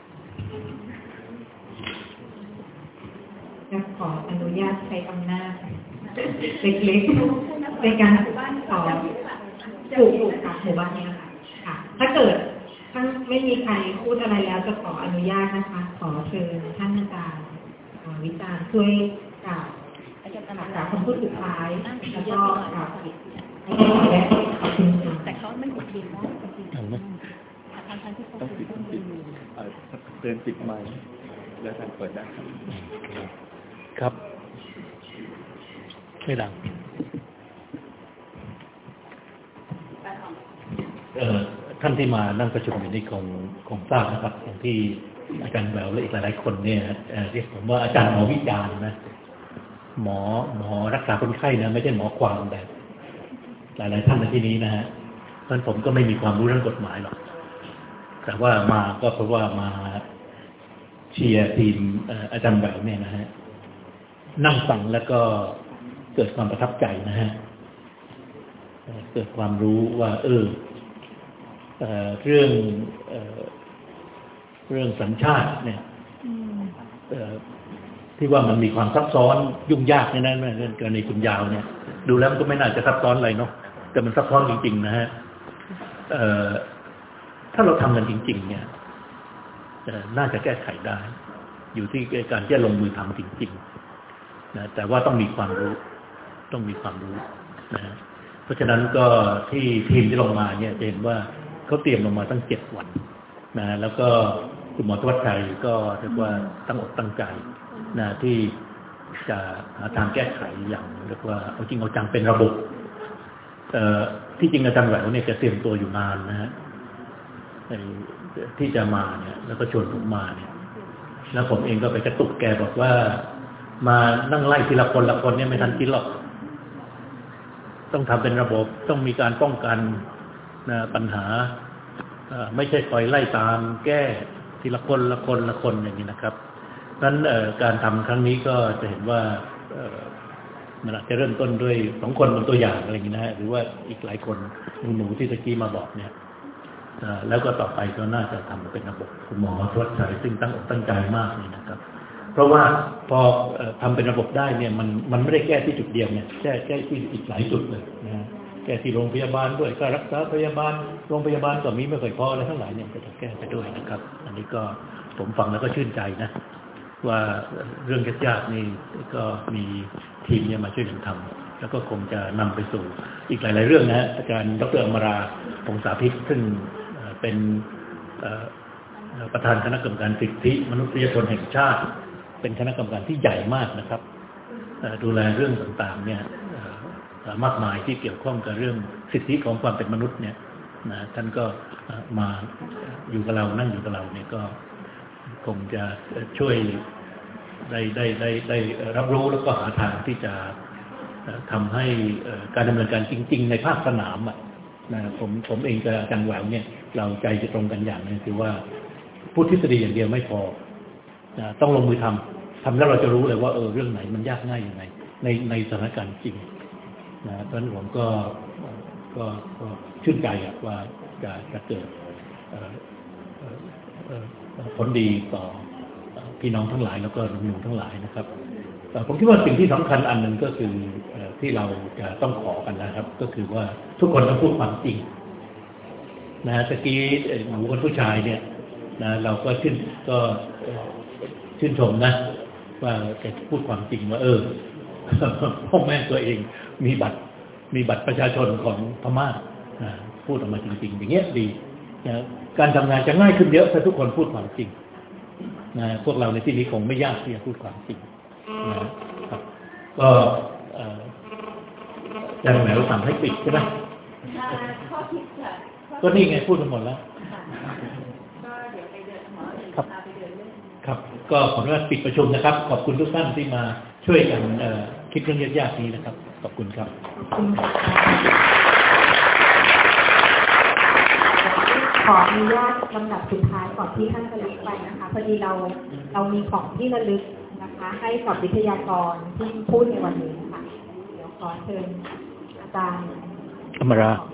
[SPEAKER 1] จะขออนุญาตใช้อำนาจเล็กๆในการขออยู่อยู่กับหมู่บ้านนี้ค่ะค่ะถ้าเกิดถ้าไม่มีใครพูดอะไรแล้วจะขออนุญาตนะคะขอเชิญท่านอาจารย์วิจารณ์ช่วยกล่าวกล่าวคำพูดสุดท้ายแล้วก็กล่าวปิดให้และขอบคุณค่ะแต่เขาไม่ปิดบินได้จริงๆทั้งๆที่เขาต้องปิด
[SPEAKER 6] เตือนปิดไมค์แล้วทางเปิดได้ครับ
[SPEAKER 3] ครับไม่ดังเอ่อท่านที่มานั่งประชุมอยู่นี่คงคงทราบนะครับอย่างที่อาจารย์แววและอีกหลายๆคนเนี่ยเรียกผมว่าอาจารย์หมอวิจารณ์นะหมอหมอรักษาคนไข้นะไม่ใช่หมอความแบบหลายๆท่านในที่นี้นะฮะเพราะผมก็ไม่มีความรู้เรื่องกฎหมายหรอกแต่ว่ามาก็เพราะว่ามาเชียร์ทีมอาจารย์แววเนี่ยนะฮะนั่งฟังแล้วก็เกิดความประทับใจนะฮะเกิดความรู้ว่าเออเอ่อเรื่องเอ่อเรื่องสัญชาติเนี่ยเอ่อที่ว่ามันมีความซับซ้อนยุ่งยากในนั้นเรื่องกรณีคุณยาวเนี่ยดูแล้วมันก็ไม่น่าจะซับซ้อนอะไรเนาะแต่มันซับซ้อนจริงๆนะฮะเอ่อถ้าเราทำกันจริงๆเนี่ยน่าจะแก้ไขได้อยู่ที่การที่จะลงมือทำจริงๆนะแต่ว่าต้องมีความรู้ต้องมีความรู้นะเพราะฉะนั้นก็ที่ทีมที่ลงมาเนี่ยจะเห็นว่าเขาเตรียมลงมาตั้งเจ็ดวันนะแล้วก็คุณหมอธวัชชัยก็เรียกว่าตั้งอกตั้งใจนะที่จะหาทางแก้ไขอย่างเรียกว่าเอาจริงเอาจังเป็นระบบเอ่อที่จริงอาจารย์แหววเนี่ยจะเตรียมตัวอยู่นานนะฮะที่จะมาเนี่ยแล้วก็ชวนผมมาเนี่ยแล้วผมเองก็ไปกระตุกแกบอกว่ามานั่งไล่ทีละคนละคนเนี่ยไม่ทันคิดหรอกต้องทำเป็นระบบต้องมีการป้องกันนะปัญหาไม่ใช่คอยไล่ตามแก้ทีละคนละคนละคนอย่างนี้นะครับนั้นการทำครั้งนี้ก็จะเห็นว่ามันอาจจะเริ่มต้นด้วยสองคนเป็นตัวอย่างอะไรอย่างนี้นะหรือว่าอีกหลายคนหนูที่ตะกี้มาบอกเนี่ยแล้วก็ต่อไปก็น่าจะทำเป็นระบบคุณหมอทวดชัยซึ่งตั้งอกตั้งใจมากเลยนะครับเพราะว่าพอทำเป็นระบบได้เนี่ยมันมันไม่ได้แก้ที่จุดเดียวเนี่ยแก้แก้ที่อีกหลายจุดเลยนะแก้ที่โรงพยาบาลด้วยก็รักษาพยาบาลโรงพยาบาลก็มีไม่ค่อยพออะไรทั้งหลายเนี่ยก็จะแก้ไปด้วยนะครับอันนี้ก็ผมฟังแล้วก็ชื่นใจนะว่าเรื่องยากๆนี่ก็มีทีมเนี่ยมาช่วยกันทำแล้วก็คงจะนำไปสู่อีกหลายๆเรื่องนะอาจารย์ดร.อมราพงษาภิกษ์ซึ่งเป็นประธานคณะกรรมการสิทธิมนุษยชนแห่งชาติเป็นคณะกรรมการที่ใหญ่มากนะครับดูแลเรื่องต่างๆเนี่ยมากมายที่เกี่ยวข้องกับเรื่องสิทธิของความเป็นมนุษย์เนี่ยนะท่านก็มาอยู่กับเรานั่งอยู่กับเราเนี่ยก็คงจะช่วยได้ได้ได้ได้รับรู้แล้วก็หาทางที่จะทำให้การดำเนินการจริงๆในภาคสนามอ่ะนะผมผมเองกับอาจารย์แหววเนี่ยเราใจจะตรงกันอย่างนึงคือว่าพูดทฤษฎีอย่างเดียวไม่พอนะต้องลงมือทำทำแล้วเราจะรู้เลยว่าเออเรื่องไหนมันยากง่ายยังไงในในสถานการณ์จริงนะเพราะฉะนั้นผมก็ก็ก็ชื่นใจว่าจะจะเกิดผลดีต่อพี่น้องทั้งหลายแล้วก็หนุ่มๆทั้งหลายนะครับผมคิดว่าสิ่งที่สำคัญอันหนึ่งก็คือที่เราจะต้องขอกันนะครับก็คือว่าทุกคนต้องพูดความจริงนะตะกี้หนูคนผู้ชายเนี่ยนะเราก็ชื่นก็ชื่นชมนะว่าแกพูดความจริงว่าเออพ่อแม่ตัวเองมีบัตรมีบัตรประชาชนของพม่านะพูดออกมาจริงๆอย่างเงี้ยดีนะการทำงานจะง่ายขึ้นเยอะถ้าทุกคนพูดความจริงนะพวกเราในที่นี้คงไม่ยากที่จะพูดความจริงนะครับก็อาจารย์แหววสั่งให้ปิดใช่ไหม
[SPEAKER 2] ข้อคิดค่ะ
[SPEAKER 3] ก็นี่ไงพูดกันหมดแล้ว
[SPEAKER 2] ก็เดี๋ยวไปเดินหมอเดี๋ยวพาไปเดินเล่น
[SPEAKER 3] ครับก็ขออนุญาตปิดประชุมนะครับขอบคุณทุกท่านที่มาช่วยกันคิดเรื่องยากๆนี้นะครับขอบคุณครับ
[SPEAKER 1] ขออนุญาตลำดับสุดท้ายก่อนที่ท่านจะลุกไปนะคะพอดีเราเรามีของที่ระลึกนะคะให้กับวิทยากรที่พูดในวันนี้ค่ะเดี๋ยวขอเชิญอาจารย์
[SPEAKER 3] อมรา